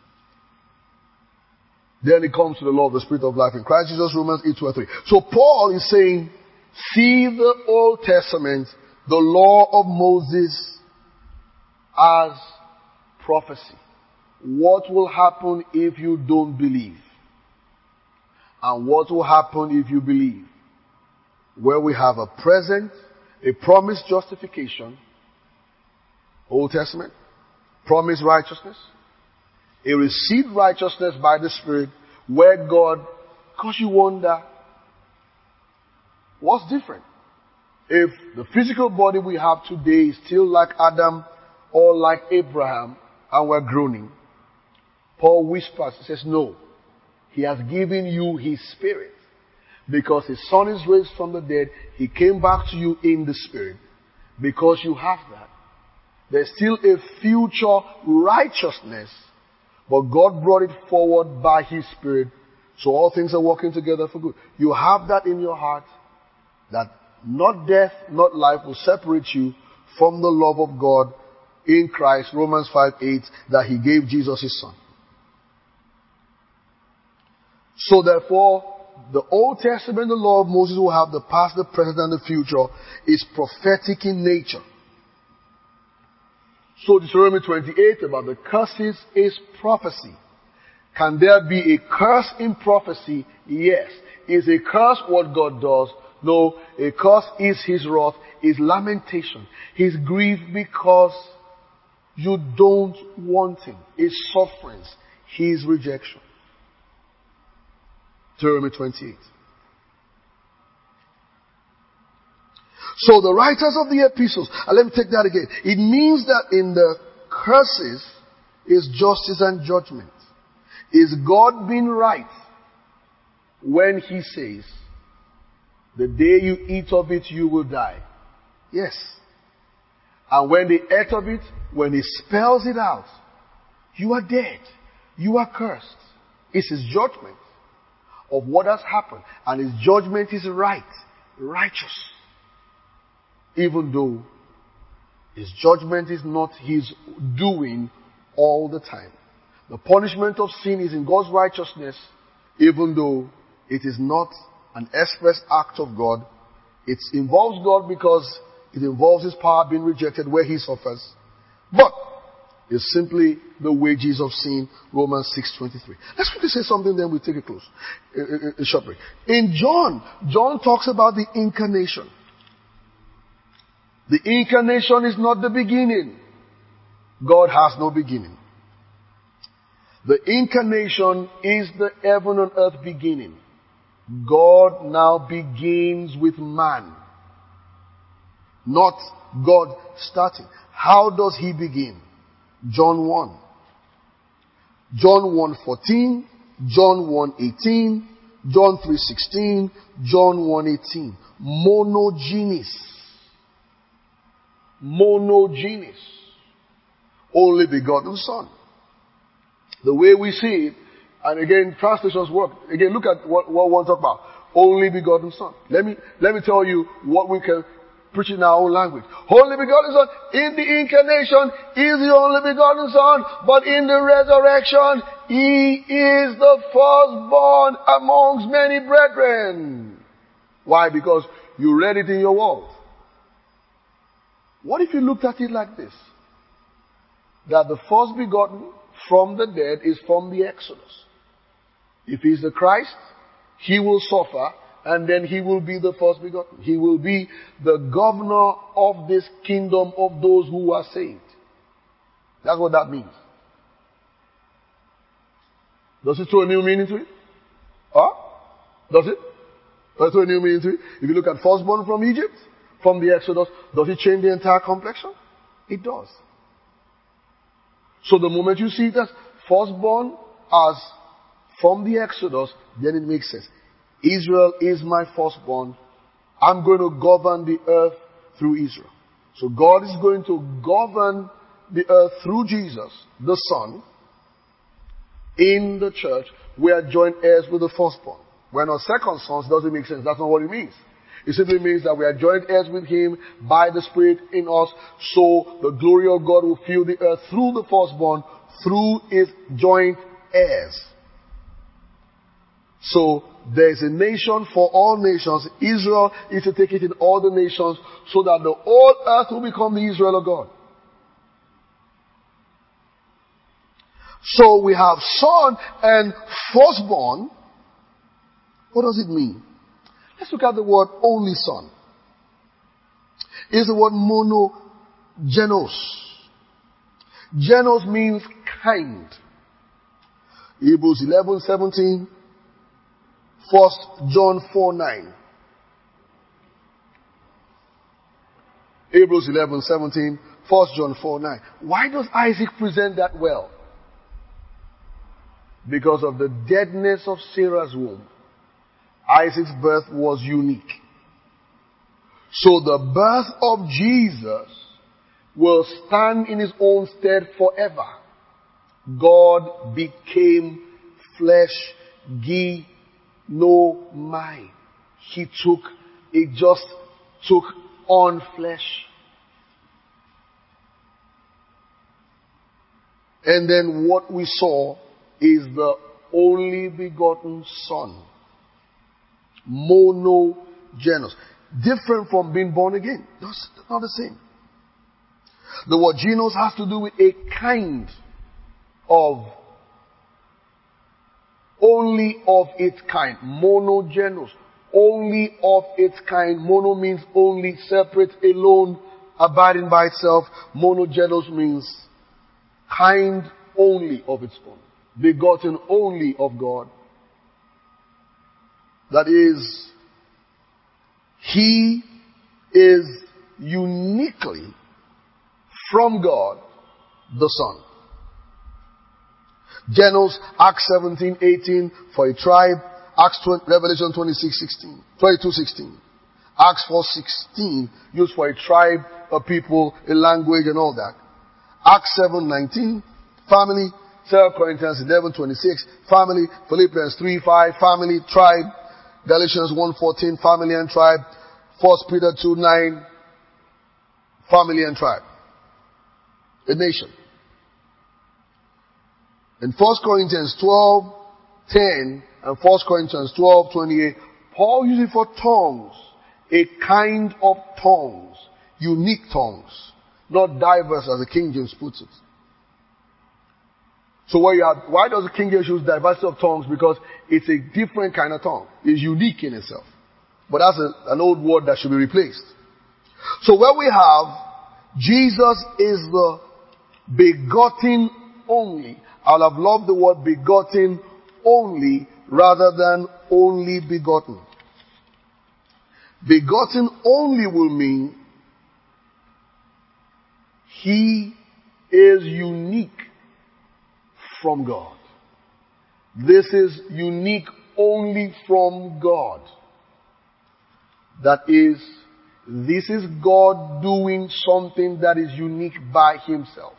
[SPEAKER 1] Then it comes to the law of the Spirit of life in Christ Jesus, Romans eight two and three. So Paul is saying, see the Old Testament, the law of Moses, as prophecy. What will happen if you don't believe? And what will happen if you believe? Where we have a present, a promised justification, Old Testament, promised righteousness, He received righteousness by the Spirit where God, because you wonder, what's different? If the physical body we have today is still like Adam or like Abraham and we're groaning, Paul whispers, he says, no, he has given you his Spirit. Because his Son is raised from the dead, he came back to you in the Spirit. Because you have that. There's still a future righteousness, but God brought it forward by his Spirit, so all things are working together for good. You have that in your heart, that not death, not life will separate you from the love of God in Christ, Romans five eight, that he gave Jesus his Son. So therefore, the Old Testament, the law of Moses, will have the past, the present, and the future, is prophetic in nature. So Deuteronomy twenty-eight about the curses is prophecy. Can there be a curse in prophecy? Yes. Is a curse what God does? No. A curse is his wrath, his lamentation, his grief because you don't want him, his sufferings, his rejection. Deuteronomy twenty-eight. So the writers of the epistles, and let me take that again. It means that in the curses is justice and judgment. Is God being right when he says, the day you eat of it, you will die? Yes. And when they ate of it, when he spells it out, you are dead. You are cursed. It's his judgment of what has happened. And his judgment is right, righteous. Even though his judgment is not his doing all the time. The punishment of sin is in God's righteousness, even though it is not an express act of God. It involves God because it involves his power being rejected where he suffers. But it's simply the wages of sin, Romans six twenty-three. Let's quickly say something, then we'll take a close, a, a short break. In John, John talks about the incarnation. The incarnation is not the beginning. God has no beginning. The incarnation is the heaven and earth beginning. God now begins with man. Not God starting. How does he begin? John one. John one fourteen, John one eighteen, John three sixteen, John one eighteen. Monogenes. Monogenes. Only begotten Son. The way we see it, and again, translations work. Again, look at what, what one talk about. Only begotten Son. Let me, let me tell you what we can preach in our own language. Only begotten Son. In the incarnation is the only begotten Son, but in the resurrection, he is the firstborn amongst many brethren. Why? Because you read it in your world. What if you looked at it like this? That the first begotten from the dead is from the Exodus. If he's the Christ, he will suffer and then he will be the first begotten. He will be the governor of this kingdom of those who are saved. That's what that means. Does it throw a new meaning to it? Huh? Does it? Does it throw a new meaning to it? If you look at firstborn from Egypt, from the Exodus, does it change the entire complexion? It does. So the moment you see it as firstborn as from the Exodus, then it makes sense. Israel is my firstborn. I'm going to govern the earth through Israel. So God is going to govern the earth through Jesus, the Son. In the church, we are joint heirs with the firstborn. We're not second sons. Doesn't make sense. That's not what it means. It simply means that we are joint heirs with him by the Spirit in us, so the glory of God will fill the earth through the firstborn, through his joint heirs. So there is a nation for all nations. Israel is to take it in all the nations, so that the whole earth will become the Israel of God. So we have son and firstborn. What does it mean? Let's look at the word only son. It's the word monogenos. Genos means kind. Hebrews eleven seventeen. First John four nine. Hebrews eleven seventeen. First John four nine. Why does Isaac present that well? Because of the deadness of Sarah's womb. Isaac's birth was unique. So the birth of Jesus will stand in his own stead forever. God became flesh, gi no mind. He took, it just took on flesh. And then what we saw is the only begotten Son. Monogenos. Different from being born again. That's not the same. The word genos has to do with a kind of, only of its kind. Monogenos. Only of its kind. Mono means only, separate, alone, abiding by itself. Monogenos means kind only of its own. Begotten only of God. That is, he is uniquely from God, the Son. Genos, Acts seventeen eighteen, for a tribe. Acts twenty, Revelation twenty-six sixteen, twenty-two sixteen. Acts four sixteen, used for a tribe, a people, a language, and all that. Acts seven nineteen, family. Second Corinthians eleven twenty-six, family. Philippians three five, family, tribe. Galatians one fourteen, family and tribe. First Peter two nine, family and tribe. A nation. In First Corinthians twelve ten and First Corinthians twelve twenty-eight, Paul uses it for tongues. A kind of tongues. Unique tongues. Not diverse as the King James puts it. So where you have, why does the King James use diversity of tongues? Because it's a different kind of tongue. It's unique in itself. But that's a, an old word that should be replaced. So where we have, Jesus is the begotten only. I'll have loved the word begotten only rather than only begotten. Begotten only will mean he is unique from God. This is unique only from God. That is, this is God doing something that is unique by himself.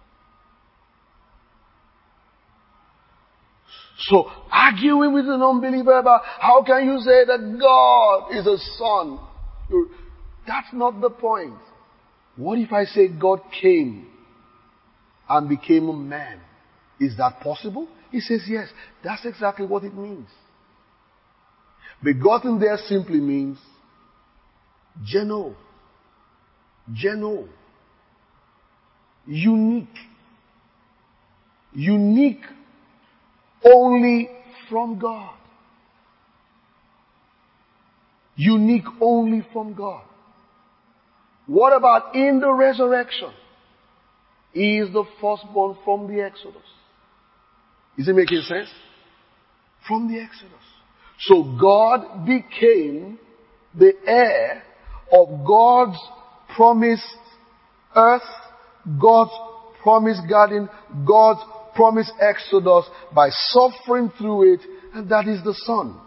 [SPEAKER 1] So, arguing with an unbeliever about how can you say that God is a son? That's not the point. What if I say God came and became a man? Is that possible? He says yes. That's exactly what it means. Begotten there simply means geno. Geno. Unique. Unique only from God. Unique only from God. What about in the resurrection? He is the firstborn from the Exodus. Is it making sense? From the Exodus. So God became the heir of God's promised earth, God's promised garden, God's promised Exodus by suffering through it, and that is the Son.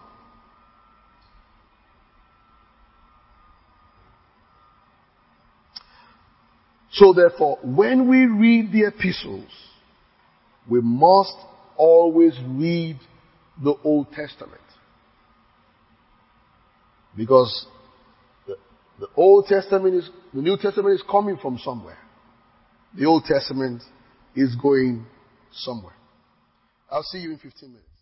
[SPEAKER 1] So therefore, when we read the epistles, we must always read the Old Testament. Because the, the Old Testament is, the New Testament is coming from somewhere. The Old Testament is going somewhere. I'll see you in fifteen minutes.